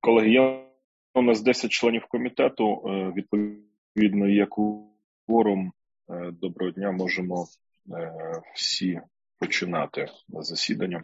Колеги, у нас 10 членів комітету, відповідно, є кворум. Доброго дня, можемо всі починати засідання.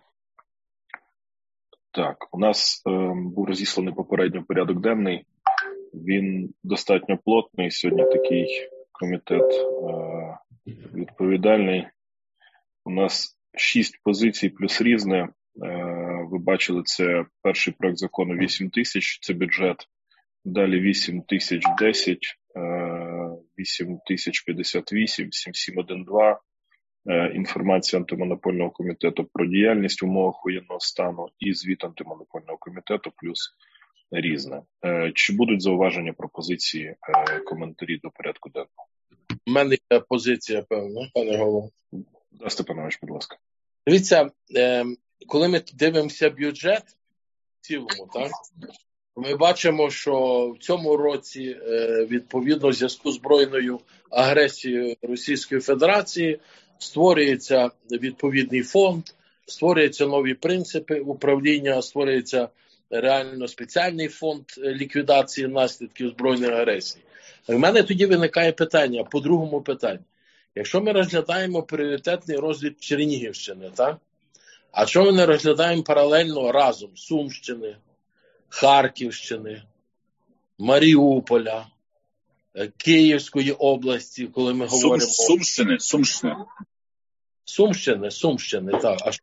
Так, у нас був розісланий попередньо порядок денний, він достатньо плотний, сьогодні такий комітет відповідальний. У нас 6 позицій плюс різне. Ви бачили, це перший проект закону 8 тисяч, це бюджет. Далі 8 тисяч 10, 8 тисяч 58, 7712, інформація антимонопольного комітету про діяльність в умовах воєнного стану і звіт антимонопольного комітету плюс різне. Чи будуть зауваження, пропозиції, коментарі до порядку денного? У мене є позиція певна, пане голово. Да, Степанович, будь ласка. Дивіться, коли ми дивимося бюджет в цілому, так, ми бачимо, що в цьому році, відповідно, в зв'язку з збройною агресією Російської Федерації, створюється відповідний фонд, створюються нові принципи управління, створюється реально спеціальний фонд ліквідації наслідків збройної агресії. У мене тоді виникає питання, по другому питанню. Якщо ми розглядаємо пріоритетний розвиток Чернігівщини, так? А що ми не розглядаємо паралельно разом Сумщини, Харківщини, Маріуполя, Київської області, коли ми говоримо... Сумщини, так. А що?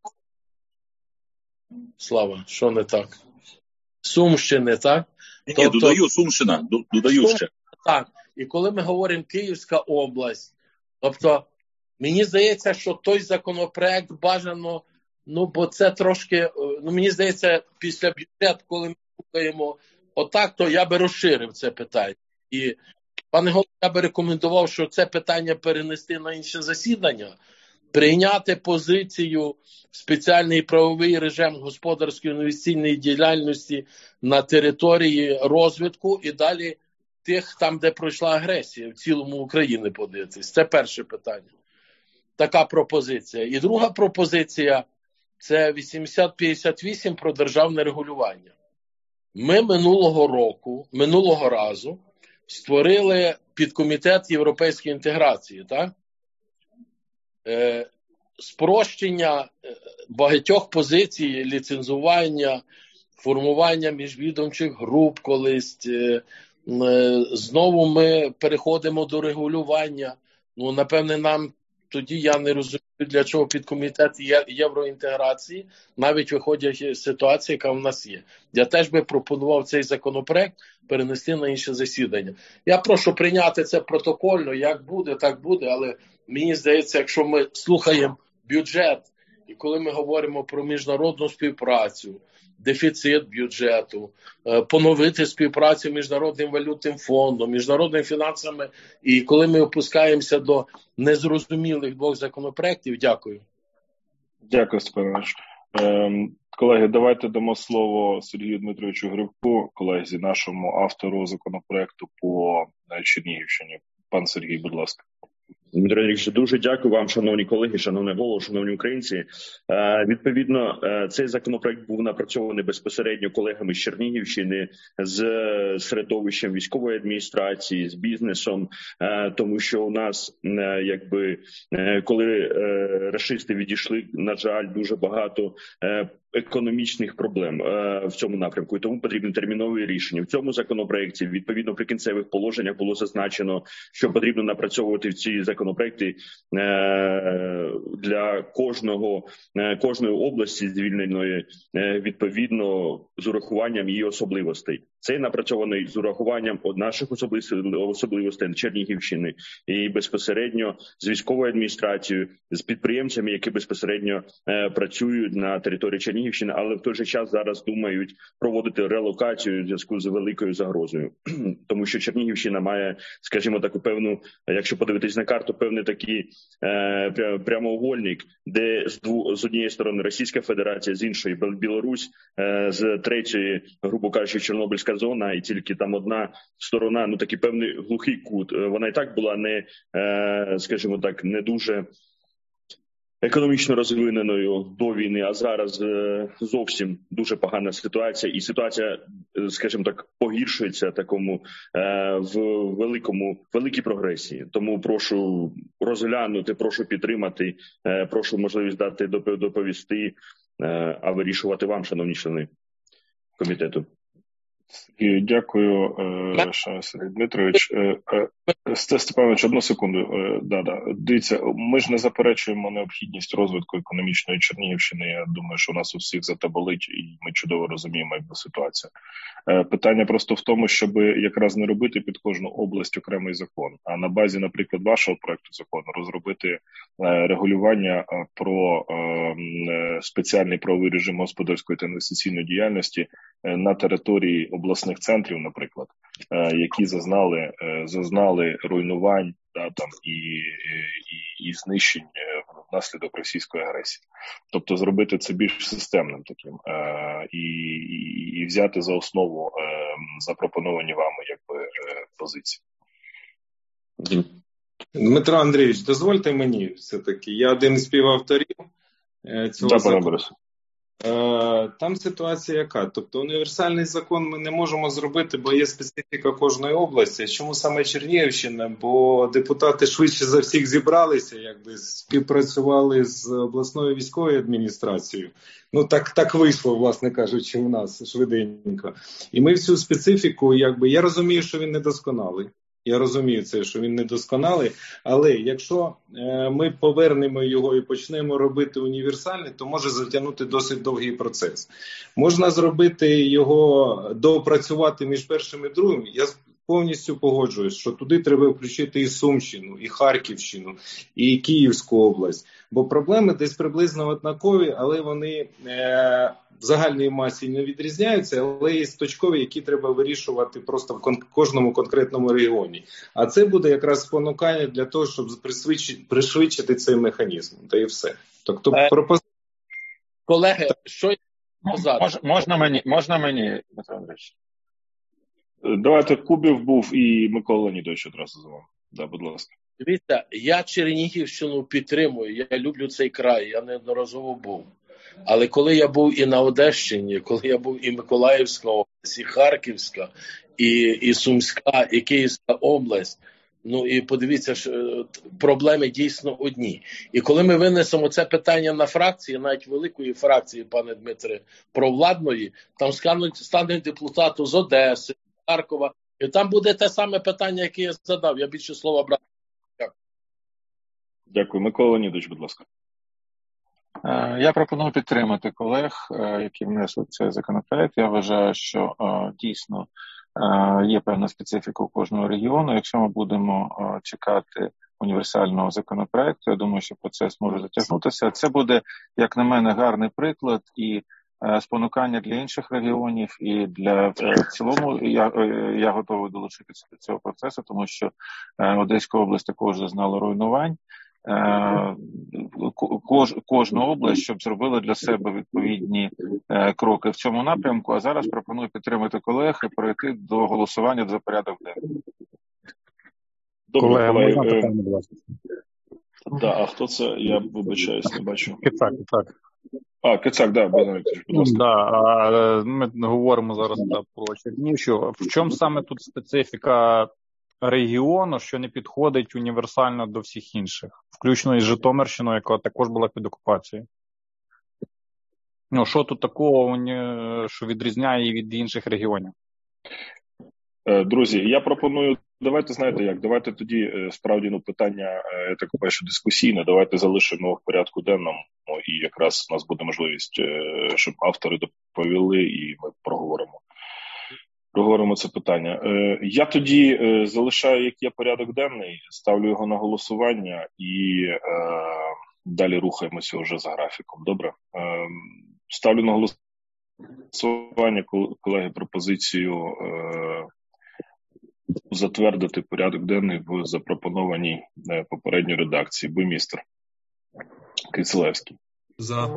Слава, що не так? Сумщини, так? Ні, додаю Сумщина, додаю ще. Так, і коли ми говоримо Київська область, тобто, мені здається, що той законопроект бажано, бо це трошки, мені здається, після бюджету, коли ми слухаємо отак, то я би розширив це питання. І, пане голово, я би рекомендував, що це питання перенести на інше засідання, прийняти позицію спеціальний правовий режим господарської інвестиційної діяльності на території розвитку і далі тих, там, де пройшла агресія, в цілому України подивитись. Це перше питання. Така пропозиція. І друга пропозиція – це 8058 про державне регулювання. Ми минулого разу створили підкомітет європейської інтеграції, так? Спрощення багатьох позицій, ліцензування, формування міжвідомчих груп колись. Знову ми переходимо до регулювання. Напевне, нам тоді, я не розумію, для чого підкомітет євроінтеграції, навіть виходячи з ситуації, яка в нас є. Я теж би пропонував цей законопроект перенести на інше засідання. Я прошу прийняти це протокольно, як буде, так буде, але мені здається, якщо ми слухаємо бюджет, і коли ми говоримо про міжнародну співпрацю, дефіцит бюджету, поновити співпрацю Міжнародним валютним фондом, міжнародними фінансами, і коли ми опускаємося до незрозумілих двох законопроєктів, дякую. Дякую, Степанович. Колеги, давайте дамо слово Сергію Дмитровичу Гривку, колезі, нашому автору законопроекту по Чернігівщині. Пан Сергій, будь ласка. Дмитро Андрійович, дуже дякую вам, шановні колеги, шановне голово, шановні українці. Відповідно, цей законопроект був напрацьований безпосередньо колегами з Чернігівщини, з середовищем військової адміністрації, з бізнесом, тому що у нас, коли рашисти відійшли, на жаль, дуже багато економічних проблем в цьому напрямку, і тому потрібні термінові рішення. В цьому законопроекті, відповідно, в прикінцевих положеннях було зазначено, що потрібно напрацьовувати в ці законопроекти для кожної області звільненої, відповідно, з урахуванням її особливостей. Цей напрацьований з урахуванням наших особливостей Чернігівщини і безпосередньо з військовою адміністрацією, з підприємцями, які безпосередньо працюють на території Чернігівщини, але в той же час зараз думають проводити релокацію в зв'язку з великою загрозою. Тому що Чернігівщина має, скажімо, таку певну, якщо подивитись на карту, певний такий прямоугольник, де з однієї сторони Російська Федерація, з іншої Білорусь, з третьої, грубо кажучи, Чорнобильська зона, і тільки там одна сторона, такий певний глухий кут. Вона і так була не, скажімо так, не дуже економічно розвиненою до війни, а зараз зовсім дуже погана ситуація. І ситуація, скажімо так, погіршується такому в великій прогресії. Тому прошу розглянути, прошу підтримати, прошу можливість дати доповісти, а вирішувати вам, шановні члени комітету. Дякую, Сергій Дмитрович. Степанович, одну секунду. Дивіться, ми ж не заперечуємо необхідність розвитку економічної Чернігівщини. Я думаю, що у нас у всіх за те болить, і ми чудово розуміємо, яка ситуація. Питання просто в тому, щоб якраз не робити під кожну область окремий закон, а на базі, наприклад, вашого проекту закону розробити регулювання про спеціальний правовий режим господарської та інвестиційної діяльності на території обласних центрів, наприклад, які зазнали руйнувань і знищень внаслідок російської агресії. Тобто зробити це більш системним таким і взяти за основу запропоновані вами позиції. Дмитро Андрійович, дозвольте мені все-таки. Я один із співавторів цього закону. Там ситуація яка? Тобто універсальний закон ми не можемо зробити, бо є специфіка кожної області. Чому саме Чернігівщина? Бо депутати швидше за всіх зібралися, співпрацювали з обласною військовою адміністрацією. Так вийшло, власне кажучи, у нас швиденько. І ми всю специфіку, я розумію, що він недосконалий. Я розумію це, що він недосконалий, але якщо ми повернемо його і почнемо робити універсальний, то може затягнути досить довгий процес. Можна зробити його, доопрацювати між першим і другим. Я повністю погоджуюсь, що туди треба включити і Сумщину, і Харківщину, і Київську область. Бо проблеми десь приблизно однакові, але вони в загальній масі не відрізняються, але є точкові, які треба вирішувати просто в кожному конкретному регіоні. А це буде якраз спонукання для того, щоб пришвидшити цей механізм. Та і все. Тобто, колеги, що я сказати? Можна мені, Дмитро Андрійович? Давайте, Кубів був і Микола Леонідович одразу з вами. Да, будь ласка. Дивіться, я Чернігівщину підтримую, я люблю цей край, я неодноразово був. Але коли я був і на Одещині, коли я був і Миколаївська область, і Харківська, і Сумська, і Київська область, і подивіться, що проблеми дійсно одні. І коли ми винесемо це питання на фракції, навіть великої фракції, пане Дмитре, провладної, там стане депутат з Одеси, з Харкова, і там буде те саме питання, яке я задав. Я більше слова брав. Дякую. Микола Леонідович, будь ласка. Я пропоную підтримати колег, які внесли цей законопроект. Я вважаю, що дійсно є певна специфіка у кожного регіону. Якщо ми будемо чекати універсального законопроекту, я думаю, що процес може затягнутися. Це буде, як на мене, гарний приклад і спонукання для інших регіонів, і в цілому я готовий долучитися до цього процесу, тому що Одеська область також зазнала руйнувань. Кожна область, щоб зробила для себе відповідні кроки в цьому напрямку, а зараз пропоную підтримати колег і перейти до голосування за порядок денний. Добре, можна питання, будь ласка? А хто це? Я вибачаюсь, не бачу. Кицак. Кицак, Богдан Вікторович, будь ласка. Ми говоримо зараз про Чернігівщину. В чому саме тут специфіка регіону, що не підходить універсально до всіх інших, включно із Житомирщиною, яка також була під окупацією? Що тут такого, що відрізняє її від інших регіонів? Друзі, я пропоную, давайте тоді справді питання, я так бачу, дискусійне, давайте залишимо в порядку денному, і якраз у нас буде можливість, щоб автори доповіли, і ми проговоримо це питання. Я тоді залишаю, як є порядок денний, ставлю його на голосування і далі рухаємося вже за графіком. Добре? Ставлю на голосування, колеги, пропозицію затвердити порядок денний в запропонованій попередньої редакції. Буймістер. Кицилевський. За.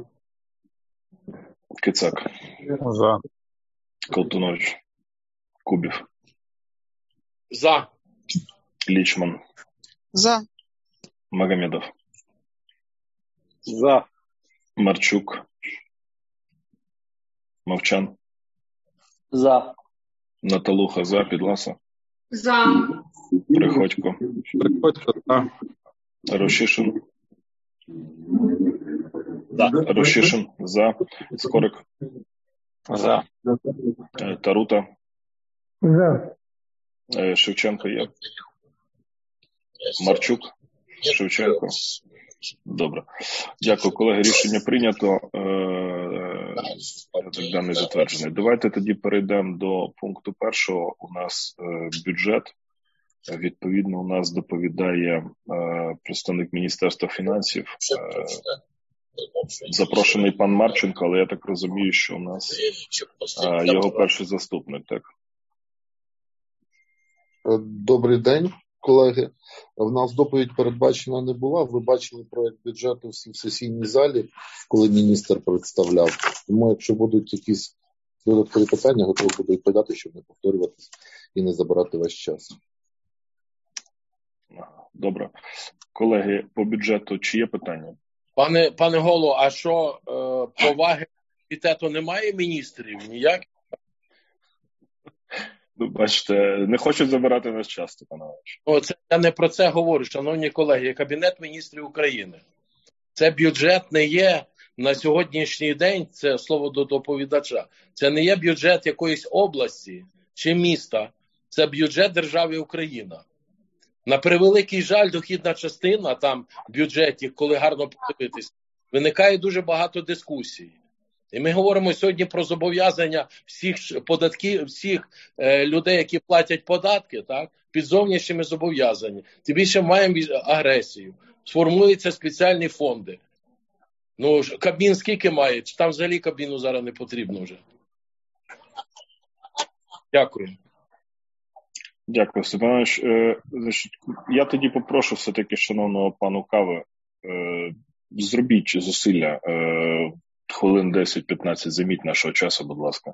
Кицак. За. Колтунович. Кубів. За. Лічман. За. Магомедов. За. Марчук. Мовчан. За. Наталуха за. Підласа. За. Приходько. Приходько за. Рощишин. За. Рощишин за. Скорик. За. Тарута. За. Шевченко є. Марчук. Шевченко. Добре. Дякую, колеги. Рішення прийнято. Порядок денний затверджений. Давайте тоді перейдемо до пункту першого. У нас бюджет. Відповідно, у нас доповідає представник Міністерства фінансів. Запрошений пан Марченко, але я так розумію, що у нас його перший заступник, так? Добрий день, колеги. В нас доповідь передбачена не була. Ви бачили проект бюджету всі в сесійній залі, коли міністр представляв. Тому, якщо будуть якісь додаткові питання, готові буду відповідати, щоб не повторюватись і не забирати ваш час. Добре. Колеги, по бюджету чи є питання? Пане Голово, а що поваги комітету немає міністрів? Ніяк? Ну, бачите, не хочуть забирати наш час, Степан Іванович. Я не про це говорю, шановні колеги. Кабінет міністрів України. Це бюджет не є на сьогоднішній день, це слово до доповідача, це не є бюджет якоїсь області чи міста, це бюджет держави Україна. На превеликий жаль, дохідна частина там в бюджеті, коли гарно подивитись, виникає дуже багато дискусій. І ми говоримо сьогодні про зобов'язання всіх податків, всіх людей, які платять податки, так, під зовнішніми зобов'язаннями. Тим більше маємо агресію. Сформуються спеціальні фонди. Ну, Кабмін скільки має? Чи там взагалі Кабміну зараз не потрібно вже? Дякую. Дякую, Степан Іванович. Я тоді попрошу все-таки шановного пану Кави, зробіть зусилля, хвилин 10-15, займіть нашого часу, будь ласка.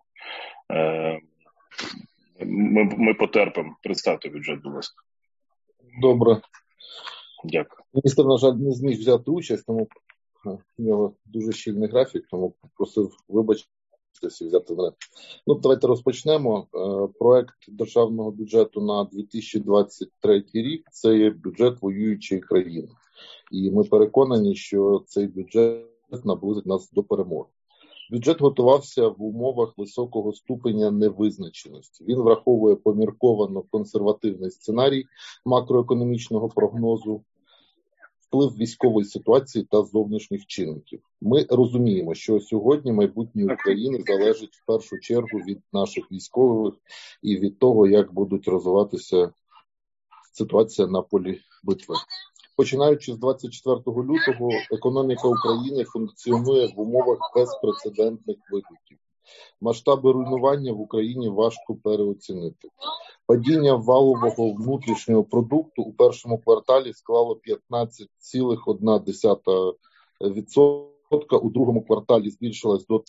Ми потерпимо. Представте бюджет, будь ласка. Добре. Дякую. Міністр, на жаль, не зміг взяти участь, тому в нього дуже щільний графік, тому просив вибачити і взяти мене. Ну, давайте розпочнемо. Проект державного бюджету на 2023 рік – це є бюджет воюючої країни. І ми переконані, що цей бюджет наблизить нас до перемоги. Бюджет готувався в умовах високого ступеня невизначеності. Він враховує помірковано консервативний сценарій макроекономічного прогнозу, вплив військової ситуації та зовнішніх чинників. Ми розуміємо, що сьогодні майбутнє України залежить в першу чергу від наших військових і від того, як будуть розвиватися ситуація на полі битви. Починаючи з 24 лютого, економіка України функціонує в умовах безпрецедентних викликів. Масштаби руйнування в Україні важко переоцінити. Падіння валового внутрішнього продукту у першому кварталі склало 15,1%, у другому кварталі збільшилась до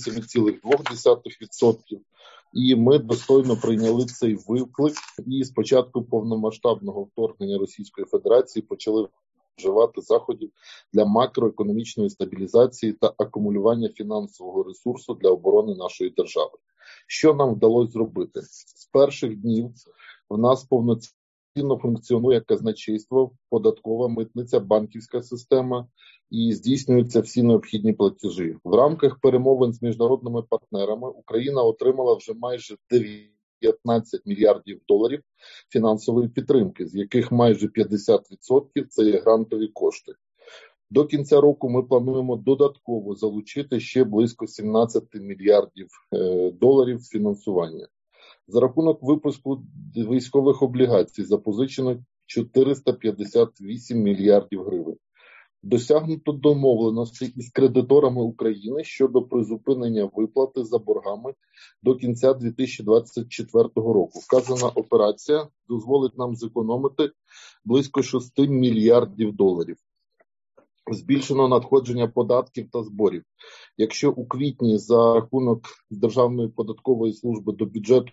37,2%. І ми достойно прийняли цей виклик і з початку повномасштабного вторгнення Російської Федерації почали вживати заходів для макроекономічної стабілізації та акумулювання фінансового ресурсу для оборони нашої держави. Що нам вдалося зробити? З перших днів в нас повноцінно функціонує казначейство, податкова, митниця, банківська система і здійснюються всі необхідні платежі. В рамках перемовин з міжнародними партнерами Україна отримала вже майже 19 мільярдів доларів фінансової підтримки, з яких майже 50% це є грантові кошти. До кінця року ми плануємо додатково залучити ще близько 17 мільярдів доларів фінансування. За рахунок випуску військових облігацій запозичено 458 мільярдів гривень. Досягнуто домовленості із кредиторами України щодо призупинення виплати за боргами до кінця 2024 року. Вказана операція дозволить нам зекономити близько 6 мільярдів доларів. Збільшено надходження податків та зборів. Якщо у квітні за рахунок Державної податкової служби до бюджету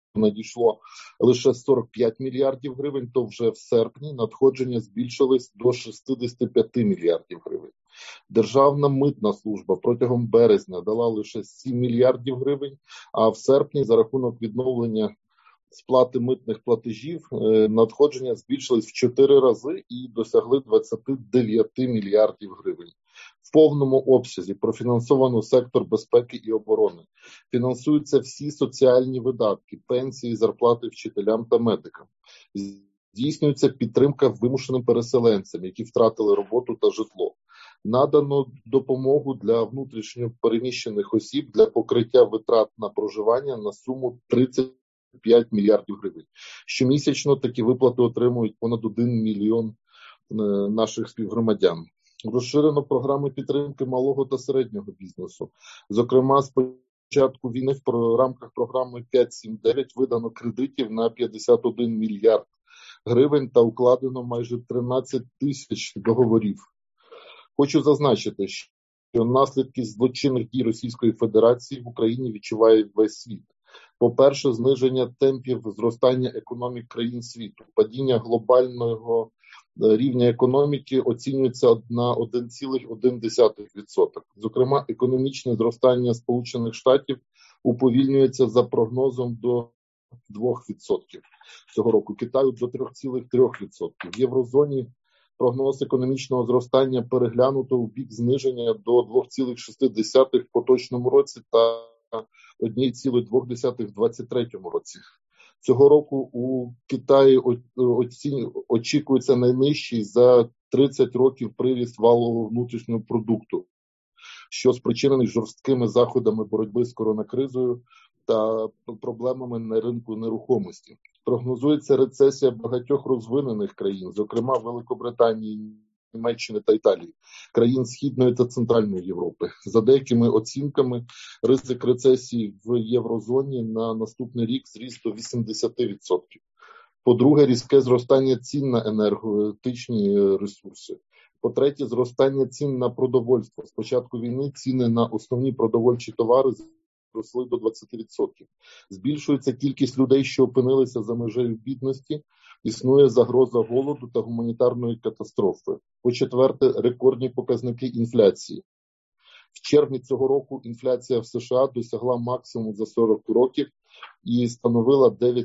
надійшло лише 45 мільярдів гривень, то вже в серпні надходження збільшились до 65 мільярдів гривень. Державна митна служба протягом березня дала лише 7 мільярдів гривень, а в серпні за рахунок відновлення сплати митних платежів надходження збільшились в 4 рази і досягли 29 мільярдів гривень. В повному обсязі профінансовано сектор безпеки і оборони. Фінансуються всі соціальні видатки, пенсії, зарплати вчителям та медикам. Здійснюється підтримка вимушеним переселенцям, які втратили роботу та житло. Надано допомогу для внутрішньо переміщених осіб для покриття витрат на проживання на суму 35 мільярдів гривень. Щомісячно такі виплати отримують понад 1 мільйон наших співгромадян. Розширено програми підтримки малого та середнього бізнесу. Зокрема, з початку війни в рамках програми 5-7-9 видано кредитів на 51 мільярд гривень та укладено майже 13 тисяч договорів. Хочу зазначити, що наслідки злочинних дій Російської Федерації в Україні відчуває весь світ. По-перше, зниження темпів зростання економік країн світу. Падіння глобального рівня економіки оцінюється на 1,1%. Зокрема, економічне зростання Сполучених Штатів уповільнюється за прогнозом до 2% цього року, Китаю до 3,3%. В Єврозоні прогноз економічного зростання переглянуто у бік зниження до 2,6% в поточному році та 1,2% в 2023 році. Цього року у Китаї очікується найнижчий за 30 років приріст валового внутрішнього продукту, що спричинений жорсткими заходами боротьби з коронакризою та проблемами на ринку нерухомості. Прогнозується рецесія багатьох розвинених країн, зокрема Великобританії, Німеччини та Італії, країн Східної та Центральної Європи. За деякими оцінками, ризик рецесії в єврозоні на наступний рік зріс до 80%. По-друге, різке зростання цін на енергетичні ресурси. По-третє, зростання цін на продовольство. З початку війни ціни на основні продовольчі товари зросли до 20%. Збільшується кількість людей, що опинилися за межею бідності. Існує загроза голоду та гуманітарної катастрофи. По-четверте, рекордні показники інфляції. В червні цього року інфляція в США досягла максимуму за 40 років і становила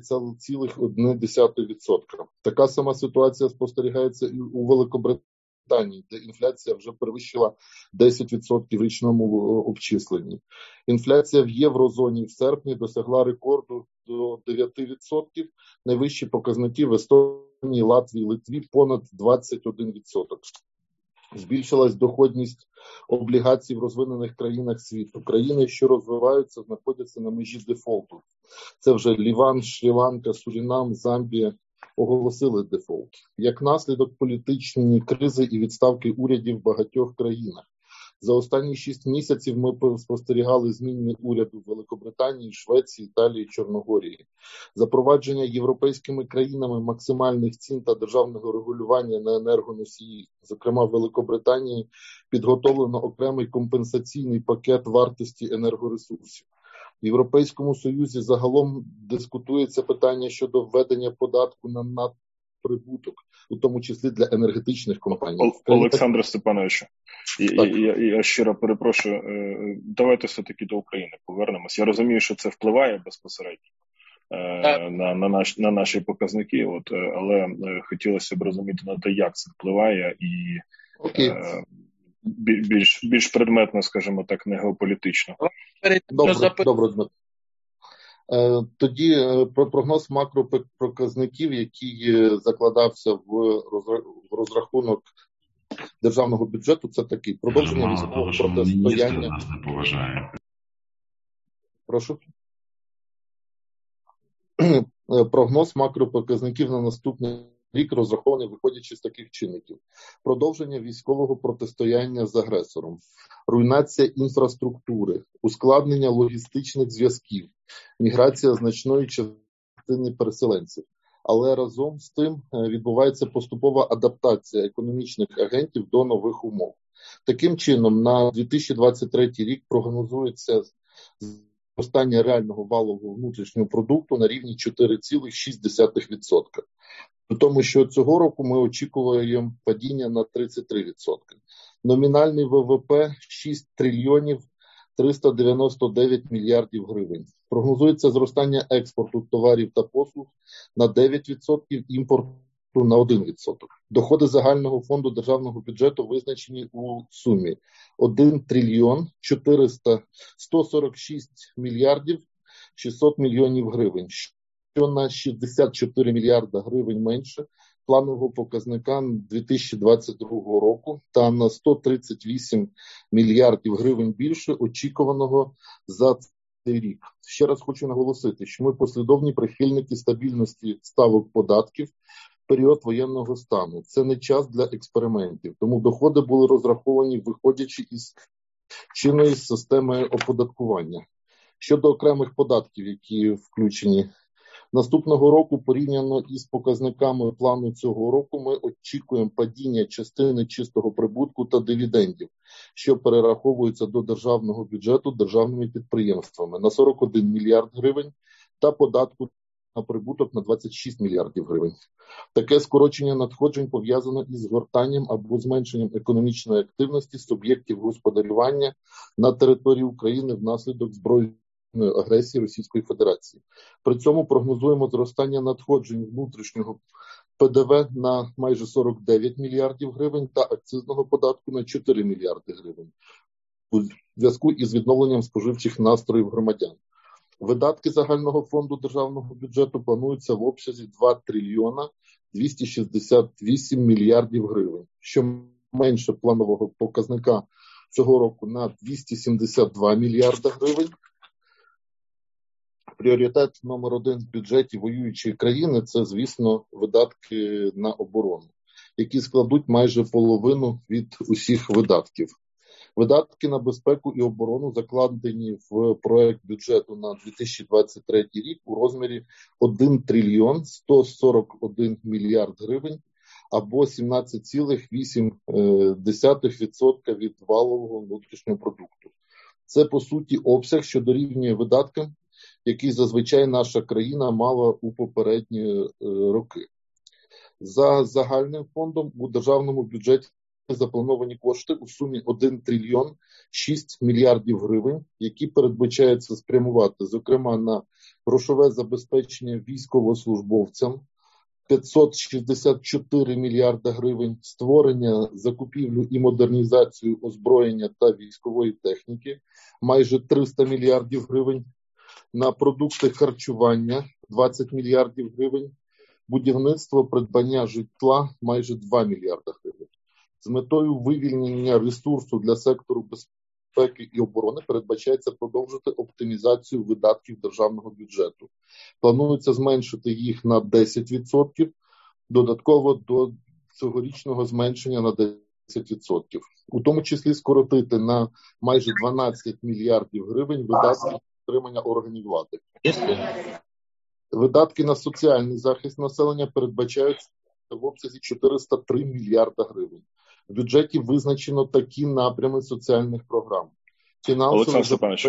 9,1%. Така сама ситуація спостерігається і у Великобританії, де інфляція вже перевищила 10% в річному обчисленні. Інфляція в єврозоні в серпні досягла рекорду до 9%, найвищі показники в Естонії, Латвії, Литві понад 21%. Збільшилась доходність облігацій в розвинених країнах світу. Країни, що розвиваються, знаходяться на межі дефолту. Це вже Ліван, Шрі-Ланка, Сурінам, Замбія оголосили дефолт. Як наслідок політичної кризи і відставки урядів в багатьох країнах. За останні 6 місяців ми спостерігали зміни уряду Великобританії, Швеції, Італії, Чорногорії. Запровадження європейськими країнами максимальних цін та державного регулювання на енергоносії, зокрема в Великобританії, підготовлено окремий компенсаційний пакет вартості енергоресурсів. В Європейському Союзі загалом дискутується питання щодо введення податку на надприбуток, у тому числі для енергетичних компаній. Олександре Степановичу, я щиро перепрошую, давайте все-таки до України повернемось. Я розумію, що це впливає безпосередньо на наші показники, але хотілося б розуміти на те, як це впливає і більш предметно, скажімо так, не геополітично. Добре, Дмитро. Тоді про прогноз макропоказників, який закладався в розрахунок державного бюджету, це такий. Продовження військового протистояння. Нас не поважає. Прошу. Прогноз макропоказників на наступний рік розрахований, виходячи з таких чинників. Продовження військового протистояння з агресором, руйнація інфраструктури, ускладнення логістичних зв'язків, міграція значної частини переселенців. Але разом з тим відбувається поступова адаптація економічних агентів до нових умов. Таким чином, на 2023 рік прогнозується зростання реального валового внутрішнього продукту на рівні 4,6%. При тому, що цього року ми очікуємо падіння на 33%. Номінальний ВВП 6 трильйонів 399 мільярдів гривень. Прогнозується зростання експорту товарів та послуг на 9%, імпорту на 1%. Доходи загального фонду державного бюджету визначені у сумі 1 трильйон 146 мільярдів 600 мільйонів гривень, що на 64 мільярда гривень менше планового показника 2022 року та на 138 мільярдів гривень більше очікуваного за цей рік. Ще раз хочу наголосити, що ми послідовні прихильники стабільності ставок податків в період воєнного стану. Це не час для експериментів, тому доходи були розраховані, виходячи із чинної системи оподаткування. Щодо окремих податків, які включені наступного року, порівняно із показниками плану цього року, ми очікуємо падіння частини чистого прибутку та дивідендів, що перераховуються до державного бюджету державними підприємствами на 41 мільярд гривень та податку на прибуток на 26 мільярдів гривень. Таке скорочення надходжень пов'язано із згортанням або зменшенням економічної активності суб'єктів господарювання на території України внаслідок збройної агресії Російської Федерації. При цьому прогнозуємо зростання надходжень внутрішнього ПДВ на майже 49 мільярдів гривень та акцизного податку на 4 мільярди гривень у зв'язку із відновленням споживчих настроїв громадян. Видатки загального фонду державного бюджету плануються в обсязі 2 трильйона 268 мільярдів гривень, що менше планового показника цього року на 272 мільярда гривень. Пріоритет номер 1 в бюджеті воюючої країни – це, звісно, видатки на оборону, які складуть майже половину від усіх видатків. Видатки на безпеку і оборону закладені в проект бюджету на 2023 рік у розмірі 1 трильйон 141 мільярд гривень або 17,8% від валового внутрішнього продукту. Це, по суті, обсяг, що дорівнює видаткам, який зазвичай наша країна мала у попередні роки. За загальним фондом у державному бюджеті заплановані кошти у сумі 1 трильйон 6 мільярдів гривень, які передбачається спрямувати, зокрема, на грошове забезпечення військовослужбовцям, 564 мільярда гривень, створення, закупівлю і модернізацію озброєння та військової техніки, майже 300 мільярдів гривень, на продукти харчування 20 мільярдів гривень, будівництво, придбання житла майже 2 мільярда гривень. З метою вивільнення ресурсу для сектору безпеки і оборони передбачається продовжити оптимізацію видатків державного бюджету. Планується зменшити їх на 10%, додатково до цьогорічного зменшення на 10%. У тому числі скоротити на майже 12 мільярдів гривень видатки на підтримання органів влади. Видатки на соціальний захист населення передбачаються в обсязі 403 мільярда гривень. В бюджеті визначено такі напрями соціальних програм. Олександр Степанович,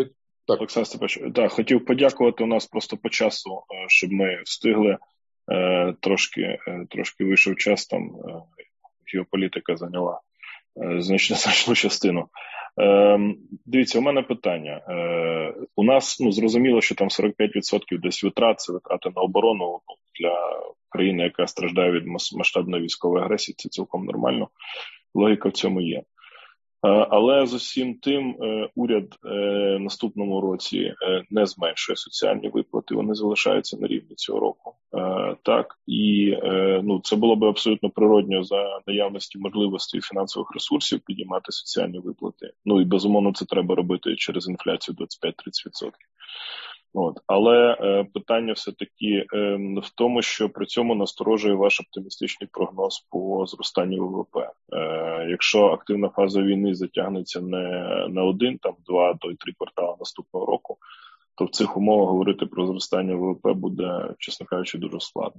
хотів подякувати. У нас просто по часу, щоб ми встигли. Трошки вийшов час, там геополітика зайняла значну частину. Дивіться, у мене питання. У нас, зрозуміло, що там 45% десь витрат, це витрати на оборону для країни, яка страждає від масштабної військової агресії, це цілком нормально. Логіка в цьому є. Але з усім тим уряд наступному році не зменшує соціальні виплати, вони залишаються на рівні цього року. Так, і це було б абсолютно природньо за наявності можливостей фінансових ресурсів підіймати соціальні виплати. І безумовно це треба робити через інфляцію 25-30%. Але питання все-таки в тому, що при цьому насторожує ваш оптимістичний прогноз по зростанню ВВП. Якщо активна фаза війни затягнеться не на 1, 2 до 3 квартали наступного року, то в цих умовах говорити про зростання ВВП буде, чесно кажучи, дуже складно.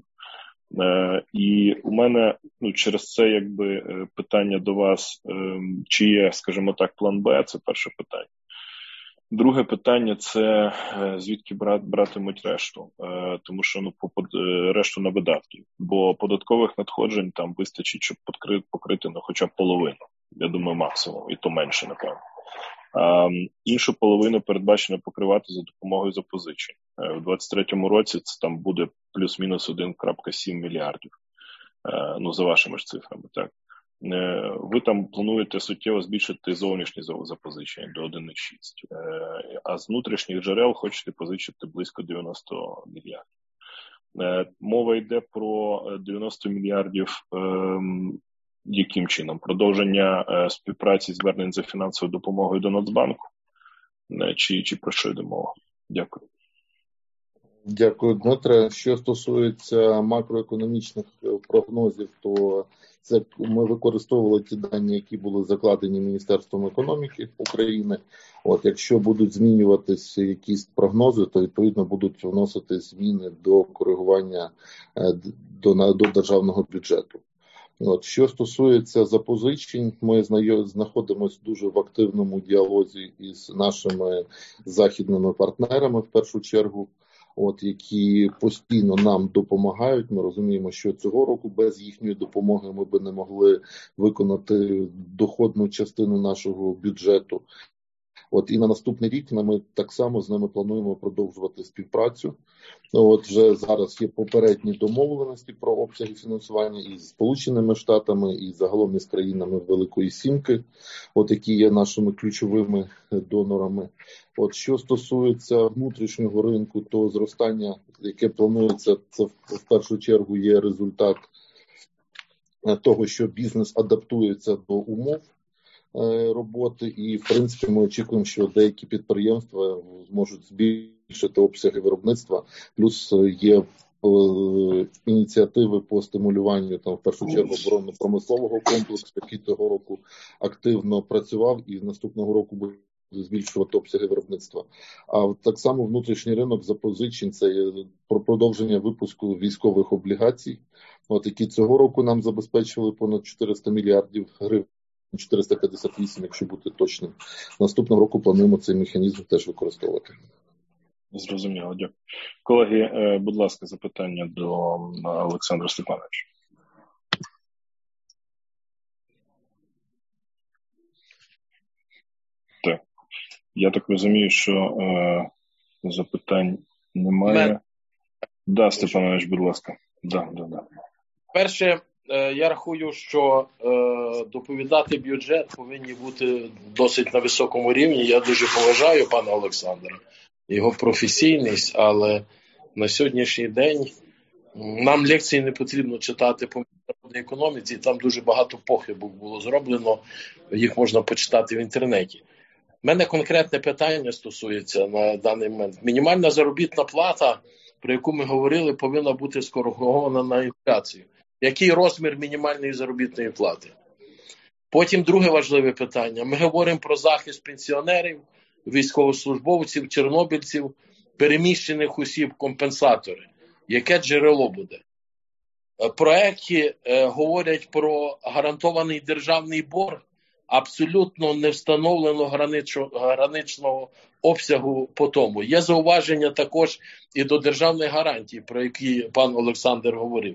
І у мене через це питання до вас, чи є, скажімо так, план Б, це перше питання. Друге питання – це звідки братимуть решту, тому що решту на видатки, бо податкових надходжень там вистачить, щоб покрити хоча б половину, я думаю, максимум, і то менше, напевно. Іншу половину передбачено покривати за допомогою запозичень. У 2023 році це там буде плюс-мінус 1,7 мільярдів, за вашими ж цифрами, так. Ви там плануєте суттєво збільшити зовнішні запозичення до 1,6, а з внутрішніх джерел хочете позичити близько 90 мільярдів. Мова йде про 90 мільярдів яким чином? Продовження співпраці звернень за фінансовою допомогою до Нацбанку? Чи про що йде мова? Дякую. Дякую, Дмитре. Що стосується макроекономічних прогнозів, то це ми використовували ті дані, які були закладені Міністерством економіки України. Якщо будуть змінюватися якісь прогнози, то відповідно будуть вносити зміни до коригування до державного бюджету. Що стосується запозичень, ми знаходимося дуже в активному діалозі із нашими західними партнерами, в першу чергу, які постійно нам допомагають. Ми розуміємо, що цього року без їхньої допомоги ми би не могли виконати доходну частину нашого бюджету. І на наступний рік ми так само з ними плануємо продовжувати співпрацю. Вже зараз є попередні домовленості про обсяги фінансування із Сполученими Штатами, і загалом із країнами Великої Сімки, які є нашими ключовими донорами. Що стосується внутрішнього ринку, то зростання, яке планується, це в першу чергу є результат того, що бізнес адаптується до умов роботи, і в принципі ми очікуємо, що деякі підприємства зможуть збільшити обсяги виробництва, плюс є ініціативи по стимулюванню в першу чергу оборонно-промислового комплексу, який того року активно працював і з наступного року буде збільшувати обсяги виробництва. А так само внутрішній ринок запозичень – це про продовження випуску військових облігацій, які цього року нам забезпечили понад 400 мільярдів гривень. 458, якщо бути точним. Наступного року плануємо цей механізм теж використовувати. Зрозуміло, дякую. Колеги, будь ласка, запитання до Олександра Степановича. Так. Я так розумію, що запитань немає. Да, Степанович, будь ласка. Да. Перше, я рахую, що доповідати бюджет повинні бути досить на високому рівні. Я дуже поважаю пана Олександра, його професійність, але на сьогоднішній день нам лекції не потрібно читати по міжнародній економіці, там дуже багато похибок було зроблено, їх можна почитати в інтернеті. У мене конкретне питання стосується на даний момент. Мінімальна заробітна плата, про яку ми говорили, повинна бути скоригована на інфляцію. Який розмір мінімальної заробітної плати? Потім друге важливе питання. Ми говоримо про захист пенсіонерів, військовослужбовців, чорнобильців, переміщених осіб, компенсатори. Яке джерело буде? В проєкті говорять про гарантований державний борг, абсолютно не встановлено граничного обсягу по тому. Є зауваження також і до державних гарантій, про які пан Олександр говорив.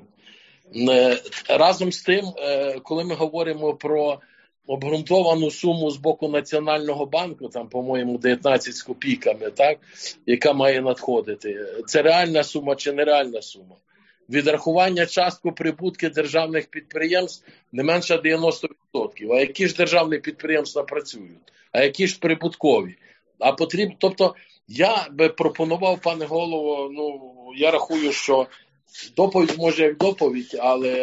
Разом з тим, коли ми говоримо про обґрунтовану суму з боку Національного банку, там, по-моєму, 19 з копійками, так, яка має надходити, це реальна сума чи нереальна сума? Відрахування частку прибутки державних підприємств не менше 90%. А які ж державні підприємства працюють? А які ж прибуткові? А потрібно, тобто, я би пропонував, пане голово, я рахую, що доповідь може як доповідь,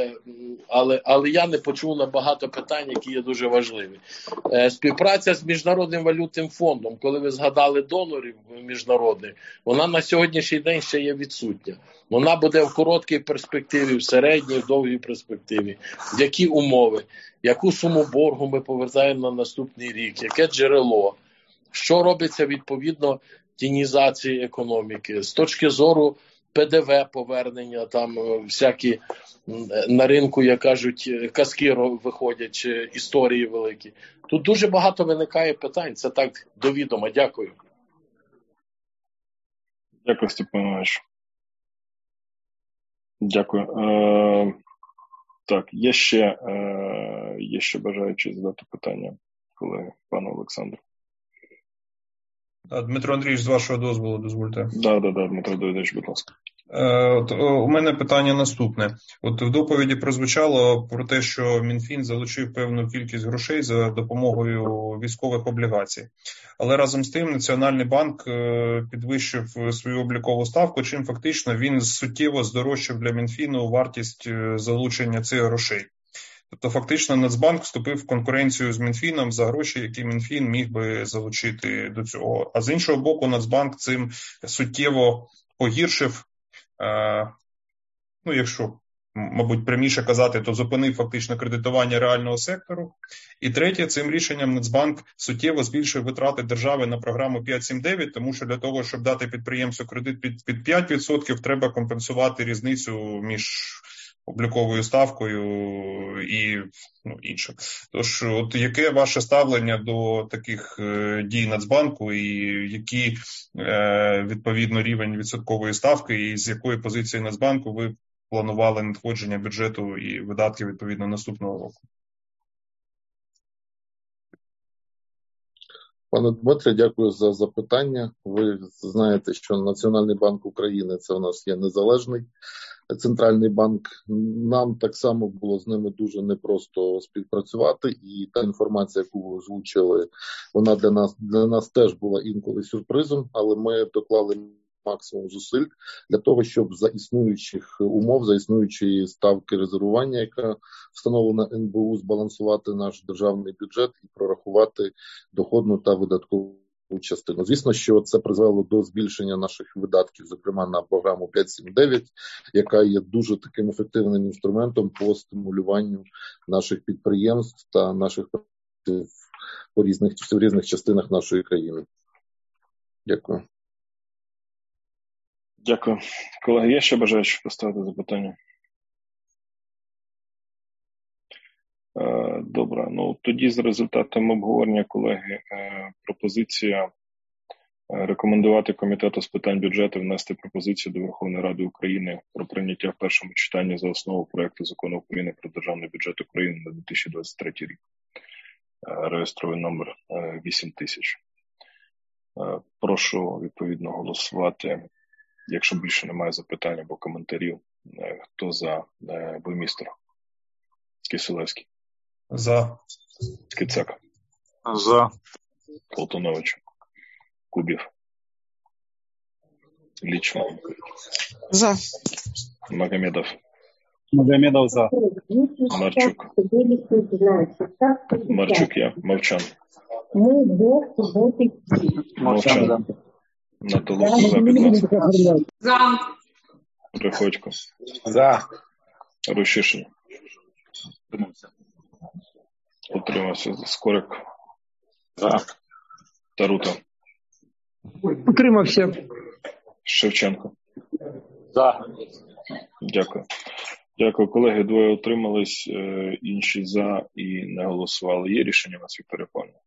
але я не почув на багато питань, які є дуже важливі. Співпраця з Міжнародним валютним фондом, коли ви згадали донорів міжнародних, вона на сьогоднішній день ще є відсутня. Вона буде в короткій перспективі, в середній, в довгій перспективі. Які умови, яку суму боргу ми повертаємо на наступний рік, яке джерело, що робиться відповідно тінізації економіки, з точки зору ПДВ повернення, там всякі на ринку, як кажуть, казки виходять, історії великі. Тут дуже багато виникає питань, це так до відома. Дякую. Дякую, Степанович. Дякую. Так, є ще бажаючі задати питання, колеги, пану Олександру. Дмитро Андрійович, з вашого дозволу, дозвольте. Да, Дмитро Давидович, будь ласка. У мене питання наступне. От в доповіді прозвучало про те, що Мінфін залучив певну кількість грошей за допомогою військових облігацій. Але разом з тим Національний банк підвищив свою облікову ставку, чим фактично він суттєво здорожчав для Мінфіну вартість залучення цих грошей. Тобто фактично Нацбанк вступив в конкуренцію з Мінфіном за гроші, які Мінфін міг би залучити до цього. А з іншого боку, Нацбанк цим суттєво погіршив, якщо, мабуть, пряміше казати, то зупинив фактично кредитування реального сектору. І третє, цим рішенням Нацбанк суттєво збільшив витрати держави на програму 5.7.9, тому що для того, щоб дати підприємцю кредит під 5%, треба компенсувати різницю між обліковою ставкою і іншим. Тож, от яке ваше ставлення до таких дій Нацбанку і який відповідно рівень відсоткової ставки і з якої позиції Нацбанку ви планували надходження бюджету і видатки відповідно наступного року? Пане Дмитре, дякую за запитання. Ви знаєте, що Національний банк України – це у нас є незалежний центральний банк. Нам так само було з ними дуже непросто співпрацювати, і та інформація, яку ви озвучили, вона для нас теж була інколи сюрпризом, але ми доклали максимум зусиль для того, щоб за існуючих умов, за існуючої ставки резервування, яка встановлена НБУ, збалансувати наш державний бюджет і прорахувати доходну та видаткову частину. Звісно, що це призвело до збільшення наших видатків, зокрема на програму 5.7.9, яка є дуже таким ефективним інструментом по стимулюванню наших підприємств та наших в різних частинах нашої країни. Дякую. Дякую. Колеги, є ще бажаючі поставити запитання? Добре. Тоді за результатами обговорення, колеги, пропозиція рекомендувати Комітету з питань бюджету внести пропозицію до Верховної Ради України про прийняття в першому читанні за основу проекту Закону України про Державний бюджет України на 2023 рік. Реєстровий номер 8000. Прошу відповідно голосувати. Якщо більше немає запитань або коментарів, хто за? Буймістер? Кисилевський? За. Кицак? За. Колтунович? Кубів? Лічман? За. Магомедов? Магомедов за. Марчук? Марчук я. Мовчан? Мовчан. Наталуха за, будь ласка. За. Приходько? За. Рущишин? Утримався. Скорик? За. Тарута? Утримався. Шевченко? За. Дякую. Дякую, колеги. Двоє утримались, інші за і не голосували. Є рішення у вас, Вікторія Павлівна?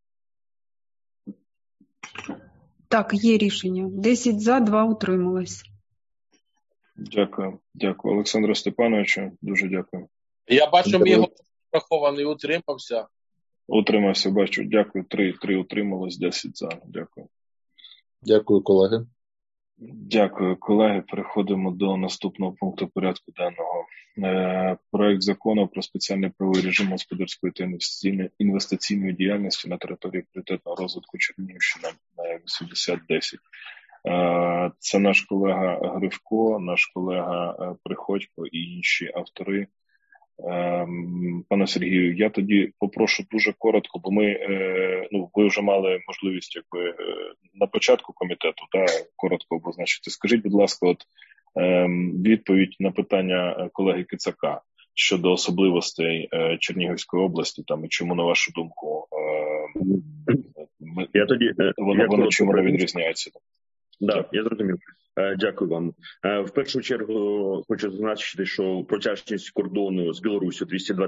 Так, є рішення. 10 за, 2 утрималось. Дякую. Дякую. Олександру Степановичу, дуже дякую. Я бачу, мій голос врахований, утримався. Утримався, бачу. Дякую. 3 утрималось, 10 за. Дякую. Дякую, колеги. Дякую, колеги. Переходимо до наступного пункту порядку денного. Проект закону про спеціальний правовий режим господарської та інвестиційної діяльності на території пріоритетного розвитку Чернігівщини 8010. Це наш колега Гривко, наш колега Приходько і інші автори. Пане Сергію, я тоді попрошу дуже коротко, бо ви вже мали можливість на початку комітету коротко обозначити. Скажіть, будь ласка, відповідь на питання колеги Кицака щодо особливостей Чернігівської області, і чому, на вашу думку, вони чим відрізняються? Да, я зрозумів. Дякую вам. В першу чергу хочу зазначити, що протяжність кордону з Білоруссю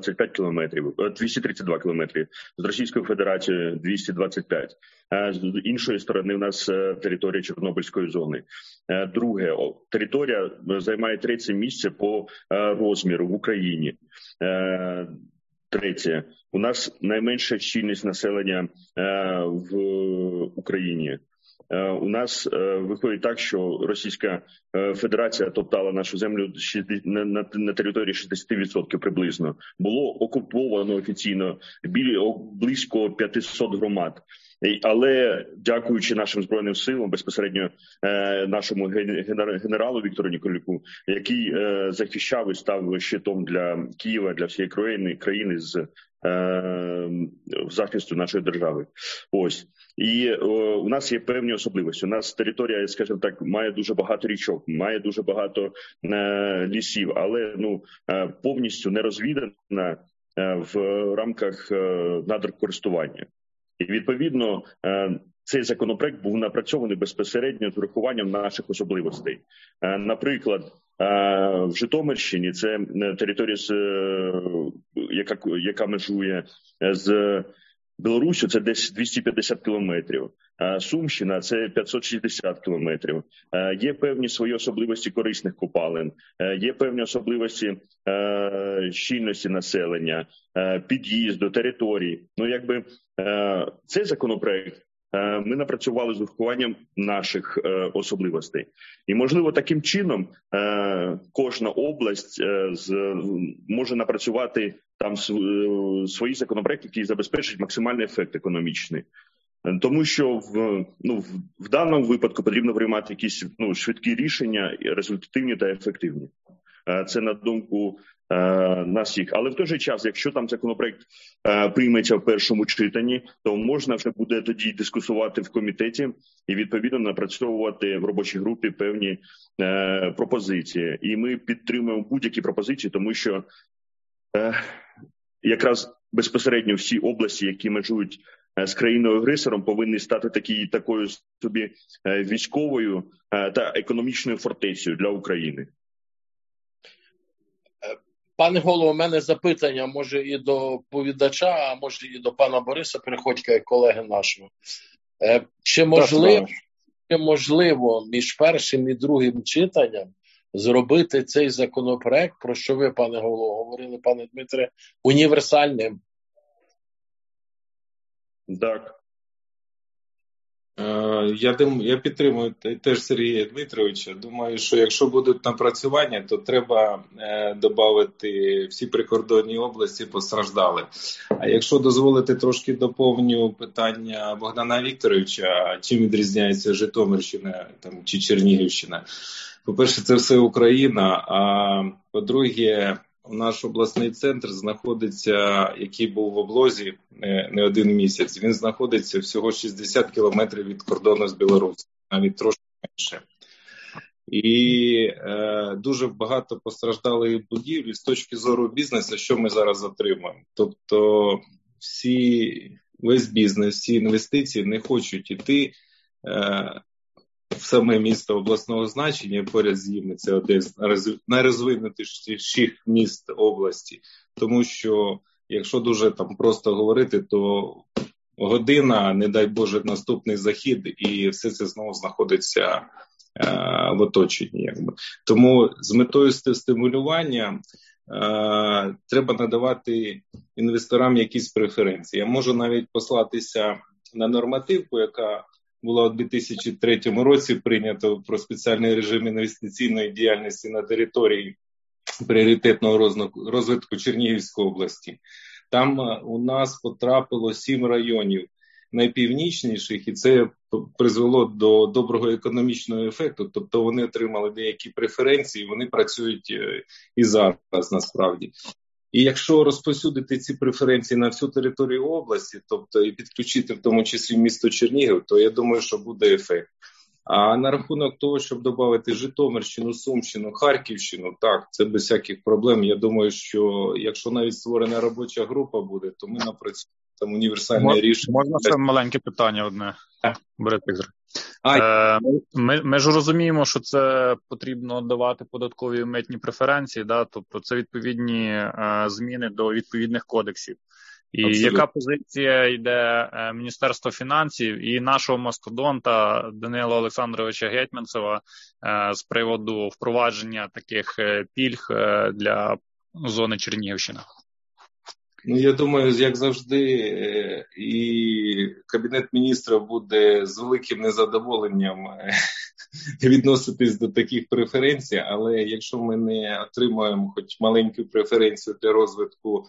232 кілометри, з Російською Федерацією 225. З іншої сторони, у нас територія Чорнобильської зони. Друге, територія займає третє місце по розміру в Україні. Третє, у нас найменша щільність населення в Україні. У нас виходить так, що Російська Федерація топтала нашу землю на території 60% приблизно. Було окуповано офіційно близько 500 громад. Але дякуючи нашим Збройним силам, безпосередньо нашому генералу Віктору Ніколюку, який захищав і став щитом для Києва, для всієї країни з захисту нашої держави. Ось. І у нас є певні особливості. У нас територія, скажімо так, має дуже багато річок, має дуже багато лісів, але повністю не розвідана в рамках надрокористування. І відповідно цей законопроект був напрацьований безпосередньо з урахуванням наших особливостей. Наприклад, в Житомирщині це територія, яка межує з Білоруссю, це десь 250 кілометрів. Сумщина – це 560 кілометрів. Є певні свої особливості корисних копалин, є певні особливості щільності населення, під'їзду, територій. Цей законопроект ми напрацювали з урахуванням наших особливостей. І, можливо, таким чином кожна область може напрацювати там свої законопроекти, які забезпечать максимальний ефект економічний. Тому що в даному випадку потрібно приймати якісь швидкі рішення, результативні та ефективні. Це на думку нас всіх. Але в той же час, якщо там законопроект прийметься в першому читанні, то можна вже буде тоді дискусувати в комітеті і відповідно напрацьовувати в робочій групі певні пропозиції. І ми підтримуємо будь-які пропозиції, тому що якраз безпосередньо всі області, які межують з країною-агресором, повинні стати такою собі військовою та економічною фортецею для України. Пане голово, у мене запитання, може і до повідача, а може і до пана Бориса Приходька, як колеги нашого. Чи можливо між першим і другим читанням зробити цей законопроект, про що ви, пане голово, говорили, пане Дмитре, універсальним? Так. Я підтримую теж Сергія Дмитровича. Думаю, що якщо будуть напрацювання, то треба додати всі прикордонні області постраждали. А якщо дозволити, трошки доповню питання Богдана Вікторовича, чим відрізняється Житомирщина чи Чернігівщина. По-перше, це все Україна, а по-друге, наш обласний центр знаходиться, який був в облозі не один місяць, він знаходиться всього 60 кілометрів від кордону з Білорусі, навіть трошки менше. І дуже багато постраждалих будівель з точки зору бізнесу, що ми зараз отримуємо. Тобто весь бізнес, всі інвестиції не хочуть йти в саме місто обласного значення, поряд з ними це один з найрозвинутіших міст області. Тому що, якщо дуже просто говорити, то година, не дай Боже, наступний захід, і все це знову знаходиться в оточенні. Тому з метою стимулювання треба надавати інвесторам якісь преференції. Я можу навіть послатися на нормативку, яка була у 2003 році прийнято про спеціальний режим інвестиційної діяльності на території пріоритетного розвитку Чернігівської області. Там у нас потрапило 7 районів найпівнічніших, і це призвело до доброго економічного ефекту. Тобто вони отримали деякі преференції, вони працюють і зараз насправді. І якщо розповсюдити ці преференції на всю територію області, тобто і підключити в тому числі місто Чернігів, то я думаю, що буде ефект. А на рахунок того, щоб додати Житомирщину, Сумщину, Харківщину, так, це без всяких проблем. Я думаю, що якщо навіть створена робоча група буде, то ми напрацюємо там універсальне рішення. Можна ще маленьке питання одне? Ми ж розуміємо, що це потрібно давати податкові і митні преференції, да? Тобто це відповідні зміни до відповідних кодексів. І абсолютно. Яка позиція йде Міністерства фінансів і нашого мастодонта Данила Олександровича Гетьманцева з приводу впровадження таких пільг для зони Чернігівщина? Ну, я думаю, як завжди, і Кабінет міністрів буде з великим незадоволенням відноситись до таких преференцій, але якщо ми не отримаємо хоч маленьку преференцію для розвитку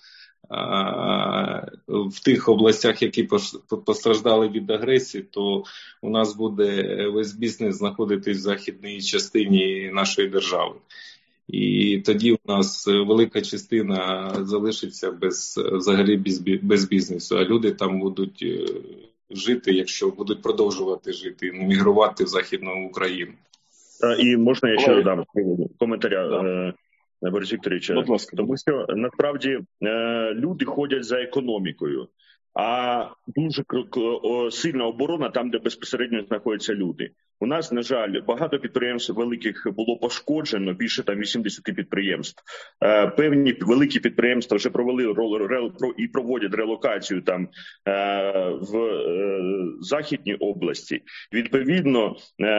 в тих областях, які постраждали від агресії, то у нас буде весь бізнес знаходитись в західній частині нашої держави. І тоді у нас велика частина залишиться взагалі без бізнесу, а люди там будуть жити, якщо будуть продовжувати жити, мігрувати в Західну Україну. І можна я ще додам коментаря, Борис Вікторович? Тому що насправді люди ходять за економікою, а дуже сильна оборона там, де безпосередньо знаходяться люди. У нас, на жаль, багато підприємств великих було пошкоджено, більше там 80 підприємств. Певні великі підприємства вже провели і проводять релокацію там в Західній області. Відповідно,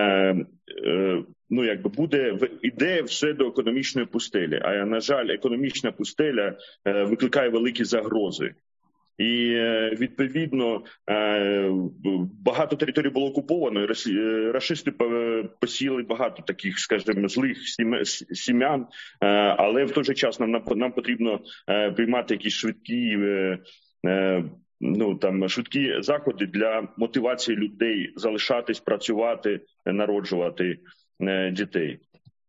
іде все до економічної пустелі. А, на жаль, економічна пустеля викликає великі загрози. І, відповідно, багато територій було окуповано, рашисти посіяли багато таких, скажімо, злих сім'ян, але в той же час нам потрібно приймати якісь швидкі заходи для мотивації людей залишатись, працювати, народжувати дітей.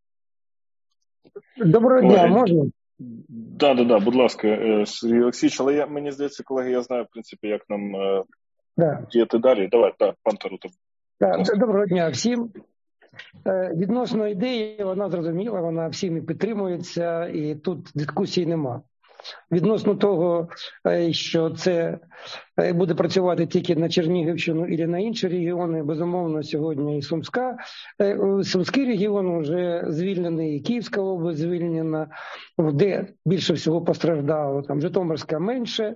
Доброго дня, можна? Да, будь ласка, Сергій Олексійович, але мені здається, колеги, я знаю, в принципі, як нам діяти далі. Давай, пан Тарута. Доброго дня всім. Відносно ідеї, вона зрозуміла, вона всіми підтримується, і тут дискусій нема. Відносно того, що це буде працювати тільки на Чернігівщину і на інші регіони, безумовно, сьогодні і Сумський регіон вже звільнений, і Київська область звільнена, де більше всього постраждало, там Житомирська менше,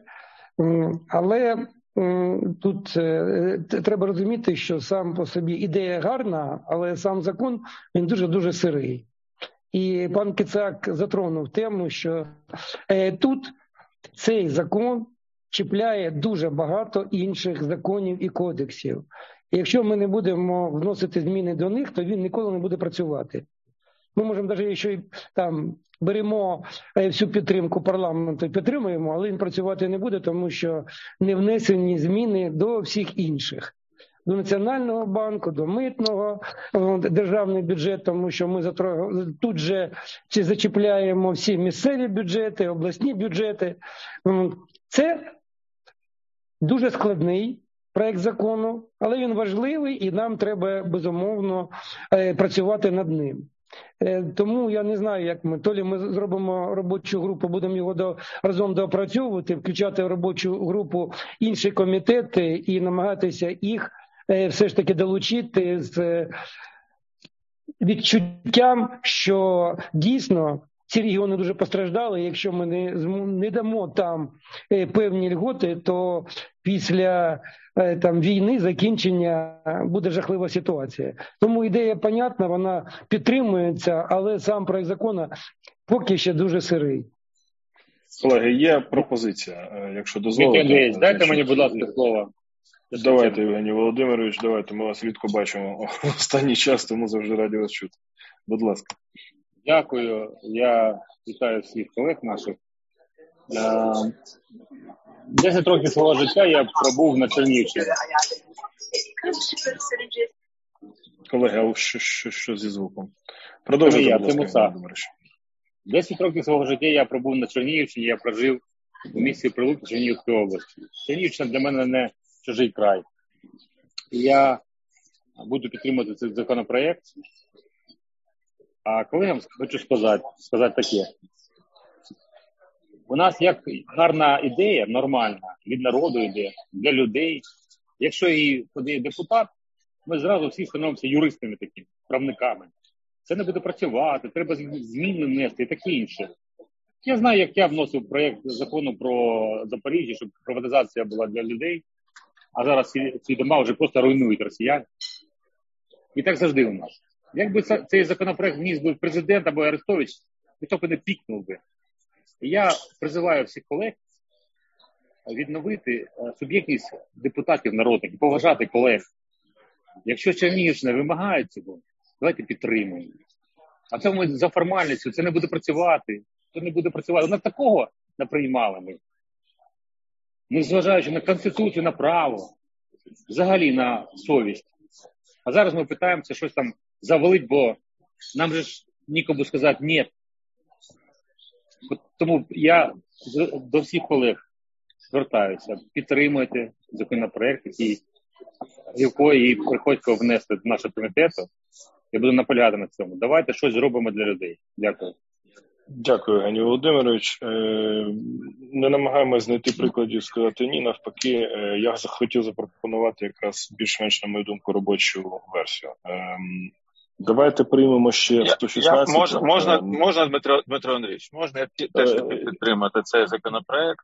але тут треба розуміти, що сам по собі ідея гарна, але сам закон, він дуже-дуже сирий. І пан Кицак затронув тему, що тут цей закон чіпляє дуже багато інших законів і кодексів. І якщо ми не будемо вносити зміни до них, то він ніколи не буде працювати. Ми можемо навіть, якщо там беремо всю підтримку парламенту і підтримуємо, але він працювати не буде, тому що не внесені зміни до всіх інших. До Національного банку, до митного, державний бюджет, тому що ми тут же зачіпляємо всі місцеві бюджети, обласні бюджети. Це дуже складний проект закону, але він важливий і нам треба, безумовно, працювати над ним. Тому я не знаю, як то ли ми зробимо робочу групу, будемо його разом доопрацьовувати, включати в робочу групу інші комітети і намагатися їх все ж таки долучити з відчуттям, що дійсно ці регіони дуже постраждали. Якщо ми не дамо там певні льготи, то після війни, закінчення, буде жахлива ситуація. Тому ідея понятна, вона підтримується, але сам проект закону поки ще дуже сирий. Колеги, є пропозиція, якщо дозволите. Андрій, дайте мені, будь ласка, слово. Давайте, Євгеній Володимирович, давайте, ми вас рідко бачимо в останній час, тому завжди раді вас чути. Будь ласка. Дякую, я вітаю всіх колег наших. 10 років свого життя я пробув на Чернігівщині. Колеги, а що зі звуком? Продовжуйте, будь ласка, Володимирович. 10 років свого життя я пробув на Чернігівщині, я прожив у місті Прилуки Чернігівської області. Чернігівщина для мене не чужий край. Я буду підтримувати цей законопроєкт. А колегам хочу сказати таке. У нас як гарна ідея, нормальна, від народу ідея, для людей. Якщо її подає депутат, ми зразу всі становимося юристами такими, правниками. Це не буде працювати, треба зміни внести і таке інше. Я знаю, як я вносив проєкт закону про Запоріжжя, щоб приватизація була для людей, а зараз ці дома вже просто руйнують росіяни. І так завжди у нас. Якби цей законопроект вніс би президент або Арестович, ніхто б не пікнув би. І я призиваю всіх колег відновити суб'єктність депутатів народних і поважати колег. Якщо Чернігівщина вимагає цього, давайте підтримуємо. А це ми за формальністю, це не буде працювати. Це не буде працювати. У нас такого не приймали ми. Ми зважаючи на Конституцію, на право, взагалі на совість. А зараз ми питаємося щось там завалить, бо нам же ж нікому сказати «ні». Тому я до всіх колег звертаюся. Підтримуйте законопроект, який Гівко і Приходько внесли до нашого комітету. Я буду наполягати на цьому. Давайте щось зробимо для людей. Дякую. Дякую, Євгеній Володимирович. Не намагаємося знайти прикладів, сказати ні. Навпаки, я хотів запропонувати якраз більш-менш, на мою думку, робочу версію. Давайте приймемо ще 116. Можна, Дмитро Андрійович, можна я теж підтримати цей законопроект.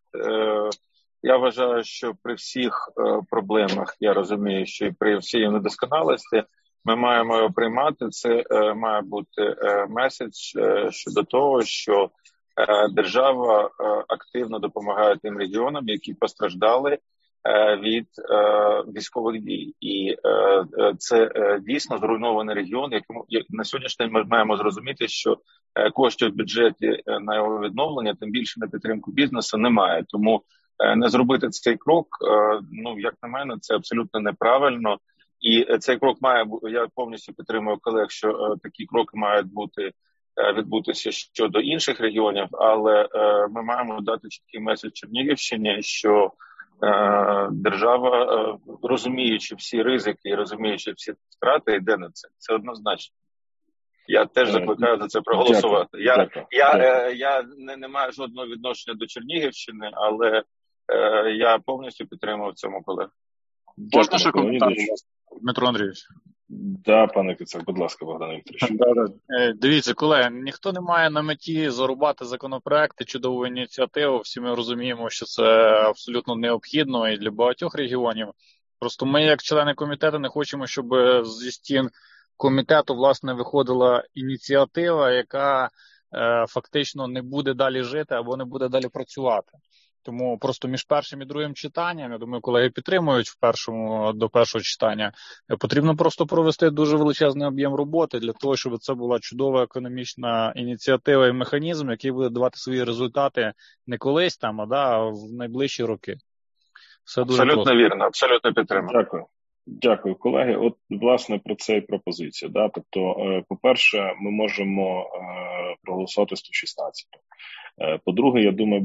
Я вважаю, що при всіх проблемах, я розумію, що і при всій недосконалості, ми маємо його приймати. Це має бути меседж щодо того, що держава активно допомагає тим регіонам, які постраждали від військових дій. І це дійсно зруйнований регіон, якому на сьогоднішній день ми маємо зрозуміти, що коштів в бюджеті на його відновлення, тим більше на підтримку бізнесу, немає. Тому не зробити цей крок, ну, як на мене, це абсолютно неправильно. І цей крок має бути, я повністю підтримую колег, що такі кроки мають відбутися щодо інших регіонів, але ми маємо дати чіткий меседж Чернігівщині, що держава, розуміючи всі ризики і розуміючи всі втрати, йде на це. Це однозначно. Я теж закликаю за це проголосувати. Я не маю жодного відношення до Чернігівщини, але я повністю підтримую в цьому колегу. Можна ще коментар, Дмитро Андрійович? Да, пане Кицак, будь ласка, Богдан Вікторович. Дивіться, колеги, ніхто не має на меті зарубати законопроекти, чудову ініціативу. Всі ми розуміємо, що це абсолютно необхідно і для багатьох регіонів. Просто ми, як члени комітету, не хочемо, щоб зі стін комітету, власне, виходила ініціатива, яка фактично не буде далі жити або не буде далі працювати. Тому просто між першим і другим читанням, я думаю, колеги підтримують до першого читання, потрібно просто провести дуже величезний об'єм роботи для того, щоб це була чудова економічна ініціатива і механізм, який буде давати свої результати не колись там, а в найближчі роки. Все дуже абсолютно просто. Вірно, абсолютно підтримую. Дякую, колеги. От, власне, про це і пропозиція. Да? Тобто, по-перше, ми можемо проголосувати 116. По-друге, я думаю,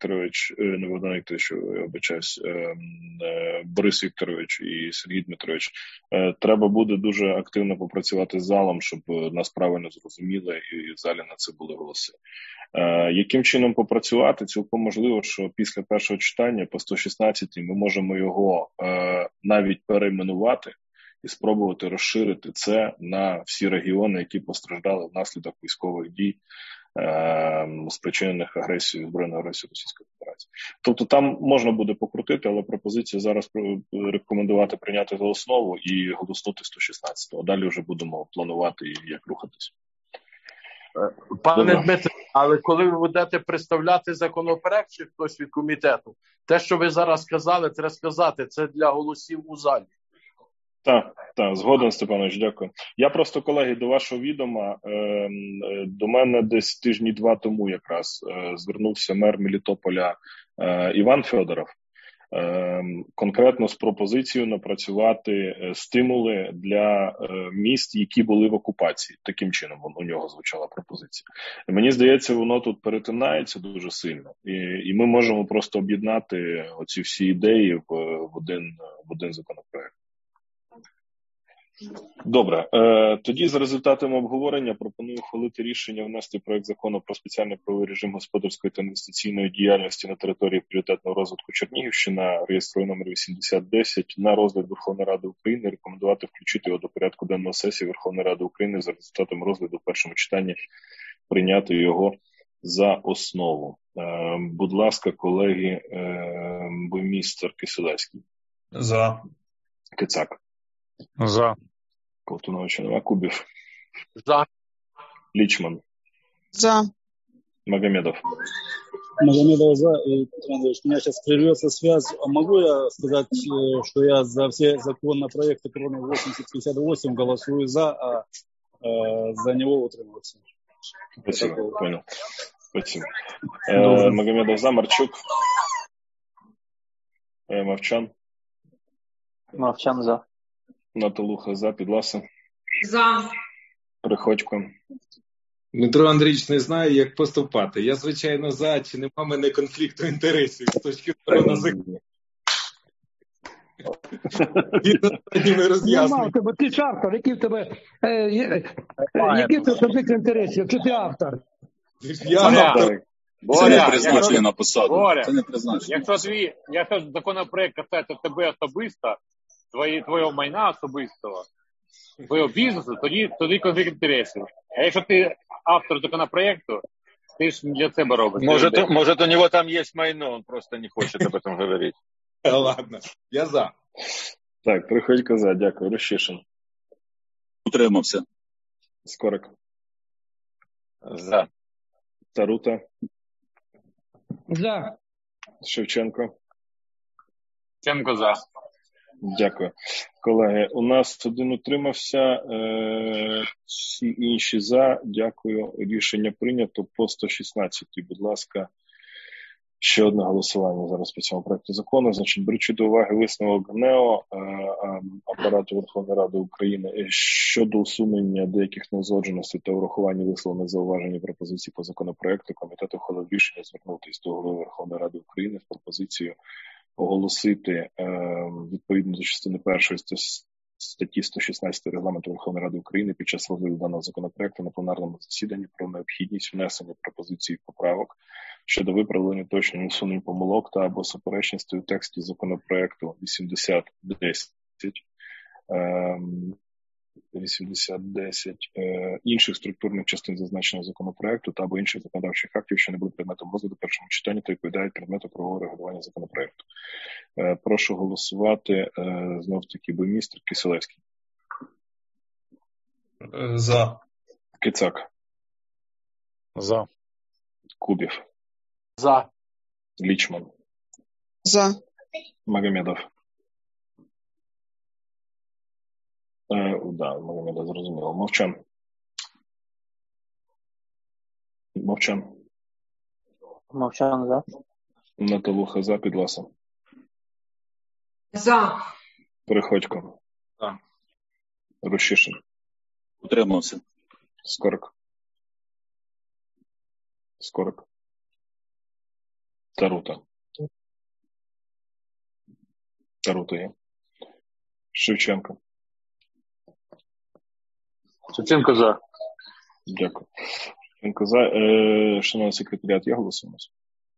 Борис Вікторович і Сергій Дмитрович, треба буде дуже активно попрацювати з залом, щоб нас правильно зрозуміли і в залі на це були голоси. Яким чином попрацювати? Цілком можливо, що після першого читання по 116 ми можемо його навіть перейменувати і спробувати розширити це на всі регіони, які постраждали внаслідок військових дій, спричинених агресією, збройною агресією Російської Федерації. Тобто там можна буде покрутити, але пропозиція зараз рекомендувати прийняти за основу і голоснути 116-го. Далі вже будемо планувати, як рухатись. Пане Дмитре, але коли ви будете представляти законопроект чи хтось від комітету, те, що ви зараз сказали, треба сказати, це для голосів у залі. Так, згоден, Степанович, дякую. Я просто, колеги, до вашого відома, до мене десь тижні 2 тому якраз звернувся мер Мелітополя Іван Федоров, конкретно з пропозицією напрацювати стимули для міст, які були в окупації. Таким чином у нього звучала пропозиція. І мені здається, воно тут перетинається дуже сильно. І ми можемо просто об'єднати оці всі ідеї в один законопроект. Добре. Тоді за результатами обговорення пропоную ухвалити рішення внести проект закону про спеціальний правовий режим господарської та інвестиційної діяльності на території пріоритетного розвитку Чернігівщина, реєстровий номер 8010, на розгляд Верховної Ради України, рекомендувати включити його до порядку денного сесії Верховної Ради України за результатами розгляду в першому читанні, прийняти його за основу. Будь ласка, колеги, бурмістр Кисилевський. За. Кицак. За. Колтунович, Кубів. За. Личман. За. Магомедов. Магомедов за. Петр Андреевич, у меня сейчас прервется связь. А могу я сказать, что я за все законопроекты, кроме 8058, голосую за, а за него утримываться? Спасибо, понял. Спасибо. Магомедов за. Марчук. Мовчан. Мовчан за. Наталуха за. Підласа. За. Приходько. Дмитро Андрійович не знає, як поступати. Я, звичайно, за, чи нема в мене конфлікту інтересів з точки зору закону. Нема, бо ти ж автор, який в тебе конфлікт інтересів, якщо ти автор. Це не призначення на посаду. Боря, це не призначення. Якщо законопроект касається тебе особисто, твого майна особистого, твого бізнесу, тоді конфлікт інтересів. А якщо ти автор законопроекту, ти ж для себе робиш. Может, у него там есть майно, он просто не хочет об этом говорить. Ладно, я за. Так, Приходько за, дякую. Рощишин. Утримався. Скорик. За. Тарута. За. Шевченко. Шевченко за. Дякую. Колеги, у нас один утримався, всі інші за. Дякую. Рішення прийнято по 116. Будь ласка, ще одне голосування зараз по цьому проекту закону. Значить, беручи до уваги висновок ГНЕО, апарату Верховної Ради України, щодо усунення деяких неузгодженостей та урахування висловлених зауважень і пропозицій по законопроекту, комітет ухвалив рішення звернутися до Голови Верховної Ради України з пропозицією оголосити відповідно до частини 1 статті 116 Регламенту Верховної Ради України під час розгляду даного законопроекту на пленарному засіданні про необхідність внесення пропозицій і поправок щодо виправлення уточнень, усунень помилок та або суперечностей у тексті законопроекту 8010 інших структурних частин зазначеного законопроекту та або інших законодавчих актів, що не будуть предметом розгляду в першому читанні та відповідають предмету правового регулювання законопроекту. Прошу голосувати. Знов-таки бурмістр Кисилевський. За. Кицак. За. Кубів. За. Личман. За. Магомедов. Да, Магомедов зрозуміло. Мовчан. Мовчан за. Наталуха за. Підласа. За. Приходько. За. Рощишин. Утримався. Скорик. Тарута. Тарута є. Шевченко. Шевченко за. Дякую. Шевченко за. Шановний секретаріат, є голоси у нас?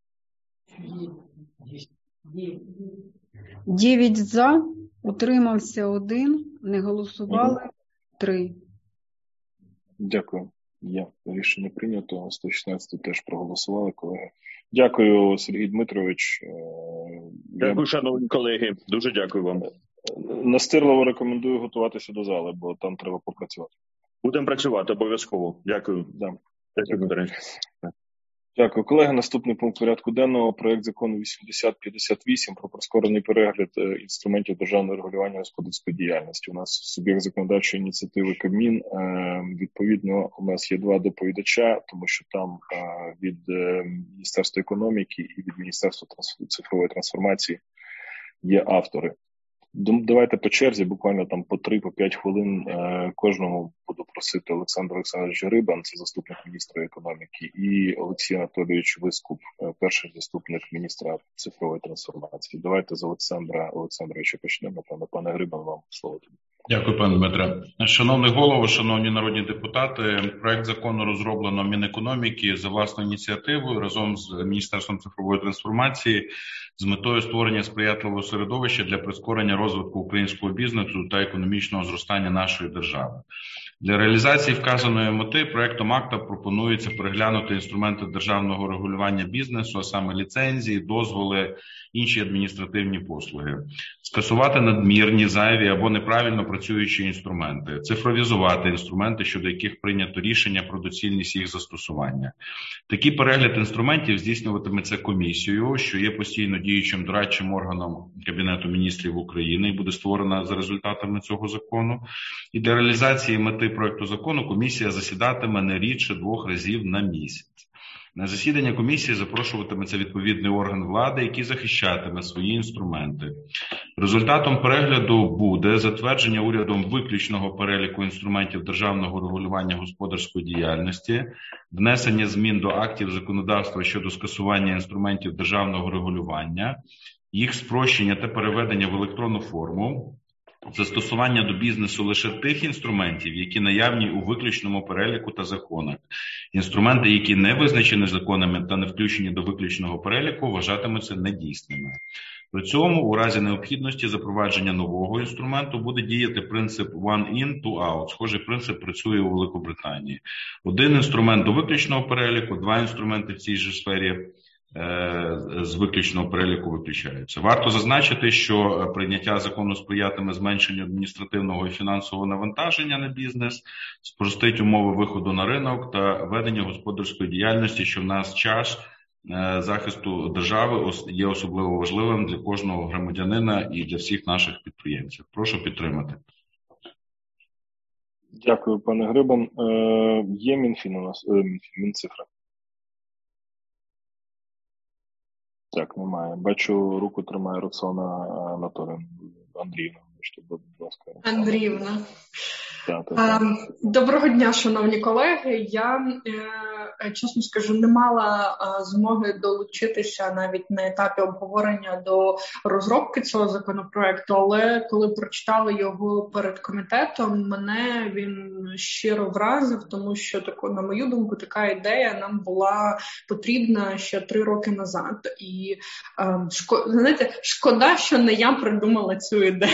9 за, утримався 1, не голосували 3. Дякую. Є. Рішення прийнято. 116 теж проголосували, колеги. Дякую, Сергій Дмитрович. Дякую, шановні колеги. Дуже дякую вам. Настирливо рекомендую готуватися до зали, бо там треба попрацювати. Будемо працювати обов'язково. Дякую. Да. Дякую. Дякую, колеги. Наступний пункт порядку денного – проект закону 8058 про прискорений перегляд інструментів державного регулювання господарської діяльності. У нас суб'єкт законодавчої ініціативи Кабмін. Відповідно, у нас є два доповідача, тому що там від Міністерства економіки і від Міністерства цифрової трансформації є автори. Давайте по черзі, буквально там по 3-5 хвилин кожному буду просити Олександр Олександрович Рибан, це заступник міністра економіки, і Олексій Анатолійович Вискуп, перший заступник міністра цифрової трансформації. Давайте з Олександра Олександровича почнемо. Пане Рибан, вам слово. Дякую, пане Дмитре. Шановний голово, шановні народні депутати, проект закону розроблено Мінекономіки за власною ініціативою разом з Міністерством цифрової трансформації з метою створення сприятливого середовища для прискорення розвитку українського бізнесу та економічного зростання нашої держави. Для реалізації вказаної мети проектом акта пропонується переглянути інструменти державного регулювання бізнесу, а саме ліцензії, дозволи, інші адміністративні послуги, скасувати надмірні, зайві або неправильно працюючі інструменти, цифровізувати інструменти, щодо яких прийнято рішення про доцільність їх застосування. Такий перегляд інструментів здійснюватиметься комісією, що є постійно діючим дорадчим органом Кабінету міністрів України і буде створена за результатами цього закону. І для реалізації мети проекту закону комісія засідатиме не рідше 2 разів на місяць. На засідання комісії запрошуватиметься відповідний орган влади, який захищатиме свої інструменти. Результатом перегляду буде затвердження урядом виключного переліку інструментів державного регулювання господарської діяльності, внесення змін до актів законодавства щодо скасування інструментів державного регулювання, їх спрощення та переведення в електронну форму, застосування до бізнесу лише тих інструментів, які наявні у виключному переліку та законах. Інструменти, які не визначені законами та не включені до виключного переліку, вважатимуться недійсними. При цьому, у разі необхідності запровадження нового інструменту, буде діяти принцип one in, two out. Схожий принцип працює у Великобританії. 1 інструмент до виключного переліку, 2 інструменти в цій же сфері з виключного переліку виключаються. Варто зазначити, що прийняття закону сприятиме зменшенню адміністративного і фінансового навантаження на бізнес, спростить умови виходу на ринок та ведення господарської діяльності, що в нас час захисту держави є особливо важливим для кожного громадянина і для всіх наших підприємців. Прошу підтримати. Дякую, пане Грибан. Є Мінфін у нас, Мінцифра. Так, немає. Бачу, руку тримає Роксана Андріївна. Будь ласка. Андріївна. Доброго дня, шановні колеги. Я, чесно скажу, не мала змоги долучитися навіть на етапі обговорення до розробки цього законопроекту, але коли прочитали його перед комітетом, мене він щиро вразив, тому що, на мою думку, така ідея нам була потрібна ще 3 роки назад. І, знаєте, шкода, що не я придумала цю ідею.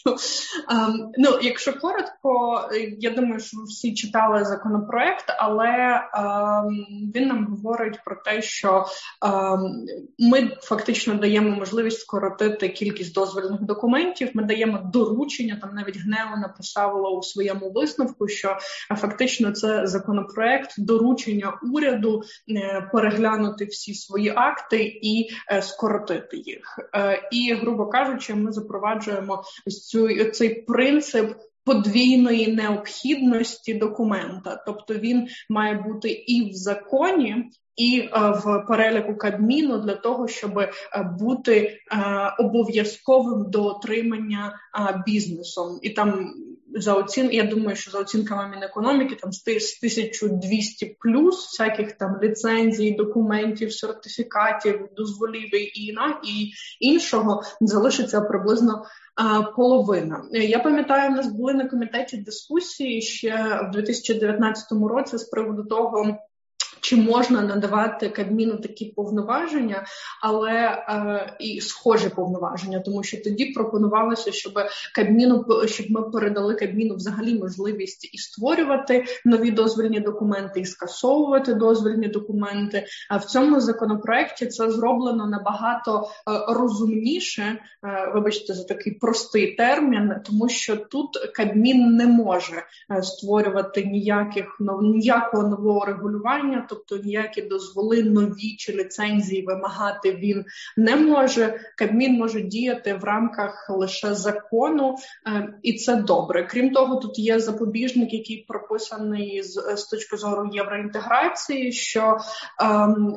Якщо коротко, я думаю, що ви всі читали законопроект, але він нам говорить про те, що ми фактично даємо можливість скоротити кількість дозвільних документів, ми даємо доручення, там навіть ГНЕУ написало у своєму висновку, що фактично це законопроект доручення уряду переглянути всі свої акти і скоротити їх. І, грубо кажучи, ми запроваджуємо цей принцип подвійної необхідності документа. Тобто він має бути і в законі, і в переліку Кабміну для того, щоб бути обов'язковим до отримання бізнесом. І там я думаю, що за оцінками Мінекономіки там з 1200 плюс всяких там ліцензій, документів, сертифікатів, дозволів і іншого залишиться приблизно половина. Я пам'ятаю, у нас були на комітеті дискусії ще в 2019 році з приводу того, чи можна надавати Кабміну такі повноваження, але і схожі повноваження, тому що тоді пропонувалося, щоб ми передали Кабміну взагалі можливість і створювати нові дозвільні документи, і скасовувати дозвільні документи. А в цьому законопроекті це зроблено набагато розумніше, вибачте за такий простий термін, тому що тут Кабмін не може створювати ніякого нового регулювання, тобто ніякі дозволи нові чи ліцензії вимагати він не може. Кабмін може діяти в рамках лише закону, і це добре. Крім того, тут є запобіжник, який прописаний з точки зору євроінтеграції, що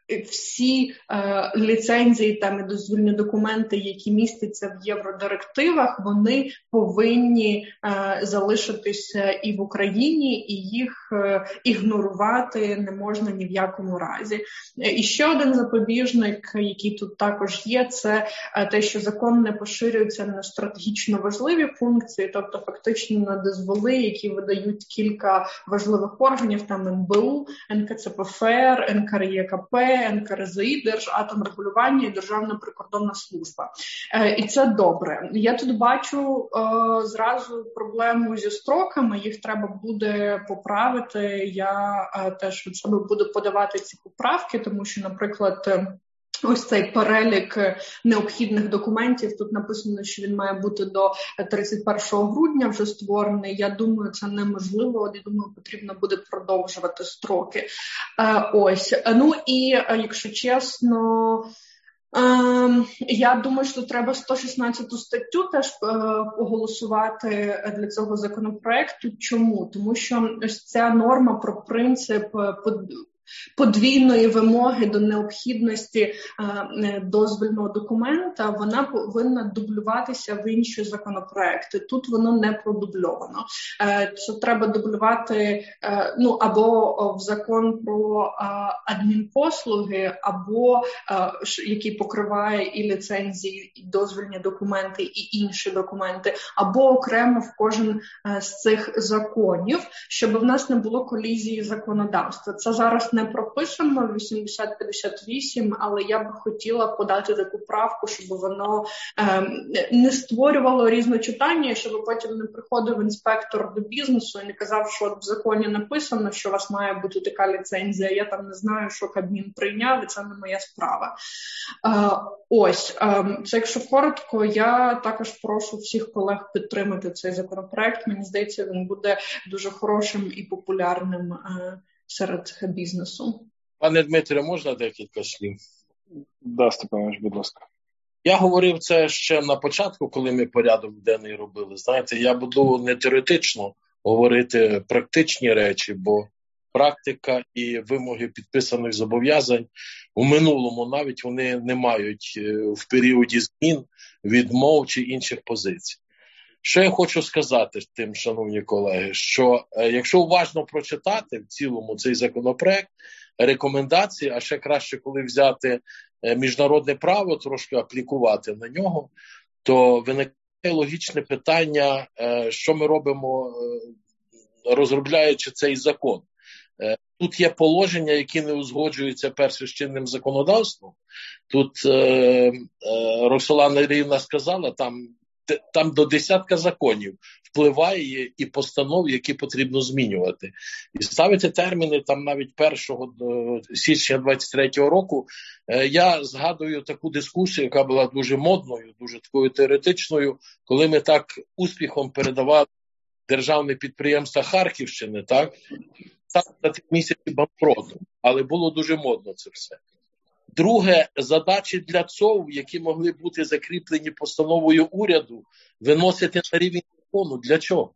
всі ліцензії там і дозвільні документи, які містяться в євродирективах, вони повинні залишитися і в Україні, і їх ігнорувати не можна ні в якому разі. І ще один запобіжник, який тут також є, це те, що закон не поширюється на стратегічно важливі функції, тобто фактично на дозволи, які видають кілька важливих органів, там НБУ, НКЦПФР, НКРЄКП, НКРЗІ, Держатомрегулювання і Державна прикордонна служба. І це добре. Я тут бачу зразу проблему зі строками, їх треба буде поправити. Я теж від себе буду подавати ці поправки, тому що, наприклад, ось цей перелік необхідних документів, тут написано, що він має бути до 31 грудня вже створений. Я думаю, це неможливо, я думаю, потрібно буде продовжувати строки. Ось. Ну і, якщо чесно, я думаю, що треба 116 статтю теж проголосувати для цього законопроекту. Чому? Тому що ось ця норма про принцип подвійної вимоги до необхідності дозвільного документа, вона повинна дублюватися в інші законопроекти. Тут воно не продубльовано. Це треба дублювати або в закон про адмінпослуги, або який покриває і ліцензії, і дозвільні документи, і інші документи, або окремо в кожен з цих законів, щоб в нас не було колізії законодавства. Це зараз не прописано в 8058, але я б хотіла подати таку правку, щоб воно не створювало різночитання, щоб потім не приходив інспектор до бізнесу і не казав, що в законі написано, що у вас має бути така ліцензія, я там не знаю, що Кабмін прийняв, і це не моя справа. Ось, це якщо коротко, я також прошу всіх колег підтримати цей законопроект. Мені здається, він буде дуже хорошим і популярним серед бізнесу. Пане Дмитре, можна декілька слів? Да, Степанович, будь ласка. Я говорив це ще на початку, коли ми порядок денний робили. Знаєте, я буду не теоретично говорити практичні речі, бо практика і вимоги підписаних зобов'язань у минулому навіть вони не мають в періоді змін, відмов чи інших позицій. Що я хочу сказати тим, шановні колеги, що якщо уважно прочитати в цілому цей законопроект, рекомендації, а ще краще, коли взяти міжнародне право, трошки аплікувати на нього, то виникає логічне питання, що ми робимо, розробляючи цей закон. Тут є положення, які не узгоджуються перше з чинним законодавством. Тут Роксолана Ірина сказала, там до десятка законів впливає і постанов, які потрібно змінювати. І ставити терміни там навіть 1 січня 2023 року. Я згадую таку дискусію, яка була дуже модною, дуже такою теоретичною, коли ми так успіхом передавали державне підприємство Харківщини, так? На 3 місяці банкроту, але було дуже модно це все. Друге, задачі для ЦОВ, які могли бути закріплені постановою уряду, виносити на рівень закону. Для чого?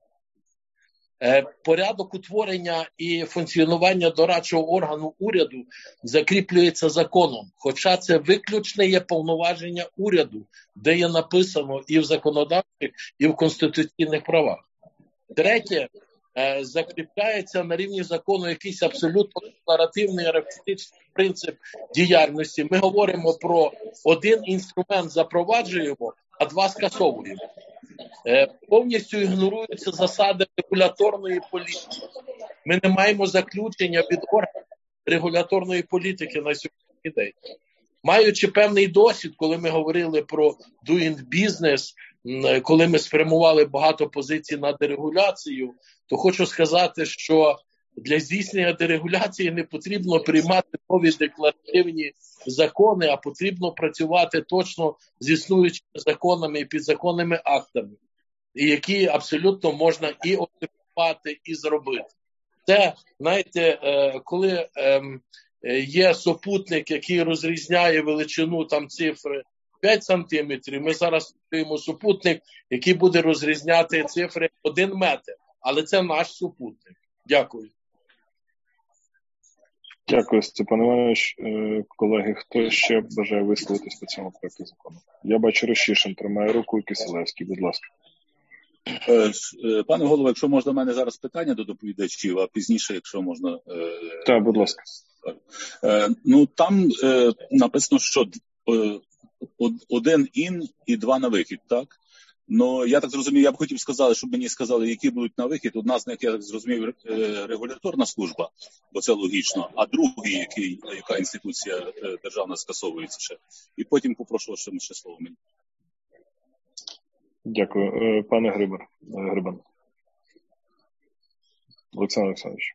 Порядок утворення і функціонування дорадчого органу уряду закріплюється законом, хоча це виключне є повноваження уряду, де є написано і в законодавчих, і в конституційних правах. Третє, закріпляється на рівні закону якийсь абсолютно декларативний арифметичний принцип діяльності. Ми говоримо про один інструмент запроваджуємо, а 2 скасовуємо. Повністю ігноруються засади регуляторної політики. Ми не маємо заключення від органів регуляторної політики на сьогоднішній день. Маючи певний досвід, коли ми говорили про doing business, коли ми спрямували багато позицій на дерегуляцію, то хочу сказати, що для здійснення дерегуляції не потрібно приймати нові декларативні закони, а потрібно працювати точно з існуючими законами і підзаконними актами, які абсолютно можна і оптимізувати, і зробити. Це, знаєте, коли є супутник, який розрізняє величину там цифри 5 сантиметрів, ми зараз створюємо супутник, який буде розрізняти цифри 1 метр. Але це наш супутник. Дякую. Дякую, Степан Іванович. Колеги, хто ще бажає висловитись по цьому проекту закону? Я бачу, Рощишин тримає руку і Кисилевський, будь ласка. Пане голово, якщо можна, в мене зараз питання до доповідачів, а пізніше, якщо можна... Так, будь ласка. Там написано, що один ін і два на вихід, так? Я так зрозумів, я б хотів сказати, щоб мені сказали, які будуть на вихід. Одна з них, я так зрозумів, регуляторна служба, бо це логічно, а другий, яка інституція державна скасовується ще. І потім попрошу ще слово мені. Дякую. Пане Грибан. Олександр Олександрович.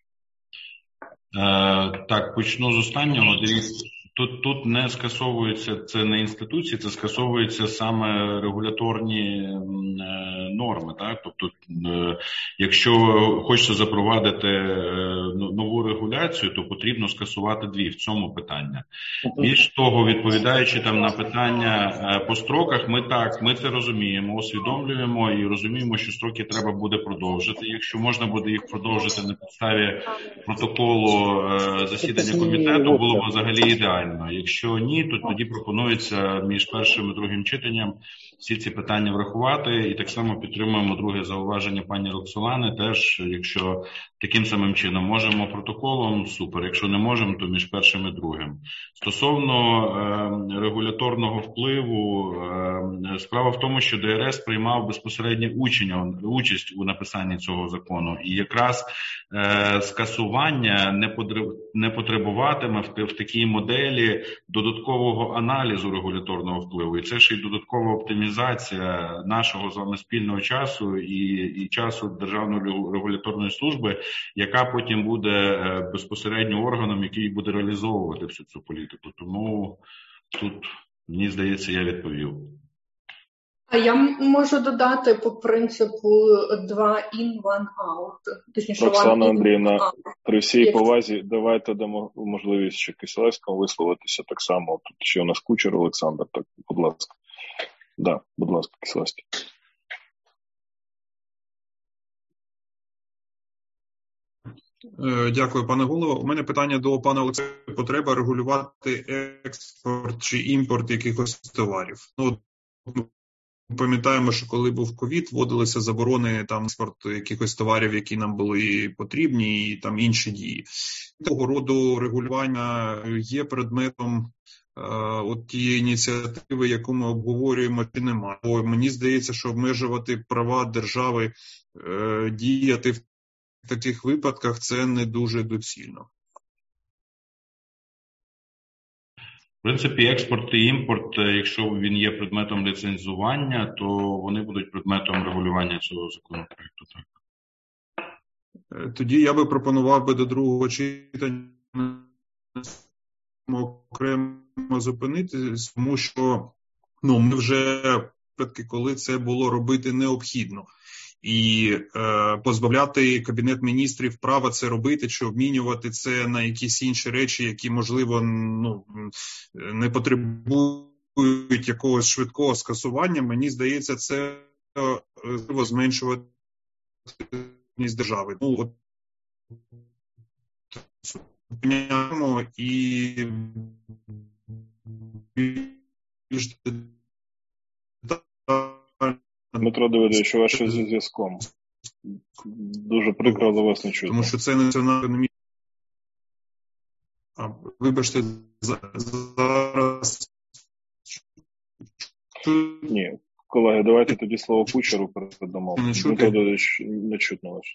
Так, почну з останнього. Дивіться, тут не скасовується, це не інституції, це скасовуються саме регуляторні норми. Так? Тобто, якщо хочеться запровадити нову регуляцію, то потрібно скасувати дві в цьому питання. Більш того, відповідаючи там на питання по строках, ми це розуміємо, усвідомлюємо і розуміємо, що строки треба буде продовжити. Якщо можна буде їх продовжити на підставі протоколу засідання комітету, було б взагалі ідеально. Якщо ні, то тоді пропонується між першим і другим читанням всі ці питання врахувати. І так само підтримуємо друге зауваження пані Роксолани. Теж, якщо таким самим чином можемо протоколом, супер. Якщо не можемо, то між першим і другим. Стосовно регуляторного впливу, справа в тому, що ДРС приймав безпосередньо участь у написанні цього закону. І якраз скасування не потребуватиме в такій моделі додаткового аналізу регуляторного впливу. І це ще й додаткова оптимізація нашого з вами спільного часу і часу Державної регуляторної служби, яка потім буде безпосередньо органом, який буде реалізовувати всю цю політику. Тому тут, мені здається, я відповів. А я можу додати по принципу 2 in, 1 out. Точніше, Оксана Андріївна, при всій повазі, давайте дамо можливість ще Кисилевському висловитися так само. Тут ще у нас Кучер Олександр, так, будь ласка. Да, будь ласка, Кисилевський. Дякую, пане голово. У мене питання до пана Олександра. Потреба регулювати експорт чи імпорт якихось товарів. Пам'ятаємо, що коли був ковід, вводилися заборони там експорту якихось товарів, які нам були потрібні, і там інші дії. Того роду регулювання є предметом тієї ініціативи, яку ми обговорюємо, чи немає. Бо мені здається, що обмежувати права держави діяти в таких випадках це не дуже доцільно. В принципі, експорт і імпорт, якщо він є предметом ліцензування, то вони будуть предметом регулювання цього законопроекту. Так. Тоді я би пропонував до другого читання окремо зупинитися, тому що ми вже випадки, коли це було робити необхідно. І позбавляти Кабінет міністрів права це робити, чи обмінювати це на якісь інші речі, які, можливо, не потребують якогось швидкого скасування, мені здається, це зменшувати держави. І Дмитро Давидович, ваше зі зв'язком. Дуже прикро, але вас не чути. Тому що це національна... Вибачте, зараз... Ні, колеги, давайте тоді слово Кучеру передамо. Дмитро Давидович, не чутно вас.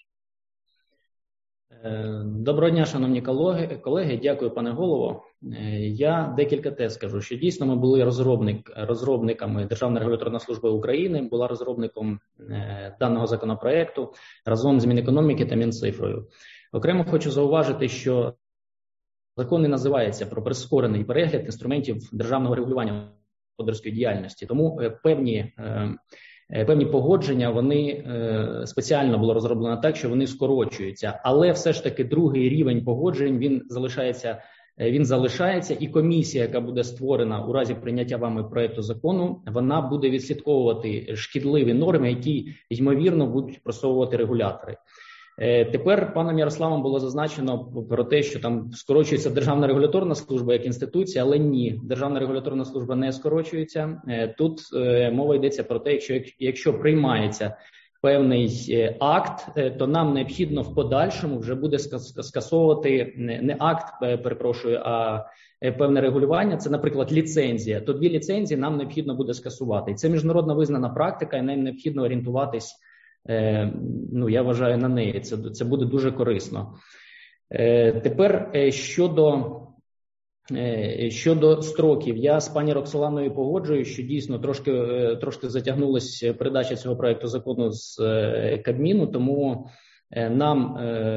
Доброго дня, шановні колеги. Дякую, пане голово. Я декілька тез скажу, що дійсно ми були розробниками, Державна регуляторна служба України була розробником даного законопроекту разом з Мінекономіки та Мінцифрою. Окремо хочу зауважити, що закон не називається про прискорений перегляд інструментів державного регулювання господарської діяльності, тому певні погодження, вони спеціально було розроблено так, що вони скорочуються. Але все ж таки другий рівень погоджень, він залишається, і комісія, яка буде створена у разі прийняття вами проекту закону, вона буде відслідковувати шкідливі норми, які, ймовірно, будуть просовувати регулятори. Тепер паном Ярославом було зазначено про те, що там скорочується Державна регуляторна служба як інституція, але ні, Державна регуляторна служба не скорочується. Тут мова йдеться про те, якщо приймається певний акт, то нам необхідно в подальшому вже буде скасовувати не акт, перепрошую, а певне регулювання. Це, наприклад, ліцензія. То 2 ліцензії нам необхідно буде скасувати. І це міжнародно визнана практика, і нам необхідно орієнтуватись, я вважаю, на неї. Це буде дуже корисно. Тепер щодо строків, я з пані Роксоланою погоджую, що дійсно трошки затягнулася передача цього проекту закону з Кабміну, тому нам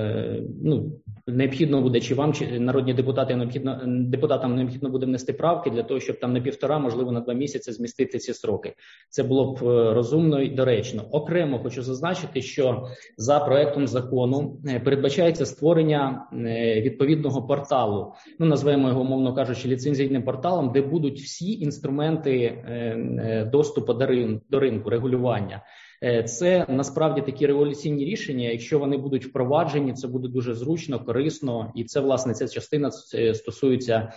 необхідно буде, чи вам, чи народні депутати, депутатам необхідно буде внести правки для того, щоб там на 1,5, можливо, на 2 місяці змістити ці строки. Це було б розумно і доречно. Окремо хочу зазначити, що за проектом закону передбачається створення відповідного порталу, назвемо його, умовно кажучи, ліцензійним порталом, де будуть всі інструменти доступу до ринку, регулювання. Це насправді такі революційні рішення. Якщо вони будуть впроваджені, це буде дуже зручно, корисно, і це, власне, ця частина стосується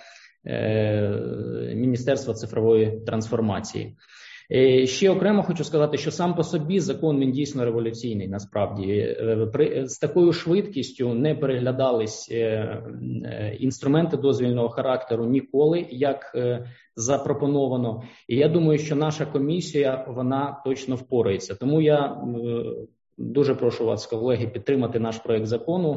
Міністерства цифрової трансформації. Ще окремо хочу сказати, що сам по собі закон, він дійсно революційний, насправді. З такою швидкістю не переглядались інструменти дозвільного характеру ніколи, як запропоновано. І я думаю, що наша комісія, вона точно впорається. Тому я дуже прошу вас, колеги, підтримати наш проект закону.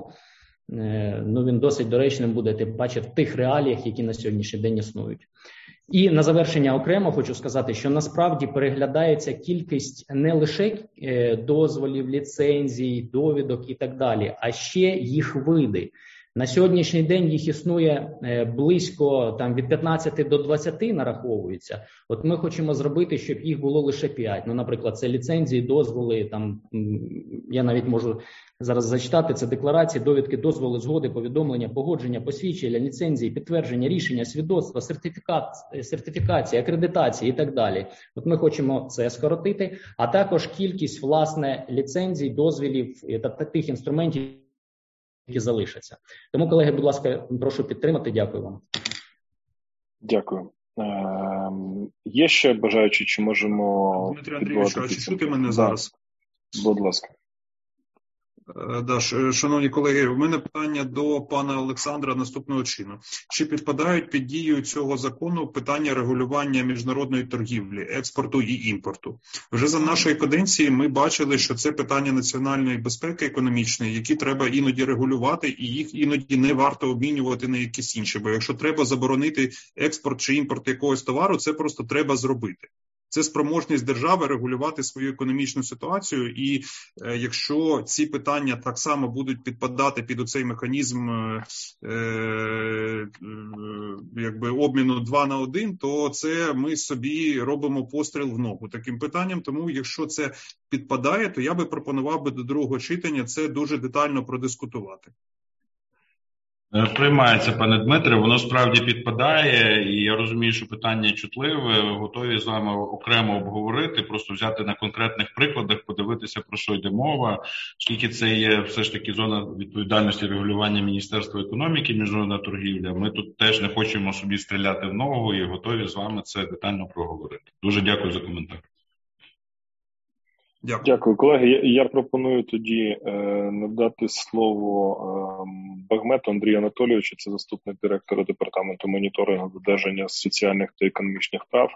Він досить доречним буде, тим паче, в тих реаліях, які на сьогоднішній день існують. І на завершення окремо хочу сказати, що насправді переглядається кількість не лише дозволів, ліцензій, довідок і так далі, а ще їх види. На сьогоднішній день їх існує близько від 15 до 20 нараховується. От ми хочемо зробити, щоб їх було лише 5. Наприклад, це ліцензії, дозволи, я навіть можу зараз зачитати, це декларації, довідки, дозволи, згоди, повідомлення, погодження, посвідчення, ліцензії, підтвердження, рішення, свідоцтва, сертифікація, акредитація і так далі. От ми хочемо це скоротити, а також кількість, власне, ліцензій, дозвілів та тих інструментів, які залишаться. Тому, колеги, будь ласка, прошу підтримати. Дякую вам. Дякую. Є ще бажаючі, чи можемо... Дмитро Андрійович, а чи чути мене зараз? Будь ласка. Шановні колеги, в мене питання до пана Олександра наступного чину. Чи підпадають під дію цього закону питання регулювання міжнародної торгівлі, експорту і імпорту? Вже за нашої каденції ми бачили, що це питання національної безпеки економічної, які треба іноді регулювати, і їх іноді не варто обмінювати на якісь інші. Бо якщо треба заборонити експорт чи імпорт якогось товару, це просто треба зробити. Це спроможність держави регулювати свою економічну ситуацію, і якщо ці питання так само будуть підпадати під оцей механізм обміну 2 на 1, то це ми собі робимо постріл в ногу таким питанням. Тому якщо це підпадає, то я би пропонував до другого читання це дуже детально продискутувати. Приймається, пане Дмитре, воно справді підпадає, і я розумію, що питання чутливе, готові з вами окремо обговорити, просто взяти на конкретних прикладах, подивитися, про що йде мова, оскільки це є все ж таки зона відповідальності регулювання Міністерства економіки, міжнародна торгівля. Ми тут теж не хочемо собі стріляти в ногу і готові з вами це детально проговорити. Дуже дякую за коментар. Дякую, колеги. Я пропоную тоді надати слово Багмету Андрію Анатолійовичу, це заступник директора департаменту моніторингу додержання соціальних та економічних прав.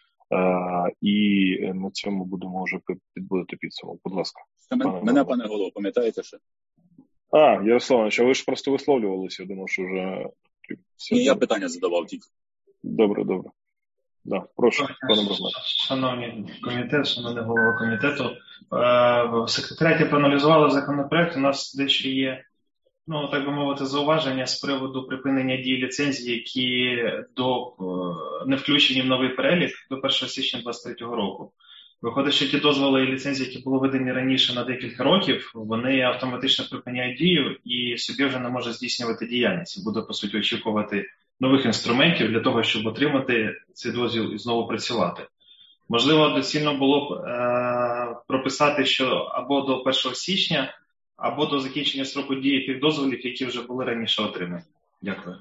І на цьому будемо вже підбудити підсумок. Будь ласка. Мене, пане голово, пам'ятаєте ще? Ярославович, а ви ж просто висловлювалися, я думав, що вже... Ні, я питання задавав тільки. Добре. Прошу, пане Багмет. Шановні комітет, шановний голова комітету, в секретаріаті проаналізували законопроект. У нас дещо є, так би мовити, зауваження з приводу припинення дії ліцензій, які не включені в новий перелік до 1 січня 2023 року. Виходить, що ті дозволи і ліцензії, які були видані раніше на декілька років, вони автоматично припиняють дію і собі вже не може здійснювати діяльність. І буде, по суті, очікувати нових інструментів для того, щоб отримати цей дозвіл і знову працювати. Можливо, доцільно було б прописати, що або до 1 січня або до закінчення строку дії тих дозволів, які вже були раніше отримані. Дякую.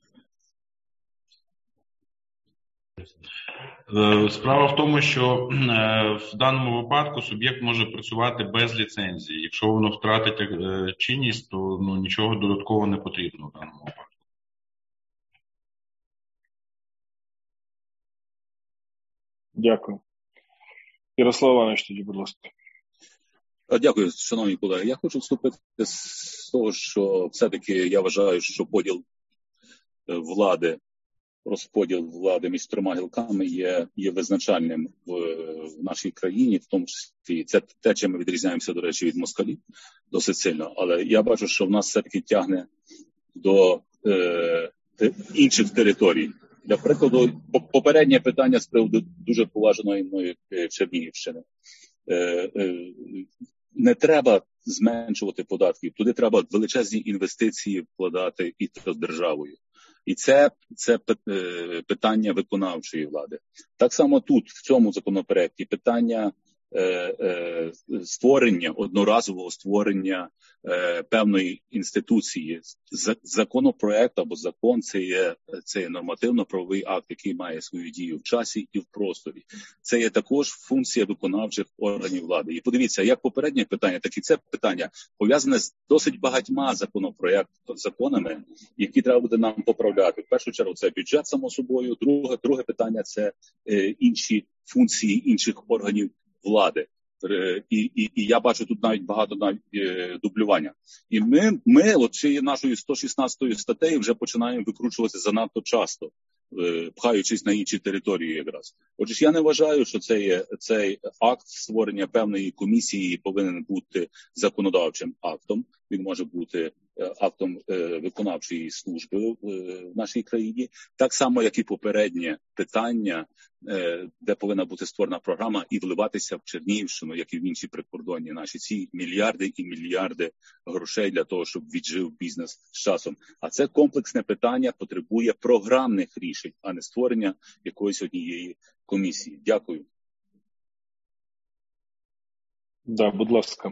Справа в тому, що в даному випадку суб'єкт може працювати без ліцензії. Якщо воно втратить чинність, то нічого додатково не потрібно в даному випадку. Дякую. Ярослав Іванович, тоді, будь ласка. Дякую, шановні колеги. Я хочу вступити з того, що все-таки я вважаю, що розподіл влади між трьома гілками є визначальним в нашій країні, в тому числі це те, чим ми відрізняємося, до речі, від москалів досить сильно. Але я бачу, що в нас все-таки тягне до інших територій. Для прикладу, попереднє питання з приводу дуже поважаної мною Чернігівщини. Не треба зменшувати податків, туди треба величезні інвестиції вкладати і з державою. І це питання виконавчої влади. Так само тут, в цьому законопроекті, питання одноразового створення певної інституції. Законопроект або закон це є нормативно-правовий акт, який має свою дію в часі і в просторі. Це є також функція виконавчих органів влади. І подивіться, як попереднє питання, так і це питання пов'язане з досить багатьма законами, які треба буде нам поправляти. В першу чергу це бюджет, само собою, друге питання це інші функції інших органів влади. І я бачу тут навіть багато дублювання. І ми от цією нашою 116 статтею вже починаємо викручуватися занадто часто, пхаючись на інші території якраз. Отже, я не вважаю, що цей акт створення певної комісії повинен бути законодавчим актом. Він може бути актом виконавчої служби в нашій країні. Так само, як і попереднє питання, де повинна бути створена програма і вливатися в Чернігівщину, як і в інші прикордонні наші. Ці мільярди і мільярди грошей для того, щоб віджив бізнес з часом. А це комплексне питання потребує програмних рішень, а не створення якоїсь однієї комісії. Дякую. Да, будь ласка.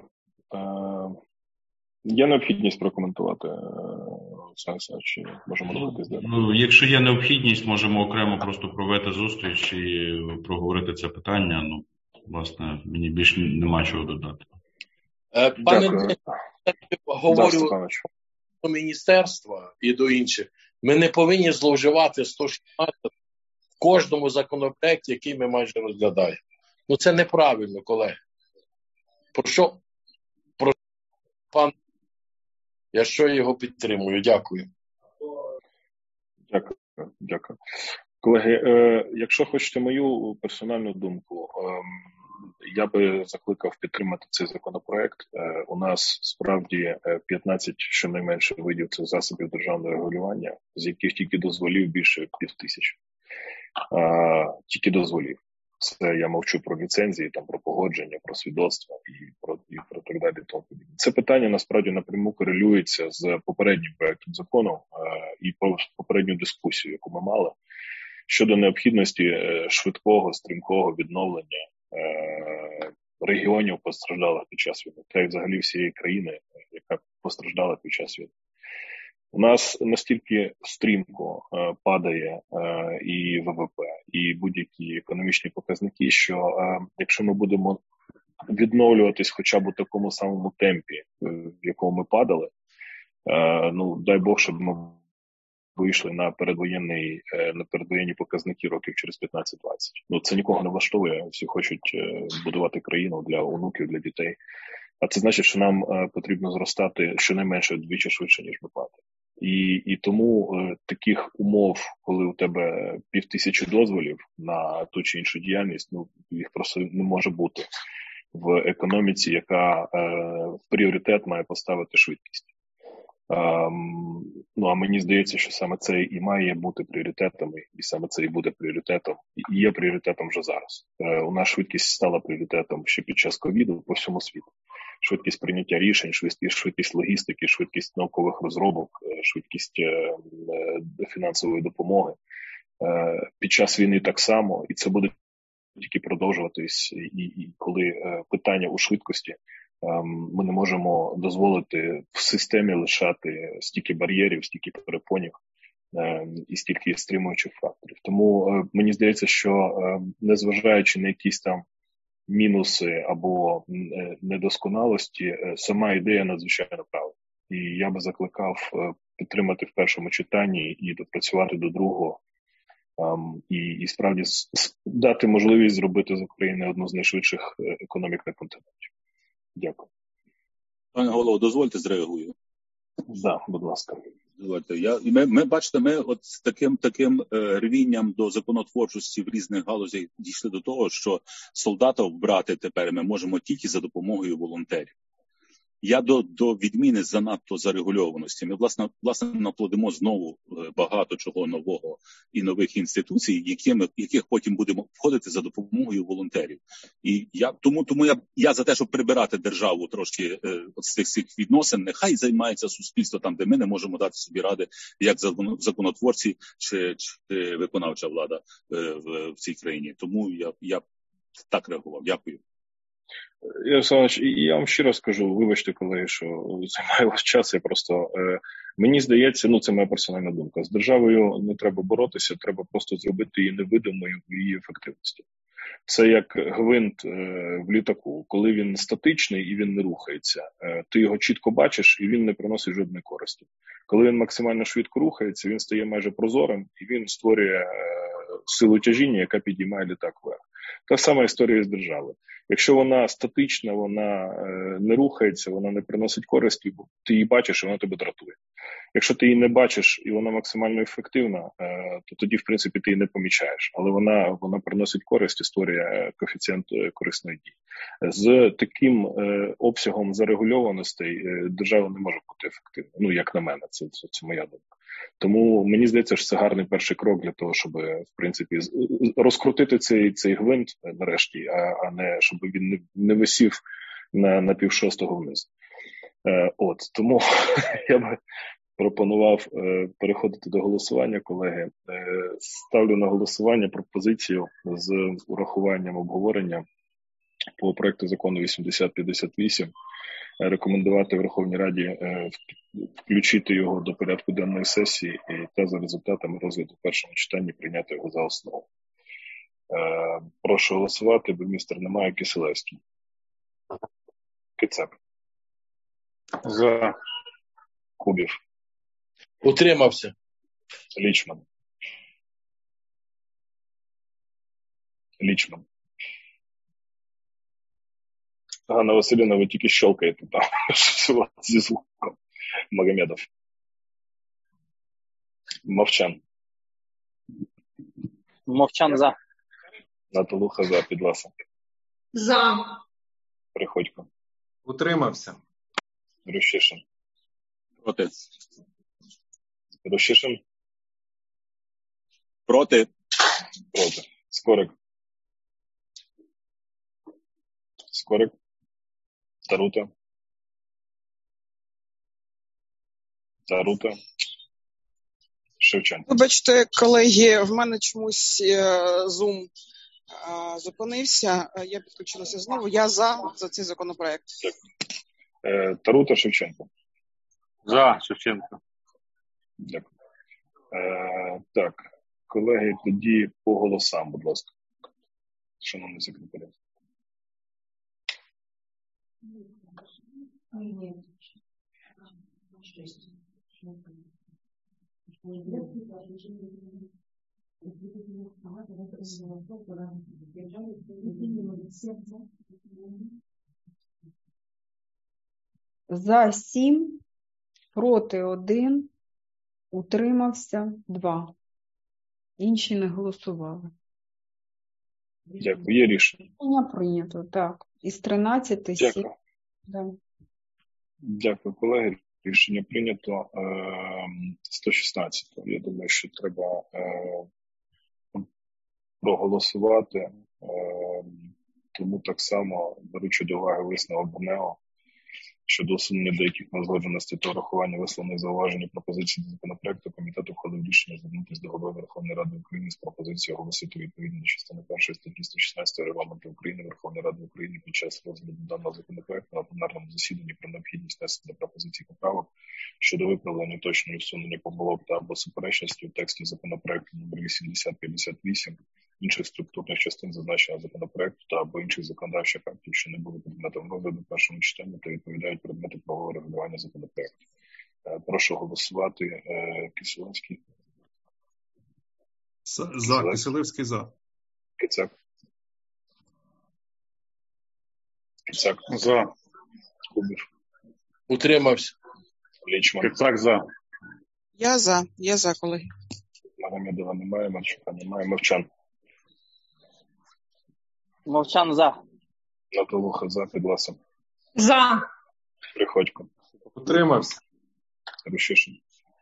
Є необхідність прокоментувати, чи можемо рухатись далі? Якщо є необхідність, можемо окремо просто провести зустріч і проговорити це питання. Власне, мені більше нема чого додати. Пане, говорю до міністерства і до інших. Ми не повинні зловживати 116 в кожному законопроекті, який ми майже розглядаємо. Це неправильно, колеги. Про що я його підтримую. Дякую. Дякую. Колеги, якщо хочете мою персональну думку, я би закликав підтримати цей законопроект. У нас справді 15 щонайменше видів цих засобів державного регулювання, з яких тільки дозволів більше 5000. Тільки дозволів. Це я мовчу про ліцензії, про погодження, про свідоцтва і про так далі. Це питання насправді напряму корелюється з попереднім проектом закону і попередню дискусію, яку ми мали, щодо необхідності швидкого, стрімкого відновлення регіонів, постраждалих під час війни, та й взагалі всієї країни, яка постраждала під час війни. У нас настільки стрімко падає і ВВП, і будь-які економічні показники, що якщо ми будемо відновлюватись хоча б у такому самому темпі, в якому ми падали, дай Бог, щоб ми вийшли на передвоєнні показники років через 15-20. Це нікого не влаштовує, всі хочуть будувати країну для онуків, для дітей. А це значить, що нам потрібно зростати щонайменше вдвічі швидше, ніж ми падаємо. І тому таких умов, коли у тебе 5000 дозволів на ту чи іншу діяльність, їх просто не може бути в економіці, яка в пріоритет має поставити швидкість. А мені здається, що саме це і має бути пріоритетами, і саме це і буде пріоритетом, і є пріоритетом вже зараз. У нас швидкість стала пріоритетом ще під час ковіду по всьому світу. Швидкість прийняття рішень, швидкість логістики, швидкість наукових розробок, швидкість фінансової допомоги. Під час війни так само, і це буде тільки продовжуватись, і коли питання у швидкості Ми не можемо дозволити в системі лишати стільки бар'єрів, стільки перепонів і стільки стримуючих факторів. Тому мені здається, що незважаючи на якісь там мінуси або недосконалості, сама ідея надзвичайно правильна. І я би закликав підтримати в першому читанні і допрацювати до другого, і справді дати можливість зробити з України одну з найшвидших економік на континенті. Дякую. Пане голово, дозвольте зреагую. Да, будь ласка. Бачите, ми от з таким рвінням до законотворчості в різних галузях дійшли до того, що солдата вбрати тепер ми можемо тільки за допомогою волонтерів. Я до відміни занадто зарегульованості. Ми, власне, наплодимо знову багато чого нового і нових інституцій, яких потім будемо входити за допомогою волонтерів. І тому я за те, щоб прибирати державу трошки з цих відносин, нехай займається суспільство там, де ми не можемо дати собі ради, як законотворці чи виконавча влада в цій країні. Тому я так реагував. Дякую. Я вам щиро скажу, вибачте, колеги, що займаю ваш час, я просто, мені здається, це моя персональна думка, з державою не треба боротися, треба просто зробити її невидимою в її ефективності. Це як гвинт в літаку, коли він статичний і він не рухається, ти його чітко бачиш і він не приносить жодної користі. Коли він максимально швидко рухається, він стає майже прозорим і він створює силу тяжіння, яка підіймає літак вверх. Та сама історія з державою. Якщо вона статична, вона не рухається, вона не приносить користі, ти її бачиш і вона тебе дратує. Якщо ти її не бачиш і вона максимально ефективна, то тоді, в принципі, ти її не помічаєш. Але вона приносить користь і створює коефіцієнт корисної дії. З таким обсягом зарегульованостей держава не може бути ефективною. Як на мене, це моя думка. Тому мені здається, що це гарний перший крок для того, щоб, в принципі, розкрутити цей гвинт нарешті, а не щоб він не висів на півшостого вниз. Тому я би пропонував переходити до голосування, колеги. Ставлю на голосування пропозицію з урахуванням обговорення по проекту закону 8058, рекомендувати Верховній Раді включити його до порядку денної сесії та за результатами розгляду в першому читанні прийняти його за основу. Прошу голосувати, Бурмістр немає, Кисилевський. Кицак. За. Кубів. Утримався. Лічман. Ганна Василівна, ви тільки щелкаєте там зі звуком. Магомедов. Мовчан. Мовчан за. Наталуха за. Підласа. За. Приходько. Утримався. Рощишин. Проти. Рощишин. Проти. Скорик. Тарута. Шевченко. Вибачте, колеги, в мене чомусь Zoom зупинився. Я підключилася знову. Я за цей законопроект. Тарута, Шевченко. За Шевченко. Дякую. Так, колеги, тоді по голосам, будь ласка. Шановний секретар. За 7, проти 1, утримався 2. Інші не голосували. Дякую. Є рішення. Рішення прийнято, так. Із 13 7. Дякую. Да. Дякую, колеги. Рішення прийнято. 116. Я думаю, що треба проголосувати. Тому так само, беручи до уваги висновок ГНЕО, Щодо усунення деяких неузгодженостей та врахування висловлених зауважень і пропозицій до законопроекту, комітет ухвалив рішення звернутися до Голови Верховної Ради України з пропозицією оголосити відповідно до частини 1 статті 116 Регламенту України Верховної Ради України під час розгляду даного законопроекту на пленарному засіданні про необхідність внесення пропозицій поправок щодо виправлення, уточнення, усунення помилок та або суперечності у тексті законопроекту номер 8058, інших структурних частин зазначеного законопроекту та або інших законодавчих актів, що не були предметом розгляду в першому читанні та відповідають предмету правового регулювання законопроекту. Прошу голосувати. Кисилевський. За. Кисилевський за. Кицак. Кицак. За. Кубів. Утримався. Лічман. Кицак за. Я за, колеги. Магомедова немає, Марчука немає. Мовчан. Мовчан за. Наталуха за. Підласом. За. Приходько. Утримався. Рущишин.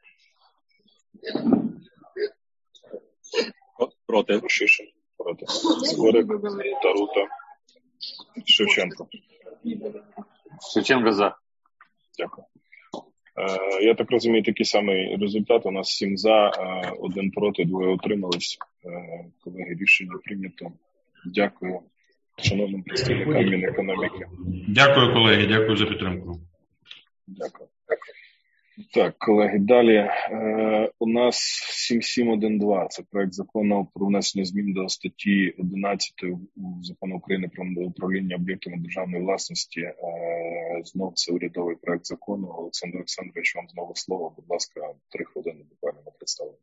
Проти. Рущишин. Проти. Скорик. Тарута. Шевченко. Шевченко за. Дякую. Я так розумію, такий самий результат. У нас 7 за, 1 проти, 2 утримались. Колеги, рішення прийнято. Дякую шановним представникам Мінекономіки. Дякую, колеги, дякую за підтримку. Дякую. Так, колеги, далі. У нас 7712. Це проект закону про внесення змін до статті 11 Закону України про управління об'єктами державної власності. Знов це урядовий проект закону. Олександр Олександрович, вам знову слово. Будь ласка, 3 хвилини буквально на представлення.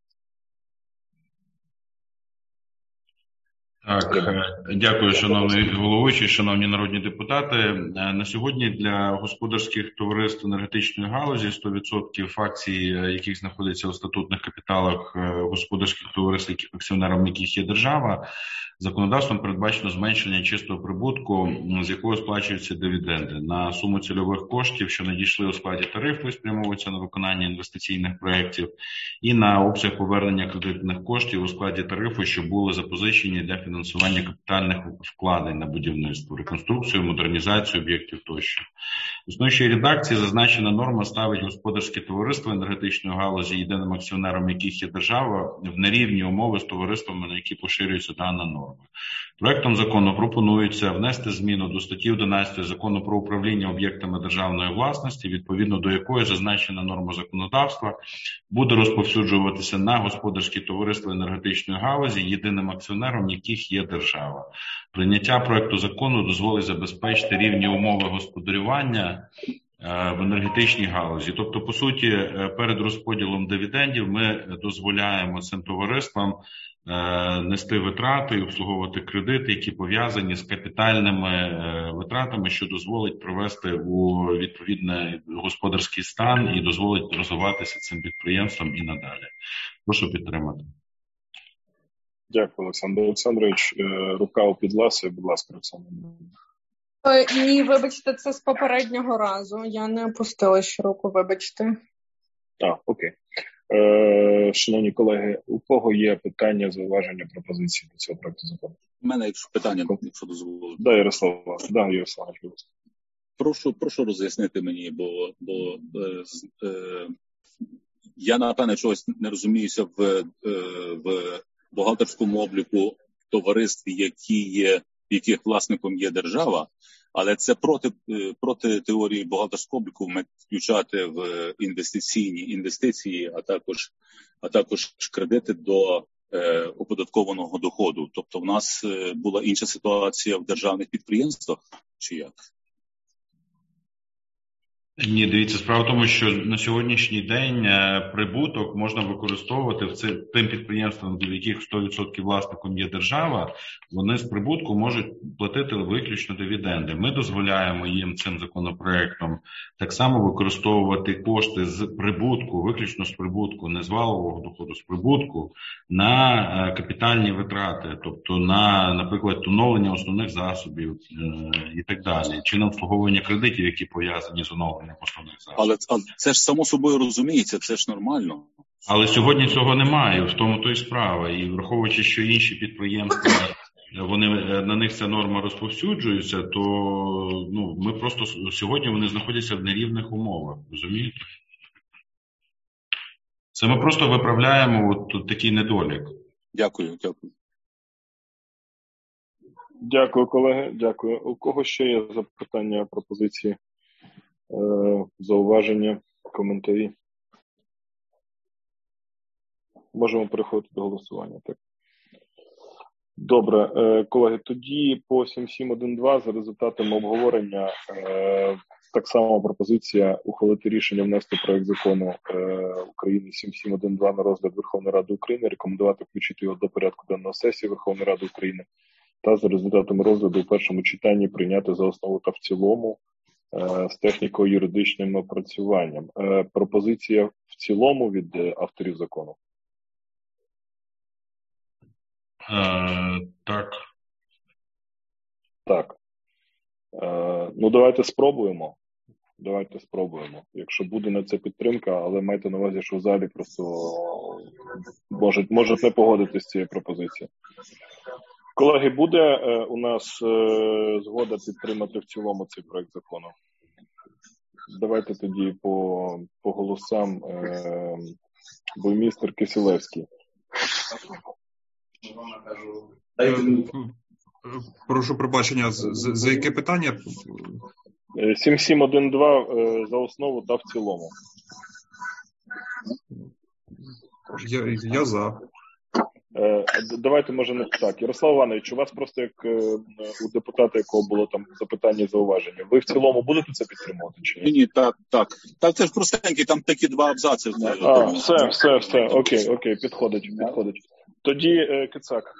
Так, дякую, шановний головуючий, шановні народні депутати. На сьогодні для господарських товариств енергетичної галузі 100% акцій, яких знаходяться у статутних капіталах господарських товариств, акціонером яких є держава, законодавством передбачено зменшення чистого прибутку, з якого сплачуються дивіденди на суму цільових коштів, що надійшли у складі тарифу і спрямовуються на виконання інвестиційних проєктів, і на обсяг повернення кредитних коштів у складі тарифу, що були запозичені для фінансування капітальних вкладень на будівництво, реконструкцію, модернізацію об'єктів тощо. В існуючій редакції зазначена норма ставить господарське товариство енергетичної галузі, єдиним акціонером яких є держава, в нерівні умови з товариствами, на які поширюється дана норма. Проектом закону пропонується внести зміну до статті 11 Закону про управління об'єктами державної власності, відповідно до якої зазначена норма законодавства буде розповсюджуватися на господарські товариства енергетичної галузі, єдиним акціонером яких є держава. Прийняття проекту закону дозволить забезпечити рівні умови господарювання в енергетичній галузі. Тобто, по суті, перед розподілом дивідендів ми дозволяємо цим товариствам нести витрати і обслуговувати кредити, які пов'язані з капітальними витратами, що дозволить привести у відповідний господарський стан і дозволить розвиватися цим підприємством і надалі. Прошу підтримати. Дякую, Олександр Олександрович. Рука у Підласі, будь ласка, Оксана. Ні, вибачте, це з попереднього разу. Я не опустила ще руку, вибачте. Окей. Шановні колеги, у кого є питання, зауваження, пропозиції до цього проекту закону? У мене є питання, якщо дозволите. Да, Ярослав, Прошу роз'яснити мені, бо я, напевне, чогось не розуміюся в бухгалтерському обліку товариств, яких власником є держава, але це проти теорії бухгалтерського обліку включати в інвестиції, а також кредити до оподаткованого доходу. Тобто в нас була інша ситуація в державних підприємствах, чи як? Ні, дивіться, справа в тому, що на сьогоднішній день прибуток можна використовувати тим підприємствам, в яких 100% власником є держава, вони з прибутку можуть платити виключно дивіденди. Ми дозволяємо їм цим законопроектом так само використовувати кошти з прибутку, виключно з прибутку, не з валового доходу, з прибутку, на капітальні витрати, тобто на, наприклад, оновлення основних засобів і так далі, чи на обслуговування кредитів, які пов'язані з оновленням. Але це ж само собою розуміється, це ж нормально. Але сьогодні цього немає, в тому то й справа. І враховуючи, що інші підприємства на них ця норма розповсюджується, то ми просто сьогодні вони знаходяться в нерівних умовах, розумієте? Це ми просто виправляємо такий недолік. Дякую. Дякую, колеги. Дякую. У кого ще є запитання, пропозиції, зауваження, коментарі? Можемо переходити до голосування. Так. Добре, колеги, тоді по 7712 за результатами обговорення так само пропозиція ухвалити рішення внести проект закону України 7712 на розгляд Верховної Ради України, рекомендувати включити його до порядку денного сесії Верховної Ради України та за результатами розгляду у першому читанні прийняти за основу та в цілому з техніко-юридичним опрацюванням. Пропозиція в цілому від авторів закону. Так. Так. Давайте спробуємо. Якщо буде на це підтримка, але майте на увазі, що в залі просто можуть не погодитися з цією пропозицією. Колеги, буде у нас згода підтримати в цілому цей проект закону? Давайте тоді по голосам. Буймістер Кисилевський. Прошу пробачення, за яке питання? 7712 за основу та в цілому. Я за. Давайте, може, не так. Ярослав Іванович, у вас просто як у депутата, якого було там запитання і зауваження. Ви в цілому будете це підтримувати чи ні? Ні, так. Так, це ж простенький, там такі два абзаци. Все. Окей, підходить. Тоді Кицак.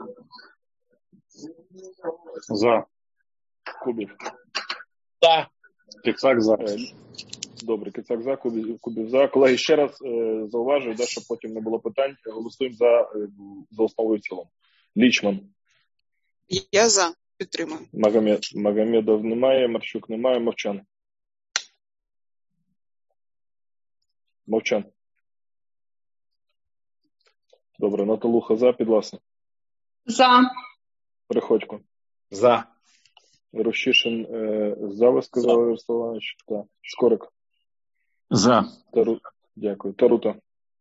За. Кубів. За. Кицак за. Добре, Кицак за, Кубів за. Колеги, ще раз зауважую, щоб потім не було питань. Голосуємо за основу і в цілому. Лічман. Я за. Підтримую. Магомедов немає, Марчук немає, Мовчан. Добре, Наталуха за, Підласна. За. Приходько. За. Рощишин за, ви сказали, Ярослав Іванович. Так. Скорик. За. Дякую. Тарута.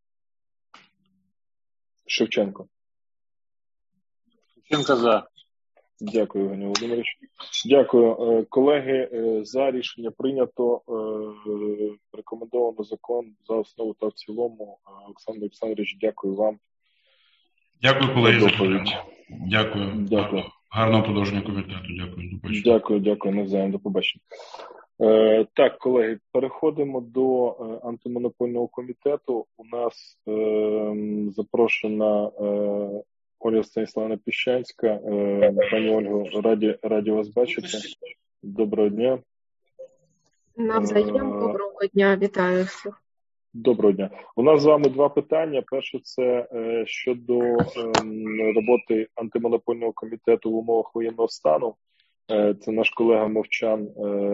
Шевченко. Шевченко за. Дякую, Євгеній Володимирович. Дякую. Колеги, за рішення прийнято. Рекомендовано закон за основу та в цілому. Олександр Олександрович, дякую вам. Дякую, колеги, за доповідь. Дякую. Гарного продовження комітету. Дякую. До побачення. Дякую. Навзаєм. До побачення. Так, колеги, переходимо до антимонопольного комітету. У нас запрошена Ольга Станіславівна Піщанська. Пані Ольго, раді вас бачити. Доброго дня. Навзаєм, доброго дня. Вітаю всіх. Доброго дня. У нас з вами два питання. Перше, це щодо роботи антимонопольного комітету в умовах воєнного стану. Це наш колега Мовчан,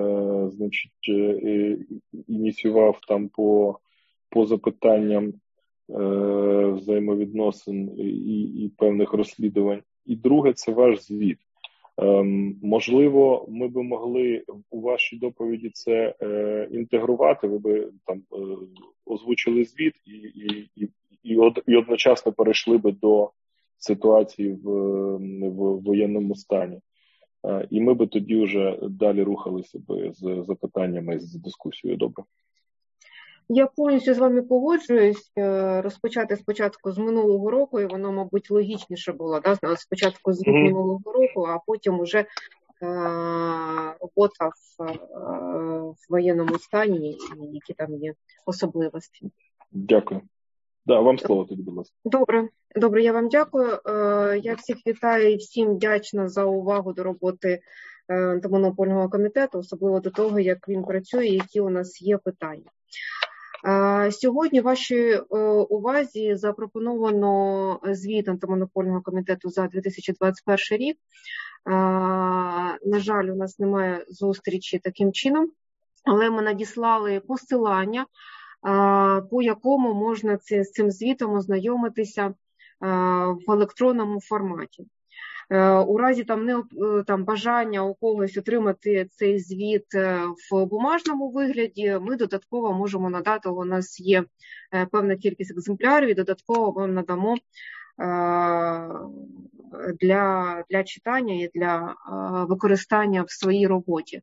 ініціював там по запитанням взаємовідносин і певних розслідувань. І друге, це ваш звіт. Можливо, ми би могли у вашій доповіді це інтегрувати, ви би там озвучили звіт і одночасно перейшли би до ситуації в воєнному стані. І ми би тоді вже далі рухалися би з запитаннями, з дискусією. Добре. Я повністю з вами погоджуюсь. Розпочати спочатку з минулого року, і воно, мабуть, логічніше було. Да? Спочатку з минулого року, а потім уже робота в воєнному стані, які там є особливості. Дякую. Да, вам слово тоді, будь ласка. Добре, я вам дякую. Я всіх вітаю і всім вдячна за увагу до роботи антимонопольного комітету, особливо до того, як він працює і які у нас є питання. Сьогодні вашій увазі запропоновано звіт антимонопольного комітету за 2021 рік. На жаль, у нас немає зустрічі таким чином, але ми надіслали посилання, по якому можна з цим звітом ознайомитися в електронному форматі. У разі там бажання у когось отримати цей звіт в бумажному вигляді, ми додатково можемо надати, у нас є певна кількість екземплярів, і додатково вам надамо для читання і для використання в своїй роботі.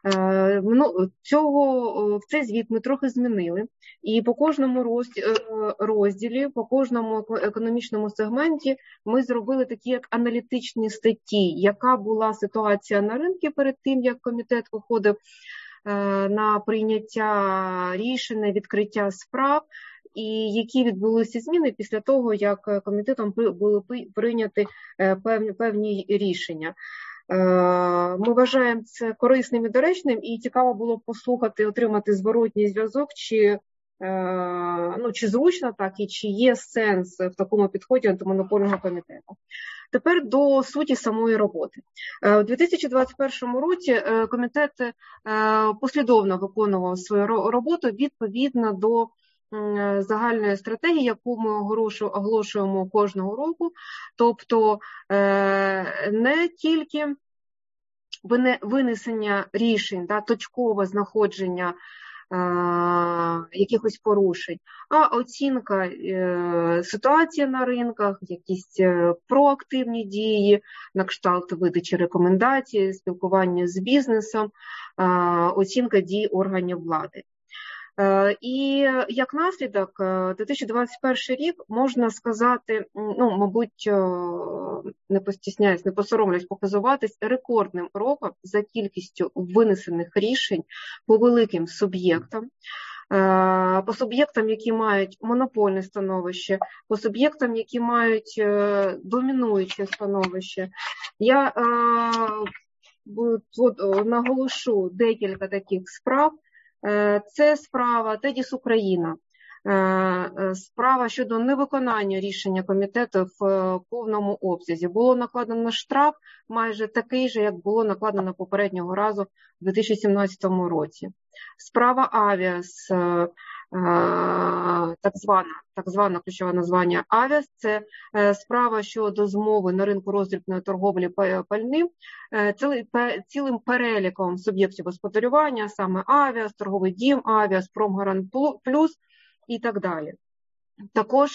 В цей звіт ми трохи змінили, і по кожному розділі, по кожному економічному сегменті ми зробили такі як аналітичні статті, яка була ситуація на ринку перед тим, як комітет виходив на прийняття рішень, відкриття справ, і які відбулися зміни після того, як комітетом були прийняті певні рішення. Ми вважаємо це корисним і доречним, і цікаво було послухати, отримати зворотній зв'язок, чи зручно так, і чи є сенс в такому підході антимонопольного комітету. Тепер до суті самої роботи. У 2021 році комітет послідовно виконував свою роботу відповідно до загальної стратегії, яку ми оголошуємо кожного року, тобто не тільки винесення рішень, точкове знаходження якихось порушень, а оцінка ситуації на ринках, якісь проактивні дії, на кшталт видачі рекомендацій, спілкування з бізнесом, оцінка дій органів влади. І як наслідок, 2021 рік, можна сказати, мабуть, не постісняюсь, не посоромлюсь показуватись, рекордним роком за кількістю винесених рішень по великим суб'єктам, по суб'єктам, які мають монопольне становище, по суб'єктам, які мають домінуюче становище. Я наголошу декілька таких справ. Це справа Тедіс Україна, справа щодо невиконання рішення комітету в повному обсязі. Було накладено штраф майже такий же, як було накладено попереднього разу в 2017 році. Справа Авіас, так звана ключове названня Авіас, це справа щодо змови на ринку роздрібної торговлі пальним цілим переліком суб'єктів господарювання, саме Авіас, торговий дім Авіас, Промгарант Плюс і так далі. Також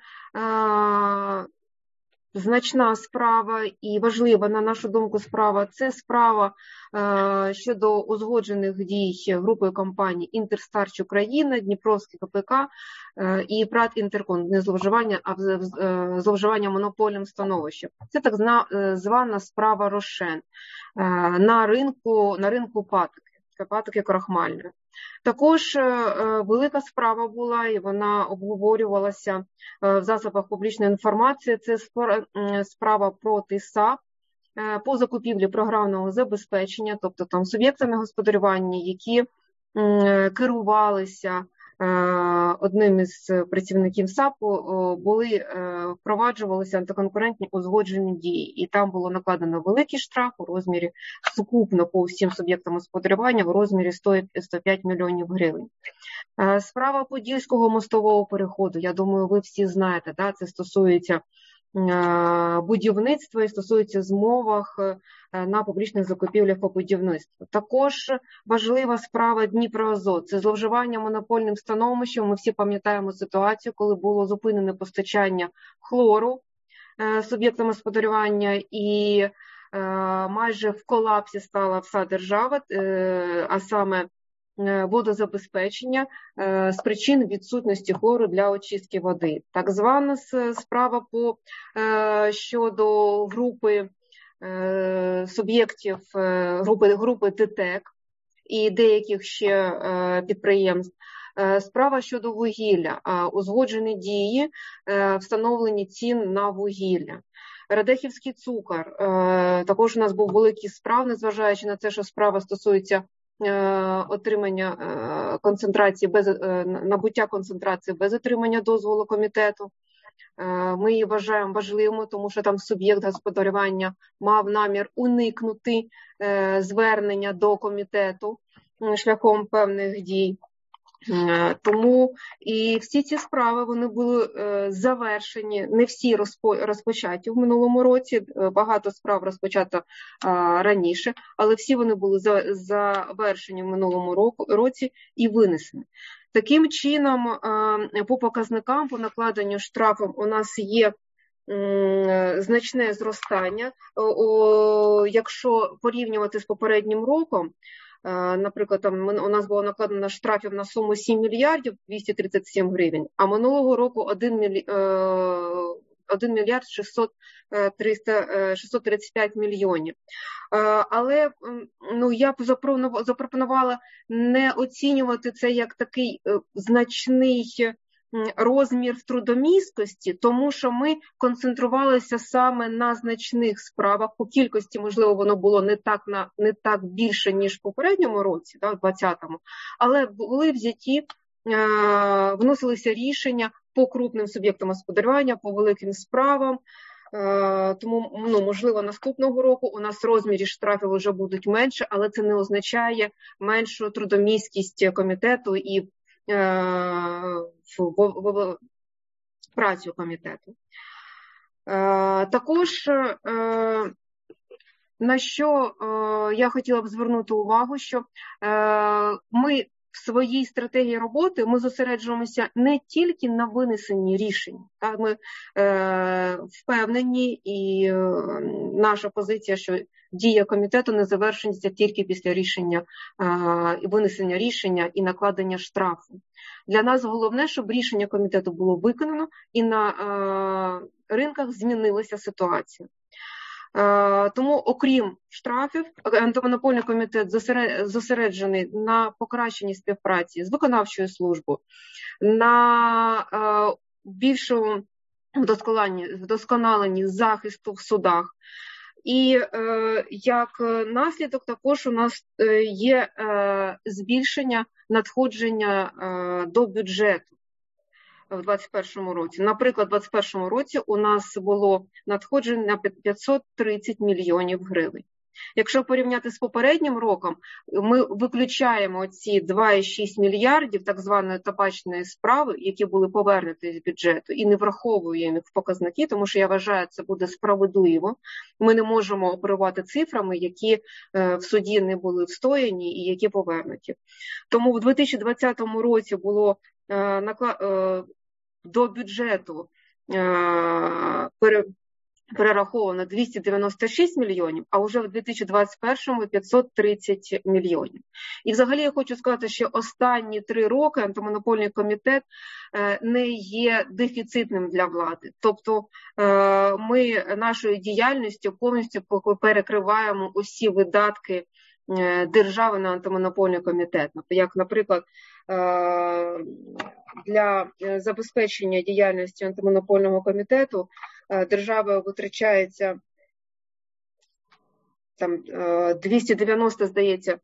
значна справа і важлива, на нашу думку, справа – це справа щодо узгоджених дій групою компаній «Інтерстарч Україна», Дніпровський КПК і ПРАТ «Інтеркон», не зловживання, а зловживання монопольним становищем. Це так звана справа Рошен на ринку патоки крахмальної. Також велика справа була, і вона обговорювалася в засобах публічної інформації. Це справа проти САП по закупівлі програмного забезпечення, тобто там суб'єктами господарювання, які керувалися одним із працівників САПу, впроваджувалися антиконкурентні узгоджені дії. І там було накладено великий штраф у розмірі сукупно по всім суб'єктам господарювання в розмірі 105 мільйонів гривень. Справа Подільського мостового переходу, я думаю, ви всі знаєте, це стосується будівництва і стосується змовах на публічних закупівлях по будівництву. Також важлива справа Дніпроазот. Це зловживання монопольним становищем. Ми всі пам'ятаємо ситуацію, коли було зупинене постачання хлору суб'єктам господарювання, і майже в колапсі стала вся держава, а саме водозабезпечення з причин відсутності хлору для очистки води. Так звана справа щодо групи суб'єктів, групи ТТЕК і деяких ще підприємств. Справа щодо вугілля, узгоджені дії, встановлені цін на вугілля. Радехівський цукор, також у нас був великий справ, незважаючи на те, що справа стосується отримання концентрації набуття концентрації без отримання дозволу комітету. Ми її вважаємо важливою, тому що там суб'єкт господарювання мав намір уникнути звернення до комітету шляхом певних дій. Тому і всі ці справи вони були завершені, не всі розпочаті в минулому році, багато справ розпочато раніше, але всі вони були завершені в минулому році і винесені. Таким чином, по показникам, по накладенню штрафам у нас є значне зростання. Якщо порівнювати з попереднім роком, наприклад, там у нас було накладено штрафів на суму 7 мільярдів 237 гривень, а минулого року 1 мільярд 635 мільйонів. Але я б запропонувала не оцінювати це як такий значний розмір в трудомісткості, тому що ми концентрувалися саме на значних справах. По кількості, можливо, воно було не так більше, ніж в попередньому році, в 2020-му, але були взяті, вносилися рішення по крупним суб'єктам господарювання, по великим справам. Тому, можливо, наступного року у нас розміри штрафів вже будуть менше, але це не означає меншу трудомісткість комітету і в працю комітету. Також на що я хотіла б звернути увагу, що ми в своїй стратегії роботи ми зосереджуємося не тільки на винесенні рішень. Ми впевнені, і наша позиція, що дія комітету не завершиться тільки після рішення, винесення рішення і накладення штрафу. Для нас головне, щоб рішення комітету було виконано і на ринках змінилася ситуація. Тому, окрім штрафів, антимонопольний комітет зосереджений на покращенні співпраці з виконавчою службою, на більшому вдосконаленні захисту в судах. І як наслідок також у нас є збільшення надходження до бюджету в 2021 році. Наприклад, у 2021 році у нас було надходження на 530 мільйонів гривень. Якщо порівняти з попереднім роком, ми виключаємо ці 2,6 мільярдів так званої табачної справи, які були повернуті з бюджету, і не враховуємо їх в показники, тому що я вважаю, це буде справедливо. Ми не можемо оперувати цифрами, які в суді не були встояні і які повернуті. Тому в 2020 році було до бюджету перераховано 296 мільйонів, а вже в 2021-му 530 мільйонів. І взагалі я хочу сказати, що останні 3 роки антимонопольний комітет не є дефіцитним для влади. Тобто ми нашою діяльністю повністю перекриваємо усі видатки держави на антимонопольний комітет. Як, наприклад, для забезпечення діяльності антимонопольного комітету держава витрачається там 290, здається,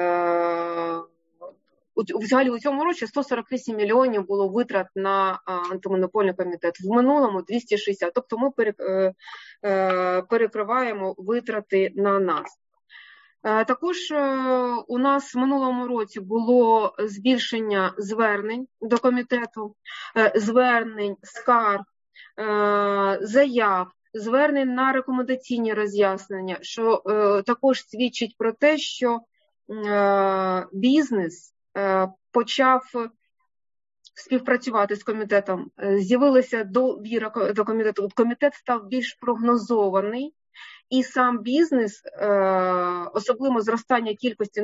взагалі у цьому році 148 мільйонів було витрат на антимонопольний комітет. В минулому 260. Тобто ми перекриваємо витрати на нас. Також у нас в минулому році було збільшення звернень до комітету, звернень, скарг, заяв, звернень на рекомендаційні роз'яснення, що також свідчить про те, що бізнес почав співпрацювати з комітетом, з'явилася довіра до комітету, комітет став більш прогнозований, і сам бізнес, особливо зростання кількості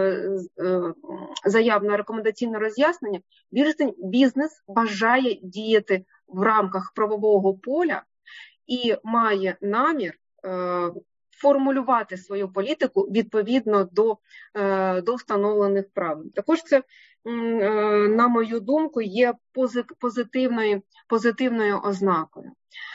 заяв на рекомендаційне роз'яснення, бізнес бажає діяти в рамках правового поля і має намір формулювати свою політику відповідно до встановлених правил. Також це, на мою думку, є позитивною ознакою.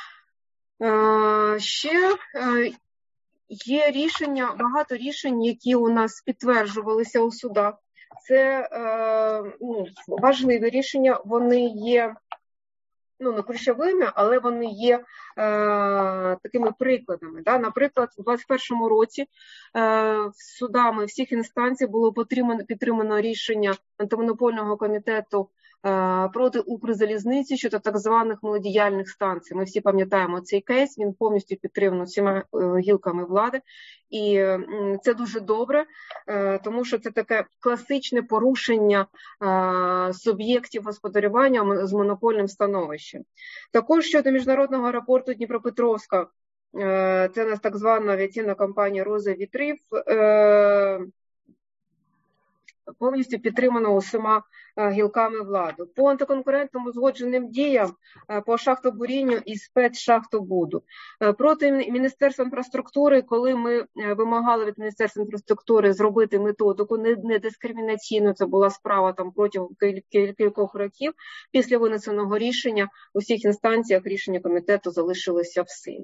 Ще є рішення, багато рішень, які у нас підтверджувалися у судах. Це важливі рішення, вони є не ключовими, але вони є такими прикладами. Да? Наприклад, у 2021 році судами всіх інстанцій було підтримано рішення антимонопольного комітету проти Укрзалізниці щодо так званих малодіяльних станцій. Ми всі пам'ятаємо цей кейс, він повністю підтриманий всіма гілками влади. І це дуже добре, тому що це таке класичне порушення суб'єктів господарювання з монопольним становищем. Також щодо міжнародного аеропорту Дніпропетровська, це у нас так звана авіаційна компанія «Роза вітрів», повністю підтримано усіма гілками влади. По антиконкурентним узгодженим діям по шахтобурінню і спецшахтобуду. Проти Міністерства інфраструктури, коли ми вимагали від Міністерства інфраструктури зробити методику недискримінаційну, це була справа там протягом кількох років, після винесеного рішення у всіх інстанціях рішення комітету залишилося в силі.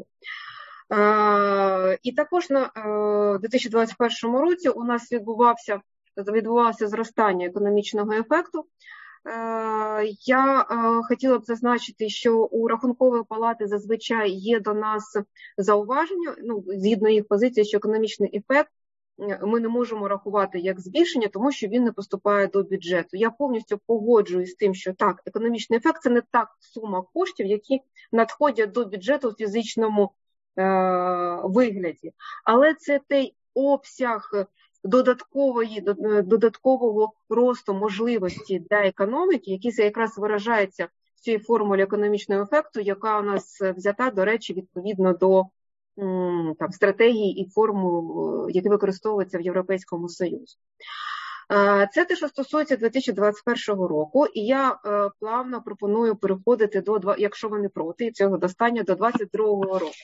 І також на 2021 році у нас відбувалося зростання економічного ефекту. Я хотіла б зазначити, що у Рахункової палати зазвичай є до нас зауваження, згідно їх позиції, що економічний ефект ми не можемо рахувати як збільшення, тому що він не поступає до бюджету. Я повністю погоджуюсь з тим, що так, економічний ефект – це не та сума коштів, які надходять до бюджету у фізичному вигляді, але це той обсяг додаткового росту можливості для економіки, який якраз виражається в цій формулі економічного ефекту, яка у нас взята, до речі, відповідно до стратегії і формул, які використовуються в Європейському Союзі. Це те, що стосується 2021 року, і я плавно пропоную переходити якщо ви не проти, цього достання до 2022 року.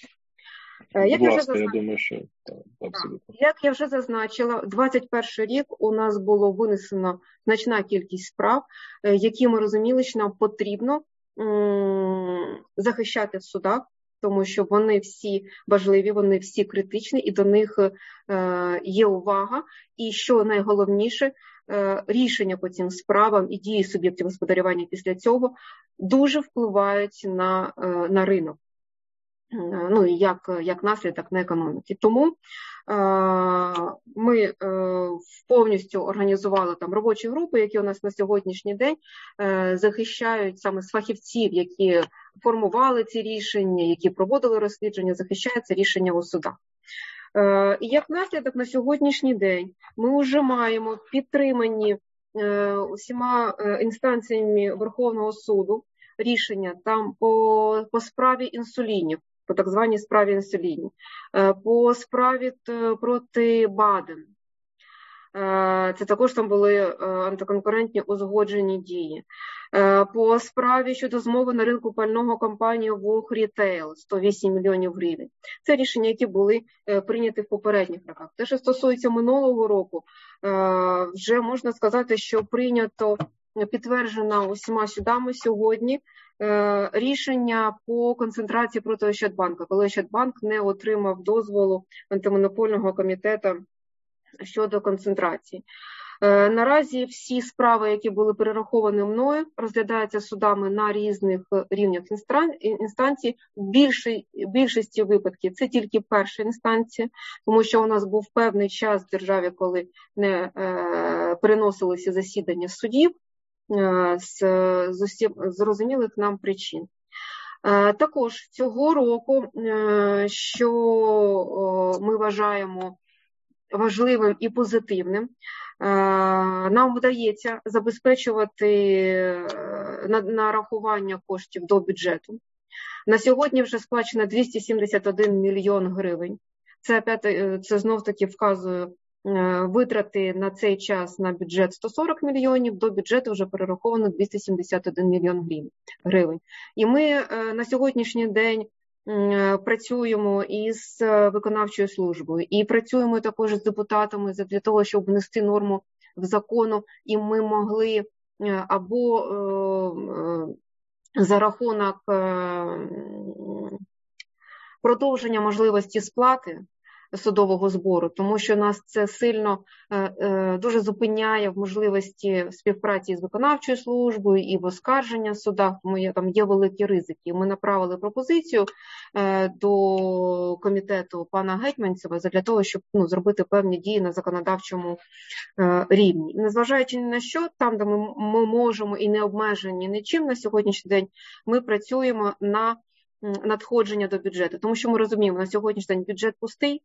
Як я вже зазначила, 2021 рік у нас було винесено значна кількість справ, які ми розуміли, що нам потрібно захищати в судах, тому що вони всі важливі, вони всі критичні, і до них є увага. І що найголовніше, рішення по цим справам і дії суб'єктів господарювання після цього дуже впливають на ринок. Як наслідок на економіці. Тому ми повністю організували там робочі групи, які у нас на сьогоднішній день захищають саме з фахівців, які формували ці рішення, які проводили розслідування, захищаються рішення у судах. І як наслідок на сьогоднішній день ми вже маємо підтримані усіма інстанціями Верховного суду рішення там по справі інсулінів, по так званій справі інсулінів, по справі проти Баден. Це також там були антиконкурентні узгоджені дії. По справі щодо змови на ринку пального компанії Вог Рітейл 108 мільйонів гривень. Це рішення, які були прийняті в попередніх роках. Те, що стосується минулого року, вже можна сказати, що підтверджено усіма судами сьогодні рішення по концентрації проти Ощадбанка, коли Ощадбанк не отримав дозволу антимонопольного комітету щодо концентрації. Наразі всі справи, які були перераховані мною, розглядаються судами на різних рівнях інстанцій. В більшості випадків це тільки перша інстанція, тому що у нас був певний час в державі, коли не переносилися засідання судів з зрозумілих нам причин. Також цього року, що ми вважаємо важливим і позитивним, нам вдається забезпечувати нарахування коштів до бюджету. На сьогодні вже сплачено 271 мільйон гривень. Це знов-таки вказує витрати на цей час на бюджет 140 мільйонів, до бюджету вже перераховано 271 мільйон гривень. І ми на сьогоднішній день працюємо із виконавчою службою і працюємо також з депутатами для того, щоб внести норму в закону, і ми могли або за рахунок продовження можливості сплати судового збору, тому що нас це сильно дуже зупиняє в можливості співпраці з виконавчою службою і в оскарження в судах, тому там є великі ризики. Ми направили пропозицію до комітету пана Гетманцева для того, щоб зробити певні дії на законодавчому рівні. Незважаючи ні на що, там, де ми можемо і не обмежені нічим на сьогоднішній день, ми працюємо на надходження до бюджету, тому що ми розуміємо, на сьогоднішній день бюджет пустий.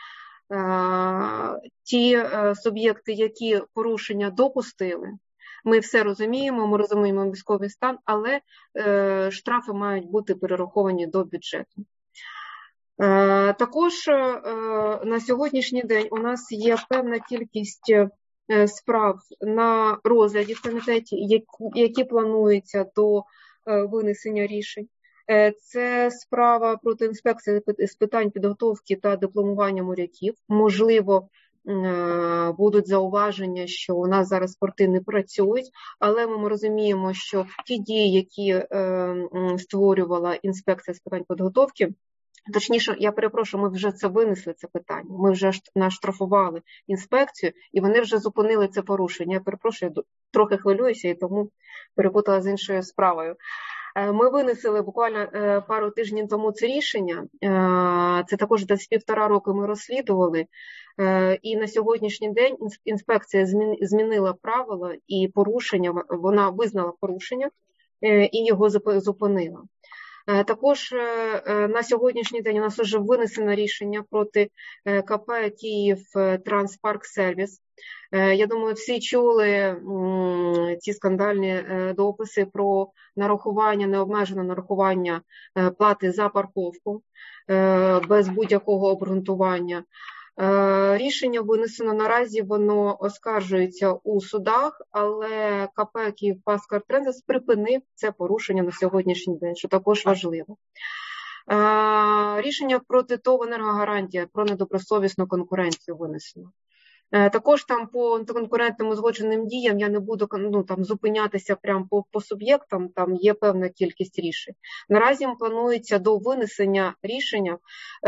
Ті суб'єкти, які порушення допустили, ми все розуміємо, ми розуміємо військовий стан, але штрафи мають бути перераховані до бюджету. Також на сьогоднішній день у нас є певна кількість справ на розгляді в комітеті, які плануються до винесення рішень. Це справа проти інспекції з питань підготовки та дипломування моряків. Можливо, будуть зауваження, що у нас зараз порти не працюють, але ми розуміємо, що ті дії, які створювала інспекція з питань підготовки, точніше, я перепрошую, ми вже це винесли, це питання. Ми вже наштрафували інспекцію, і вони вже зупинили це порушення. Я перепрошую, я трохи хвилююся, і тому перепутала з іншою справою. Ми винесли буквально пару тижнів тому це рішення. Це також десь 1,5 року ми розслідували. І на сьогоднішній день інспекція змінила правила і порушення, вона визнала порушення і його зупинила. Також на сьогоднішній день у нас вже винесено рішення проти КП «Київ Транспарксервіс». Я думаю, всі чули ці скандальні дописи про нарахування, необмежене нарахування плати за парковку без будь-якого обґрунтування. Рішення винесено наразі, воно оскаржується у судах, але КП «Київ Транспарксервіс» припинив це порушення на сьогоднішній день, що також важливо. Рішення проти ТОВ «Енергогарантія» про недобросовісну конкуренцію винесено. Також там по антиконкурентним узгодженим діям я не буду там зупинятися прямо по суб'єктам, там є певна кількість рішень. Наразі планується до винесення рішення.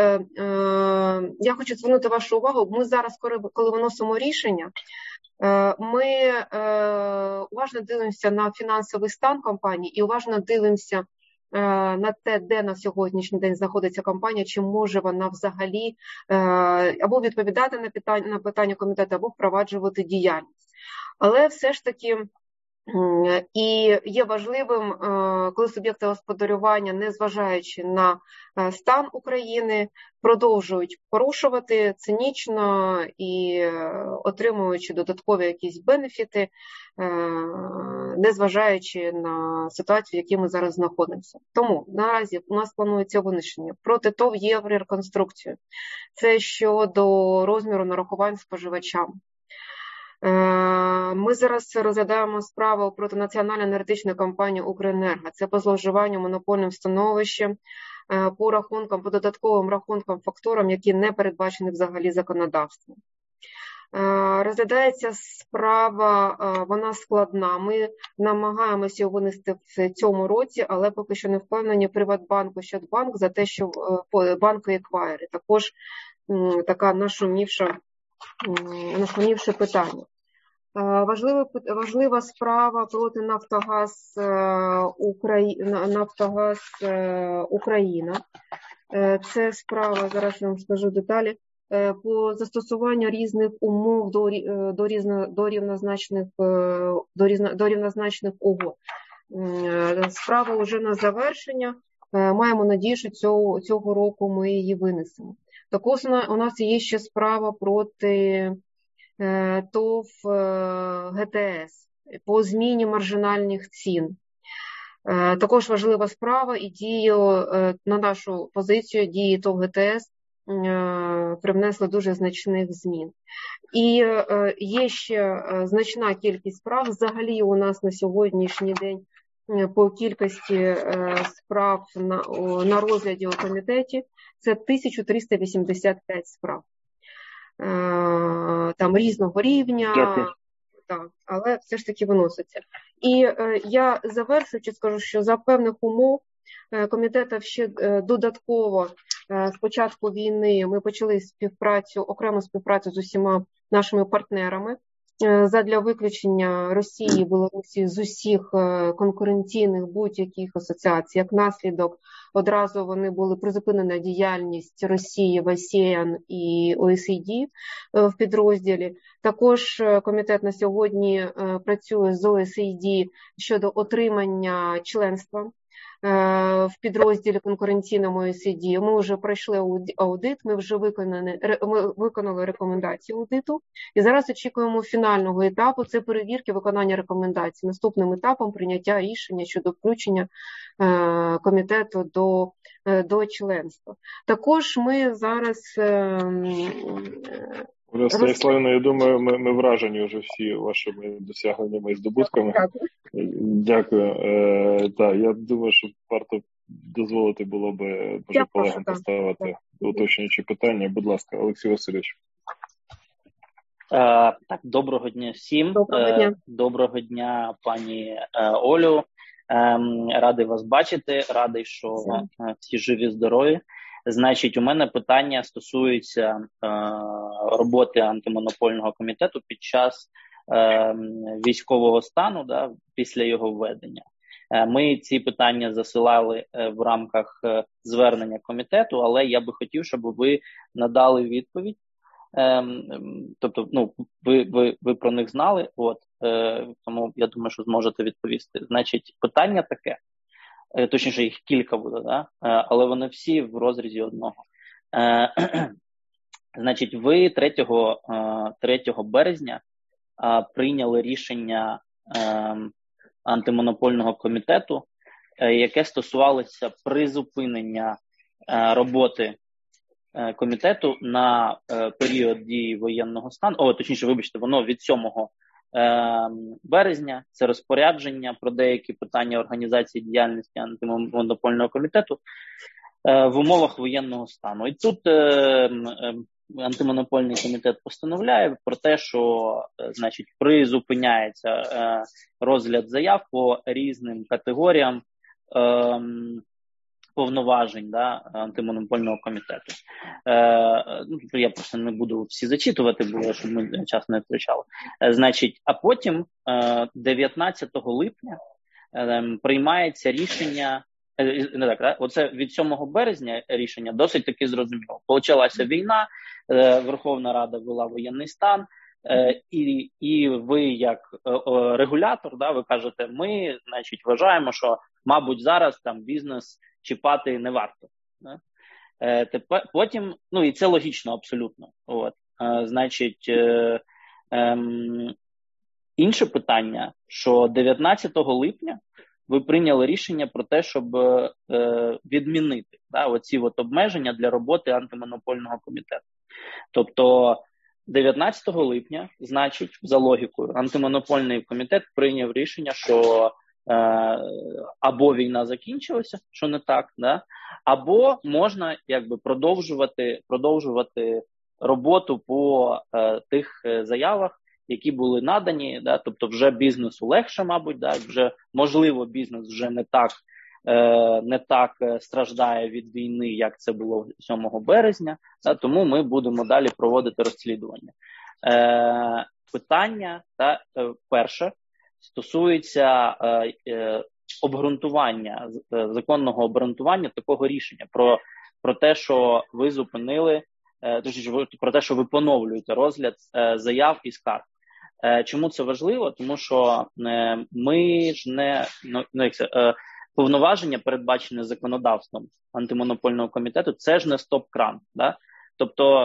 Я хочу звернути вашу увагу, ми зараз, коли виносимо рішення, ми уважно дивимося на фінансовий стан компанії і уважно дивимося на те, де на сьогоднішній день знаходиться компанія, чи може вона взагалі або відповідати на питання комітету, або впроваджувати діяльність. Але все ж таки і є важливим, коли суб'єкти господарювання, незважаючи на стан України, продовжують порушувати цинічно і отримуючи додаткові якісь бенефіти, незважаючи на ситуацію, в якій ми зараз знаходимося. Тому наразі у нас планується винищення проти ТОВ «Єврореконструкцію». Це щодо розміру нарахувань споживачам. Ми зараз розглядаємо справу проти Національної енергетичної компанії «Укренерго». Це по зловживанню монопольним становищем по рахункам, по додатковим рахункам, фактурам, які не передбачені взагалі законодавством. Розглядається справа, вона складна. Ми намагаємося її винести в цьому році, але поки що не впевнені Приватбанк, Ощадбанк за те, що банки еквайри. Також така нашумівше питання. Важлива справа проти Нафтогаз Україна. Це справа, зараз я вам скажу деталі, по застосуванню різних умов до рівнозначних угод. Справа вже на завершення. Маємо надію, що цього року ми її винесемо. Також у нас є ще справа проти ТОВ ГТС по зміні маржинальних цін. Також важлива справа і на нашу позицію дії ТОВ ГТС привнесли дуже значних змін. І є ще значна кількість справ. Взагалі у нас на сьогоднішній день по кількості справ на розгляді у комітеті це 1385 справ. Там різного рівня, так, але все ж таки виноситься. І я завершуючи скажу, що за певних умов комітетом ще додатково З початку війни ми почали окрему співпрацю з усіма нашими партнерами задля виключення Росії і Білорусі з усіх конкуренційних будь-яких асоціацій. Як наслідок, одразу вони були призупинена діяльність Росії в ASEAN і OECD в підрозділі. Також комітет на сьогодні працює з OECD щодо отримання членства в підрозділі конкуренційному OECD. Ми вже пройшли аудит, ми вже виконали рекомендації аудиту і зараз очікуємо фінального етапу, це перевірки виконання рекомендацій. Наступним етапом прийняття рішення щодо включення комітету до членства. Також ми зараз Станіславівна, я думаю, ми вражені вже всі вашими досягненнями і здобутками. Дякую. Так, я думаю, що варто дозволити було би колегам поставити уточнюючі питання. Будь ласка, Олексій Васильович. Так, доброго дня всім. Доброго дня, пані Олю. Радий вас бачити, радий, що всі живі, здорові. Значить, у мене питання стосується роботи антимонопольного комітету під час військового стану, да, після його введення. Ми ці питання засилали в рамках звернення комітету, але я би хотів, щоб ви надали відповідь. Тобто, ви про них знали, тому я думаю, що зможете відповісти. Значить, питання таке. Точніше, їх кілька буде, да? Але вони всі в розрізі одного. Значить, ви 3 березня прийняли рішення антимонопольного комітету, яке стосувалося призупинення роботи комітету на період дії воєнного стану. Точніше, вибачте, воно від 7 березня, це розпорядження про деякі питання організації діяльності антимонопольного комітету в умовах воєнного стану. І тут антимонопольний комітет постановляє про те, що, значить, призупиняється розгляд заяв по різним категоріям повноважень, да, антимонопольного комітету. Я просто не буду всі зачитувати, бо щоб ми час не втрачали. Значить, а потім 19 липня приймається рішення, не так, да? Оце від 7 березня рішення досить таки зрозуміло. Почалася війна, Верховна Рада ввела воєнний стан, і ви як регулятор, да, ви кажете, ми, значить, вважаємо, що, мабуть, зараз там бізнес чіпати не варто. Да? Потім, і це логічно абсолютно. Значить, інше питання, що 19 липня ви прийняли рішення про те, щоб відмінити, да, оці обмеження для роботи антимонопольного комітету. Тобто 19 липня, значить, за логікою, антимонопольний комітет прийняв рішення, що або війна закінчилася, що не так, да? Або можна продовжувати роботу по тих заявах, які були надані, да? Тобто вже бізнесу легше, мабуть, да? Вже можливо бізнес вже не так страждає від війни, як це було 7 березня, да? Тому ми будемо далі проводити розслідування. Питання, да, перше, стосується обґрунтування, законного обґрунтування такого рішення про те, що ви зупинили, про те, що ви поновлюєте розгляд заяв і скарг. Чому це важливо? Тому що ми ж повноваження, передбачене законодавством антимонопольного комітету, це ж не стоп-кран. Да? Тобто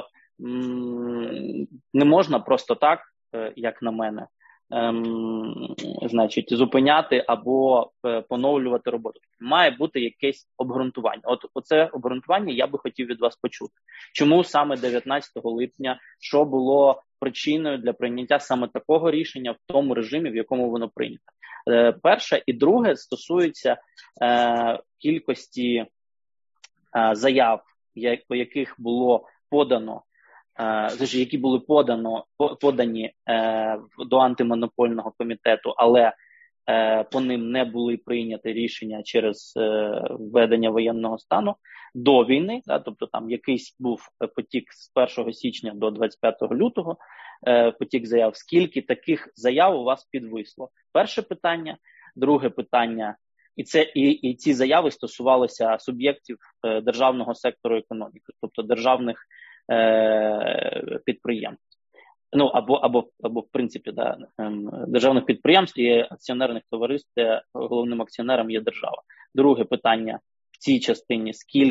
не можна просто так, як на мене, значить, зупиняти або поновлювати роботу. Має бути якесь обґрунтування. Оце обґрунтування я би хотів від вас почути. Чому саме 19 липня, що було причиною для прийняття саме такого рішення в тому режимі, в якому воно прийнято? Перше. І друге стосується кількості заяв, по яких було подано, які були подані до антимонопольного комітету, але по ним не були прийняті рішення через введення воєнного стану до війни, да, тобто там якийсь був потік з 1 січня до 25 лютого, потік заяв, скільки таких заяв у вас підвисло? Перше питання. Друге питання, і ці заяви стосувалися суб'єктів державного сектору економіки, тобто державних підприємств. Ну, або в принципі, да, державних підприємств і акціонерних товариств, де головним акціонером є держава. Друге питання в цій частині,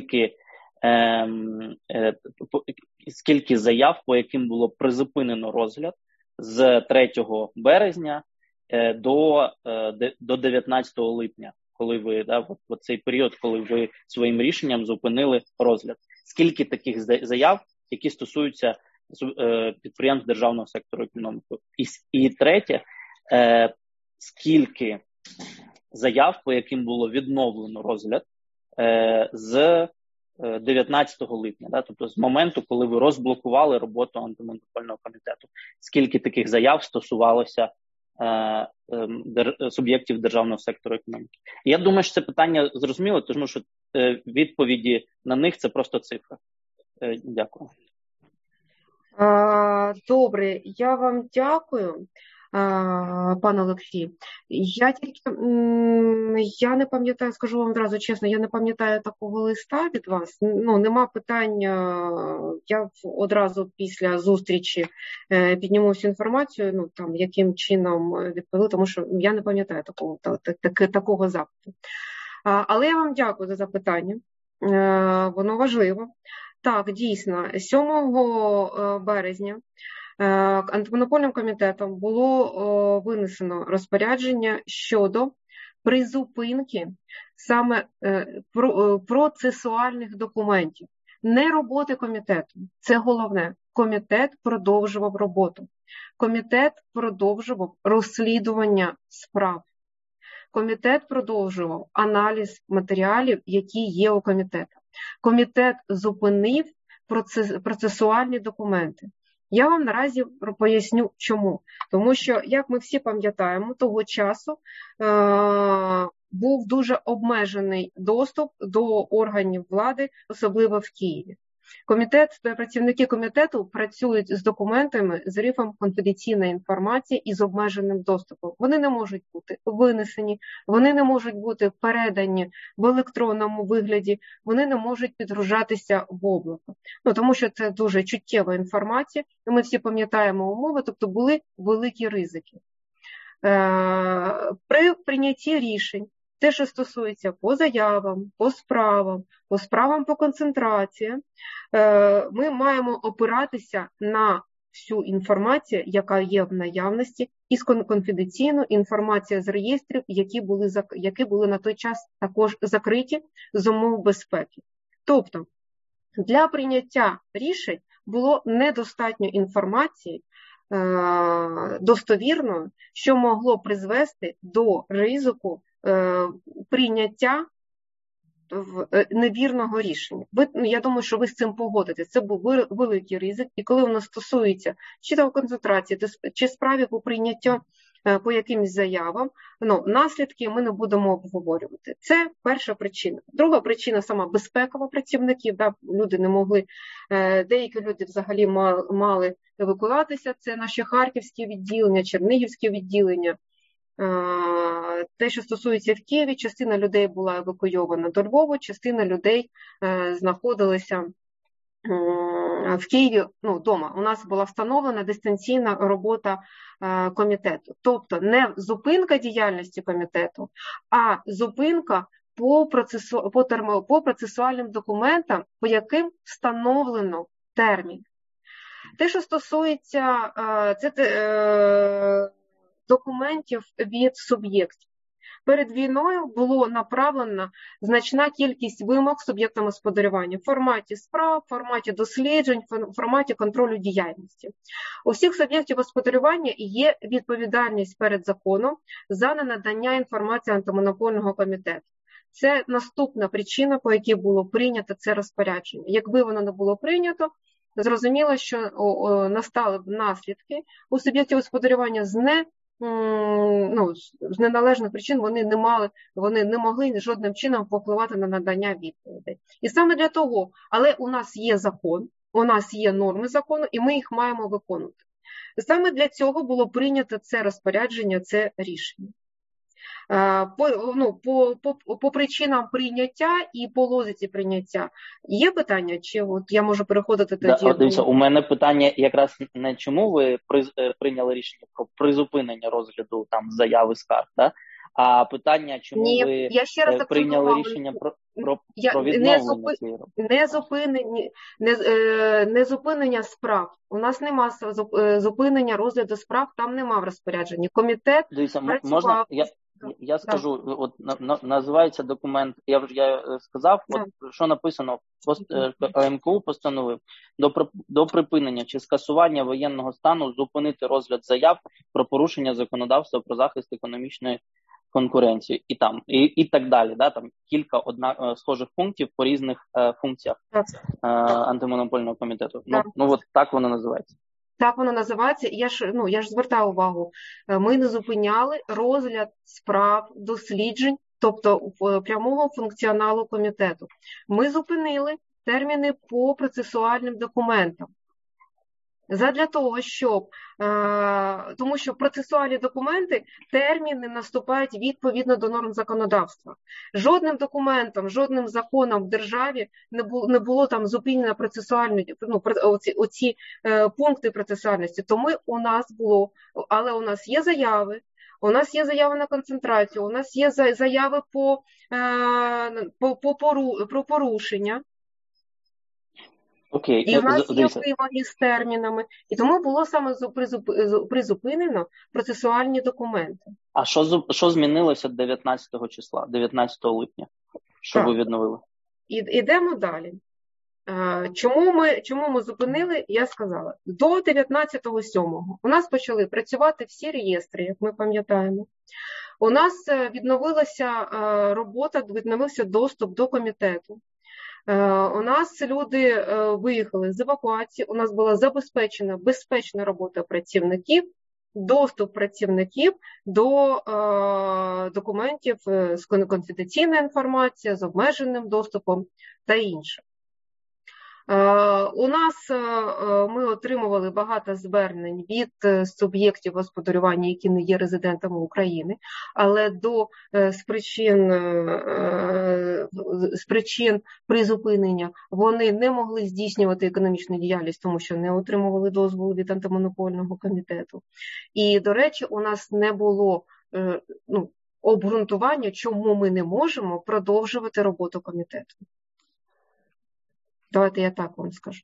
скільки заяв, по яким було призупинено розгляд з 3 березня до 19 липня, коли ви, да, в цей період, коли ви своїм рішенням зупинили розгляд. Скільки таких заяв, які стосуються підприємств державного сектору економіки? І третє, скільки заяв, по яким було відновлено розгляд з 19 липня, да, тобто з моменту, коли ви розблокували роботу антимонопольного комітету. Скільки таких заяв стосувалося суб'єктів державного сектору економіки? І я думаю, що це питання зрозуміло, тому що відповіді на них – це просто цифри. Дякую. Добре, я вам дякую, пане Олексій. Я не пам'ятаю, скажу вам одразу чесно, я не пам'ятаю такого листа від вас. Ну, нема питання, я одразу після зустрічі підніму всю інформацію, ну, там, яким чином відповіли, тому що я не пам'ятаю такого запиту. Але я вам дякую за запитання, воно важливо. Так, дійсно, 7 березня антимонопольним комітетом було винесено розпорядження щодо призупинки саме процесуальних документів. Не роботи комітету, це головне. Комітет продовжував роботу. Комітет продовжував розслідування справ. Комітет продовжував аналіз матеріалів, які є у комітету. Комітет зупинив процесуальні документи. Я вам наразі поясню, чому. Тому що, як ми всі пам'ятаємо, того часу був дуже обмежений доступ до органів влади, особливо в Києві. Працівники комітету працюють з документами з грифом конфіденційна інформація і з обмеженим доступом. Вони не можуть бути винесені, вони не можуть бути передані в електронному вигляді, вони не можуть підгружатися в облако. Ну, тому що це дуже чуттєва інформація, і ми всі пам'ятаємо умови, тобто були великі ризики. При прийнятті рішень, те, що стосується по заявам, по справам по концентрації, ми маємо опиратися на всю інформацію, яка є в наявності, і конфіденційну інформацію з реєстрів, які були на той час також закриті з умов безпеки. Тобто, для прийняття рішень було недостатньо інформації достовірної, що могло призвести до ризику прийняття невірного рішення. Я думаю, що ви з цим погодитесь. Це був великий ризик. І коли воно стосується чи то концентрації, чи справи по прийняттю по якимось заявам, наслідки ми не будемо обговорювати. Це перша причина. Друга причина – сама безпекова працівників. Да? Люди не могли, деякі люди взагалі мали евакуюватися. Це наші харківські відділення, чернігівські відділення. Те, що стосується в Києві, частина людей була евакуйована до Львова, частина людей знаходилася в Києві, вдома. У нас була встановлена дистанційна робота комітету. Тобто не зупинка діяльності комітету, а зупинка по процесуальним документам, по яким встановлено термін. Те, що стосується документів від суб'єктів. Перед війною було направлена значна кількість вимог суб'єктам господарювання в форматі справ, в форматі досліджень, в форматі контролю діяльності. У всіх суб'єктів господарювання є відповідальність перед законом за ненадання інформації антимонопольного комітету. Це наступна причина, по якій було прийнято це розпорядження. Якби воно не було прийнято, зрозуміло, що настали б наслідки у суб'єктів господарювання з з неналежних причин вони не могли жодним чином впливати на надання відповідей. І саме для того, але у нас є закон, у нас є норми закону, і ми їх маємо виконувати. Саме для цього було прийнято це розпорядження, це рішення. По причинам прийняття і по логіці прийняття є питання, чи от я можу переходити тоді? Дивіться, у мене питання якраз не чому ви прийняли рішення про призупинення розгляду там заяви скарг, да? А питання, чому ви прийняли рішення про відновлення цієї роботи? Не зупинення справ. У нас нема зупинення розгляду справ, там нема в розпорядженні. Комітет можна я скажу, от називається документ, я сказав, от що написано, АМКУ постановив до припинення чи скасування воєнного стану зупинити розгляд заяв про порушення законодавства про захист економічної конкуренції і так далі. Да? Там кілька схожих пунктів по різних функціях антимонопольного комітету. От так воно називається. Так воно називається. Я ж звертаю увагу, ми не зупиняли розгляд справ, досліджень, тобто прямого функціоналу комітету. Ми зупинили терміни по процесуальним документам. Задля того, тому що процесуальні документи, терміни наступають відповідно до норм законодавства. Жодним документом, жодним законом в державі не було там зупинено процесуальні, оці пункти процесуальності. Тому у нас було, але у нас є заяви, на концентрацію, у нас є заяви про порушення. Окей. І в нас є вимоги з термінами, і тому було саме призупинено процесуальні документи. А що змінилося 19 числа, 19 липня, що ви відновили? Ідемо далі. Чому ми зупинили, я сказала. До 19.07 у нас почали працювати всі реєстри, як ми пам'ятаємо. У нас відновилася робота, відновився доступ до комітету. У нас люди виїхали з евакуації, у нас була забезпечена безпечна робота працівників, доступ працівників до документів з конфіденційною інформацією, з обмеженим доступом та інше. У нас ми отримували багато звернень від суб'єктів господарювання, які не є резидентами України, але з причин призупинення вони не могли здійснювати економічну діяльність, тому що не отримували дозволу від антимонопольного комітету. І, до речі, у нас не було обґрунтування, чому ми не можемо продовжувати роботу комітету. Давайте я так вам скажу.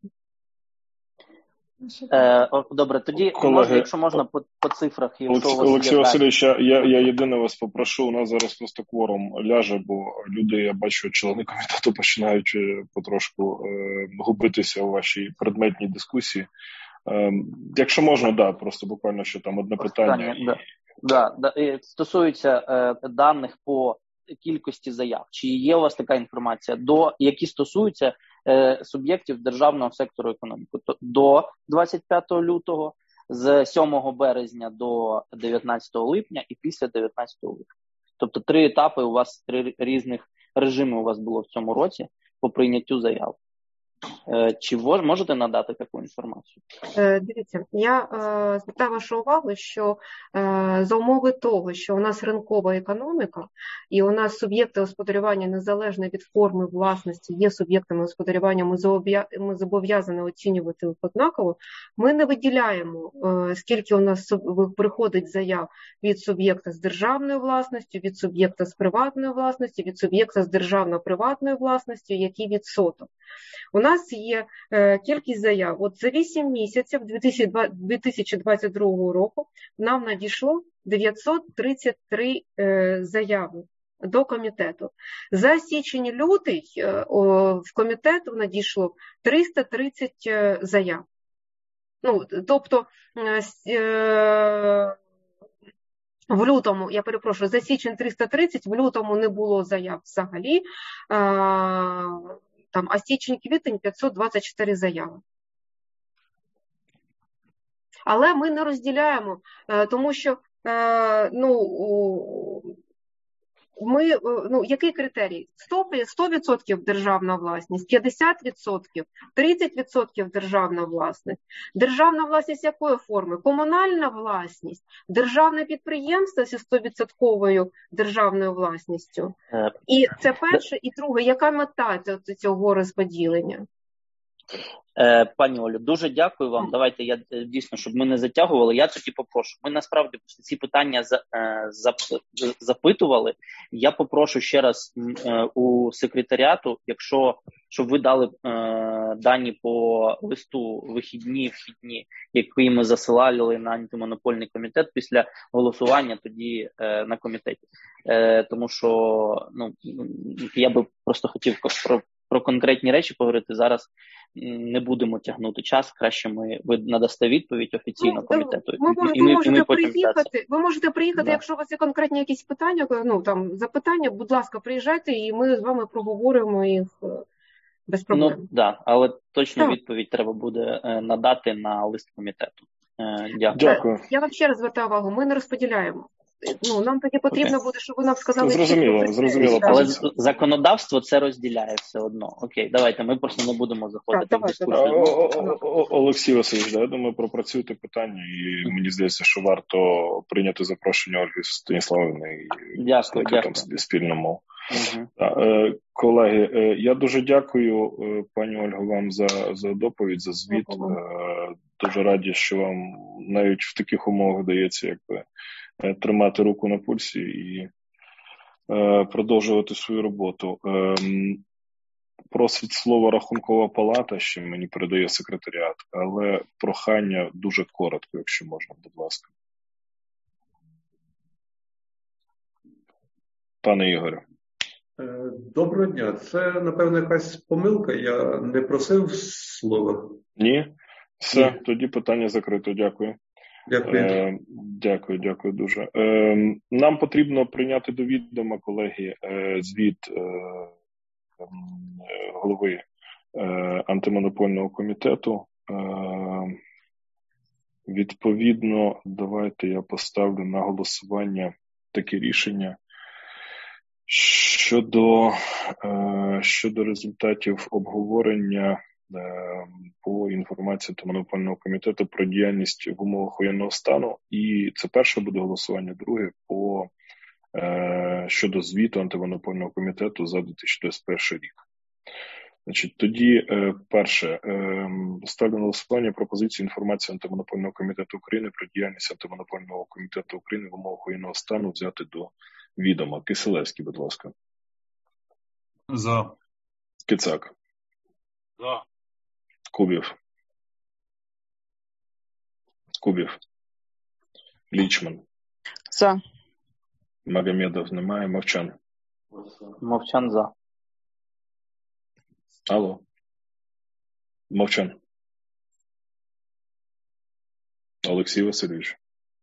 Добре, тоді, колеги, якщо можна по цифрах. Олексій Васильович, я єдине вас попрошу, у нас зараз просто кворум ляже, бо люди, я бачу, члени комітету починають потрошку губитися у вашій предметній дискусії. Якщо можна, просто буквально ще там одне питання. Стосується даних по кількості заяв. Чи є у вас така інформація, які стосуються суб'єктів державного сектору економіки? До 25 лютого, з 7 березня до 19 липня і після 19 липня. Тобто 3 етапи у вас, 3 різних режими у вас було в цьому році по прийняттю заяв. Чи можете надати таку інформацію? Дивіться, я звертаю вашу увагу, що за умови того, що у нас ринкова економіка і у нас суб'єкти господарювання незалежно від форми власності є суб'єктами господарювання, ми зобов'язані оцінювати їх однаково, ми не виділяємо, скільки у нас приходить заяв від суб'єкта з державною власністю, від суб'єкта з приватною власністю, від суб'єкта з державно-приватною власністю, який відсоток. У нас є кількість заяв. От за 8 місяців 2022 року нам надійшло 933 заяви до комітету. За січень-лютий в комітет надійшло 330 заяв. Тобто в лютому, я перепрошую, за січень 330, в лютому не було заяв взагалі, а січень-квітень 524 заяви. Але ми не розділяємо, тому що Який критерій? 100% державна власність, 50%, 30% державна власність. Державна власність якої форми? Комунальна власність, державне підприємство зі 100% державною власністю. І це перше. І друге, яка мета цього розподілення? Пані Олю, дуже дякую вам. Давайте я дійсно, щоб ми не затягували, я тоді попрошу. Ми насправді ці питання запитували. Я попрошу ще раз у секретаріату, щоб ви дали дані по листу вхідні, які ми засилали на антимонопольний комітет після голосування тоді на комітеті. Тому що я би просто хотів про конкретні речі поговорити. Зараз не будемо тягнути час, краще ви надасте відповідь офіційно комітету. Ви можете приїхати, якщо у вас є конкретні якісь питання, запитання, будь ласка, приїжджайте, і ми з вами проговоримо їх без проблем. Але точно відповідь треба буде надати на лист комітету. Дякую. Я вам ще раз звертаю увагу, ми не розподіляємо. Нам тоді потрібно буде, щоб ви нам сказали... Зрозуміло. Але законодавство це розділяє все одно. Окей, давайте, ми просто не будемо заходити в дискусію. Олексій Васильович, я думаю, пропрацюйте питання, і мені здається, що варто прийняти запрошення Ольги Станіславівни і знайти там собі спільну мову. Колеги, я дуже дякую, пані Ольго, вам за доповідь, за звіт. Дуже раді, що вам навіть в таких умовах дається тримати руку на пульсі і продовжувати свою роботу. Просить слово Рахункова палата, що мені передає секретаріат, але прохання дуже коротко, якщо можна, будь ласка. Пане Ігорю. Доброго дня. Це, напевно, якась помилка. Я не просив слова. Ні? Все, тоді питання закрито. Дякую. Дякую дуже. Нам потрібно прийняти до відома, колеги, звіт голови антимонопольного комітету. Відповідно, давайте я поставлю на голосування таке рішення щодо результатів обговорення по інформації антимонопольного комітету про діяльність в умовах воєнного стану. І це перше буде голосування, друге щодо звіту антимонопольного комітету за 2021 рік. Значить, тоді перше, ставлю на голосування пропозицію інформації антимонопольного комітету України про діяльність антимонопольного комітету України в умовах воєнного стану взяти до відома. Киселевський, будь ласка. За. Кицак. За. Кубів. Лічман. За. Магомедов немає. Мовчан. Мовчан за. Алло. Мовчан. Олексій Васильович.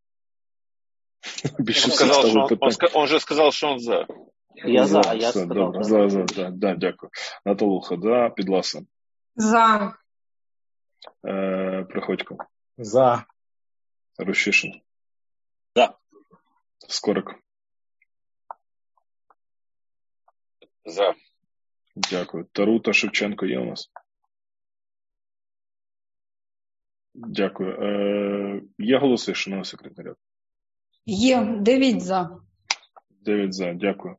Он же сказал, что он за. Я сказал. Добре, за. Да, дякую. Наталуха, за. Підласа. За. Приходько. За. Рущишин. За. Скорик. За. Дякую. Тарута, Шевченко є у нас? Дякую. Є голоси, шановний секретаріат? Є. 9 за. 9 за, дякую.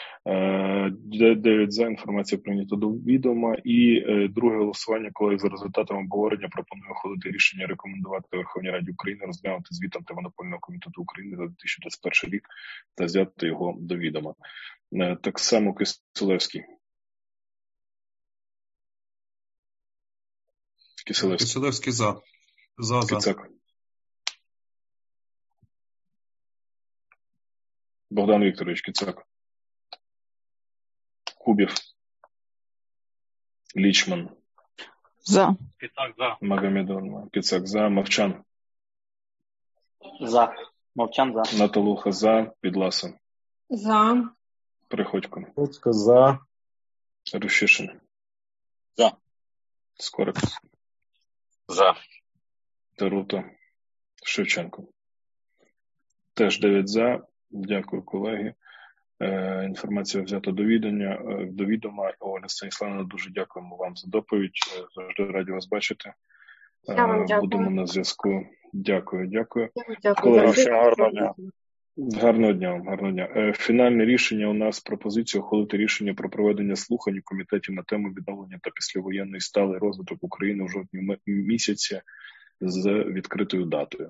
9 за, інформація прийнята до відома. І друге голосування, коли за результатами обговорення пропоную ухвалити рішення рекомендувати Верховній Раді України розглянути звіт антимонопольного комітету України за 2021 рік та взяти його до відома. Так само Киселевський. Киселевський за. За. Кицак. Богдан Вікторович Кицак. Кубів. Лічман. За. Кицак за. Магомедов. Кицак за. Мовчан. За. Мовчан за. Наталуха за. Підласа. За. Приходько. За. Рущишин. За. Скорик. За. Тарута. Шевченко. Теж 9 за. Дякую, колеги. Інформація взята до відома. Оля Станіславівна, дуже дякуємо вам за доповідь. Завжди раді вас бачити. Я вам дякую. Будемо на зв'язку. Дякую. Дякую. Колеги, гарного дня вам, гарного дня. Фінальне рішення у нас пропозиція ухвалити рішення про проведення слухань у комітеті на тему відновлення та післявоєнний сталий розвиток України у жовтні місяці з відкритою датою.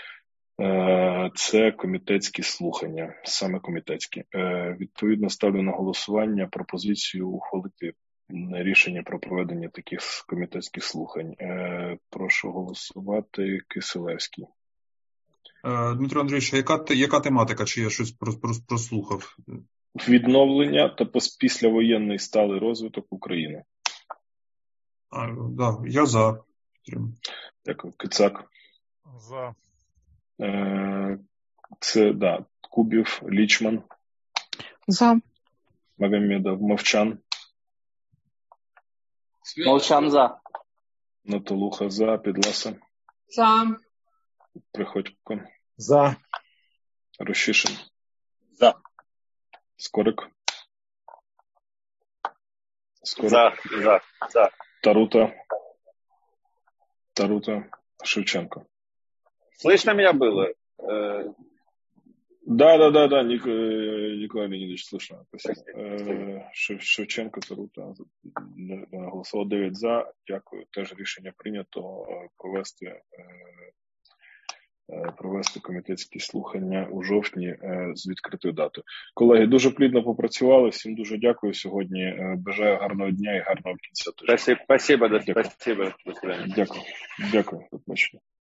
Це комітетські слухання, саме комітетські. Відповідно, ставлю на голосування пропозицію ухвалити рішення про проведення таких комітетських слухань. Прошу голосувати. Кисилевський. Дмитро Андрійович, яка тематика? Чи я щось прослухав? Відновлення та післявоєнний сталий розвиток України. Да, я за. Дякую. Кицак. За. Це, да, Кубів, Лічман. За. Магомедов, Мовчан. Мовчан за. Наталуха за. Підласа. За. Приходько. За. Рощишин. За. Скорик. За. Тарута. Шевченко. Слышно меня было? Да, Николай Леонидович, слышно. Шевченко, Тарута. Голосував 9 за. Дякую. Теж рішення прийнято провести комітетські слухання у жовтні з відкритою датою. Колеги, дуже плідно попрацювали. Всім дуже дякую сьогодні. Бажаю гарного дня і гарного кінця тижня. Спасибо. Дякую. До побачення.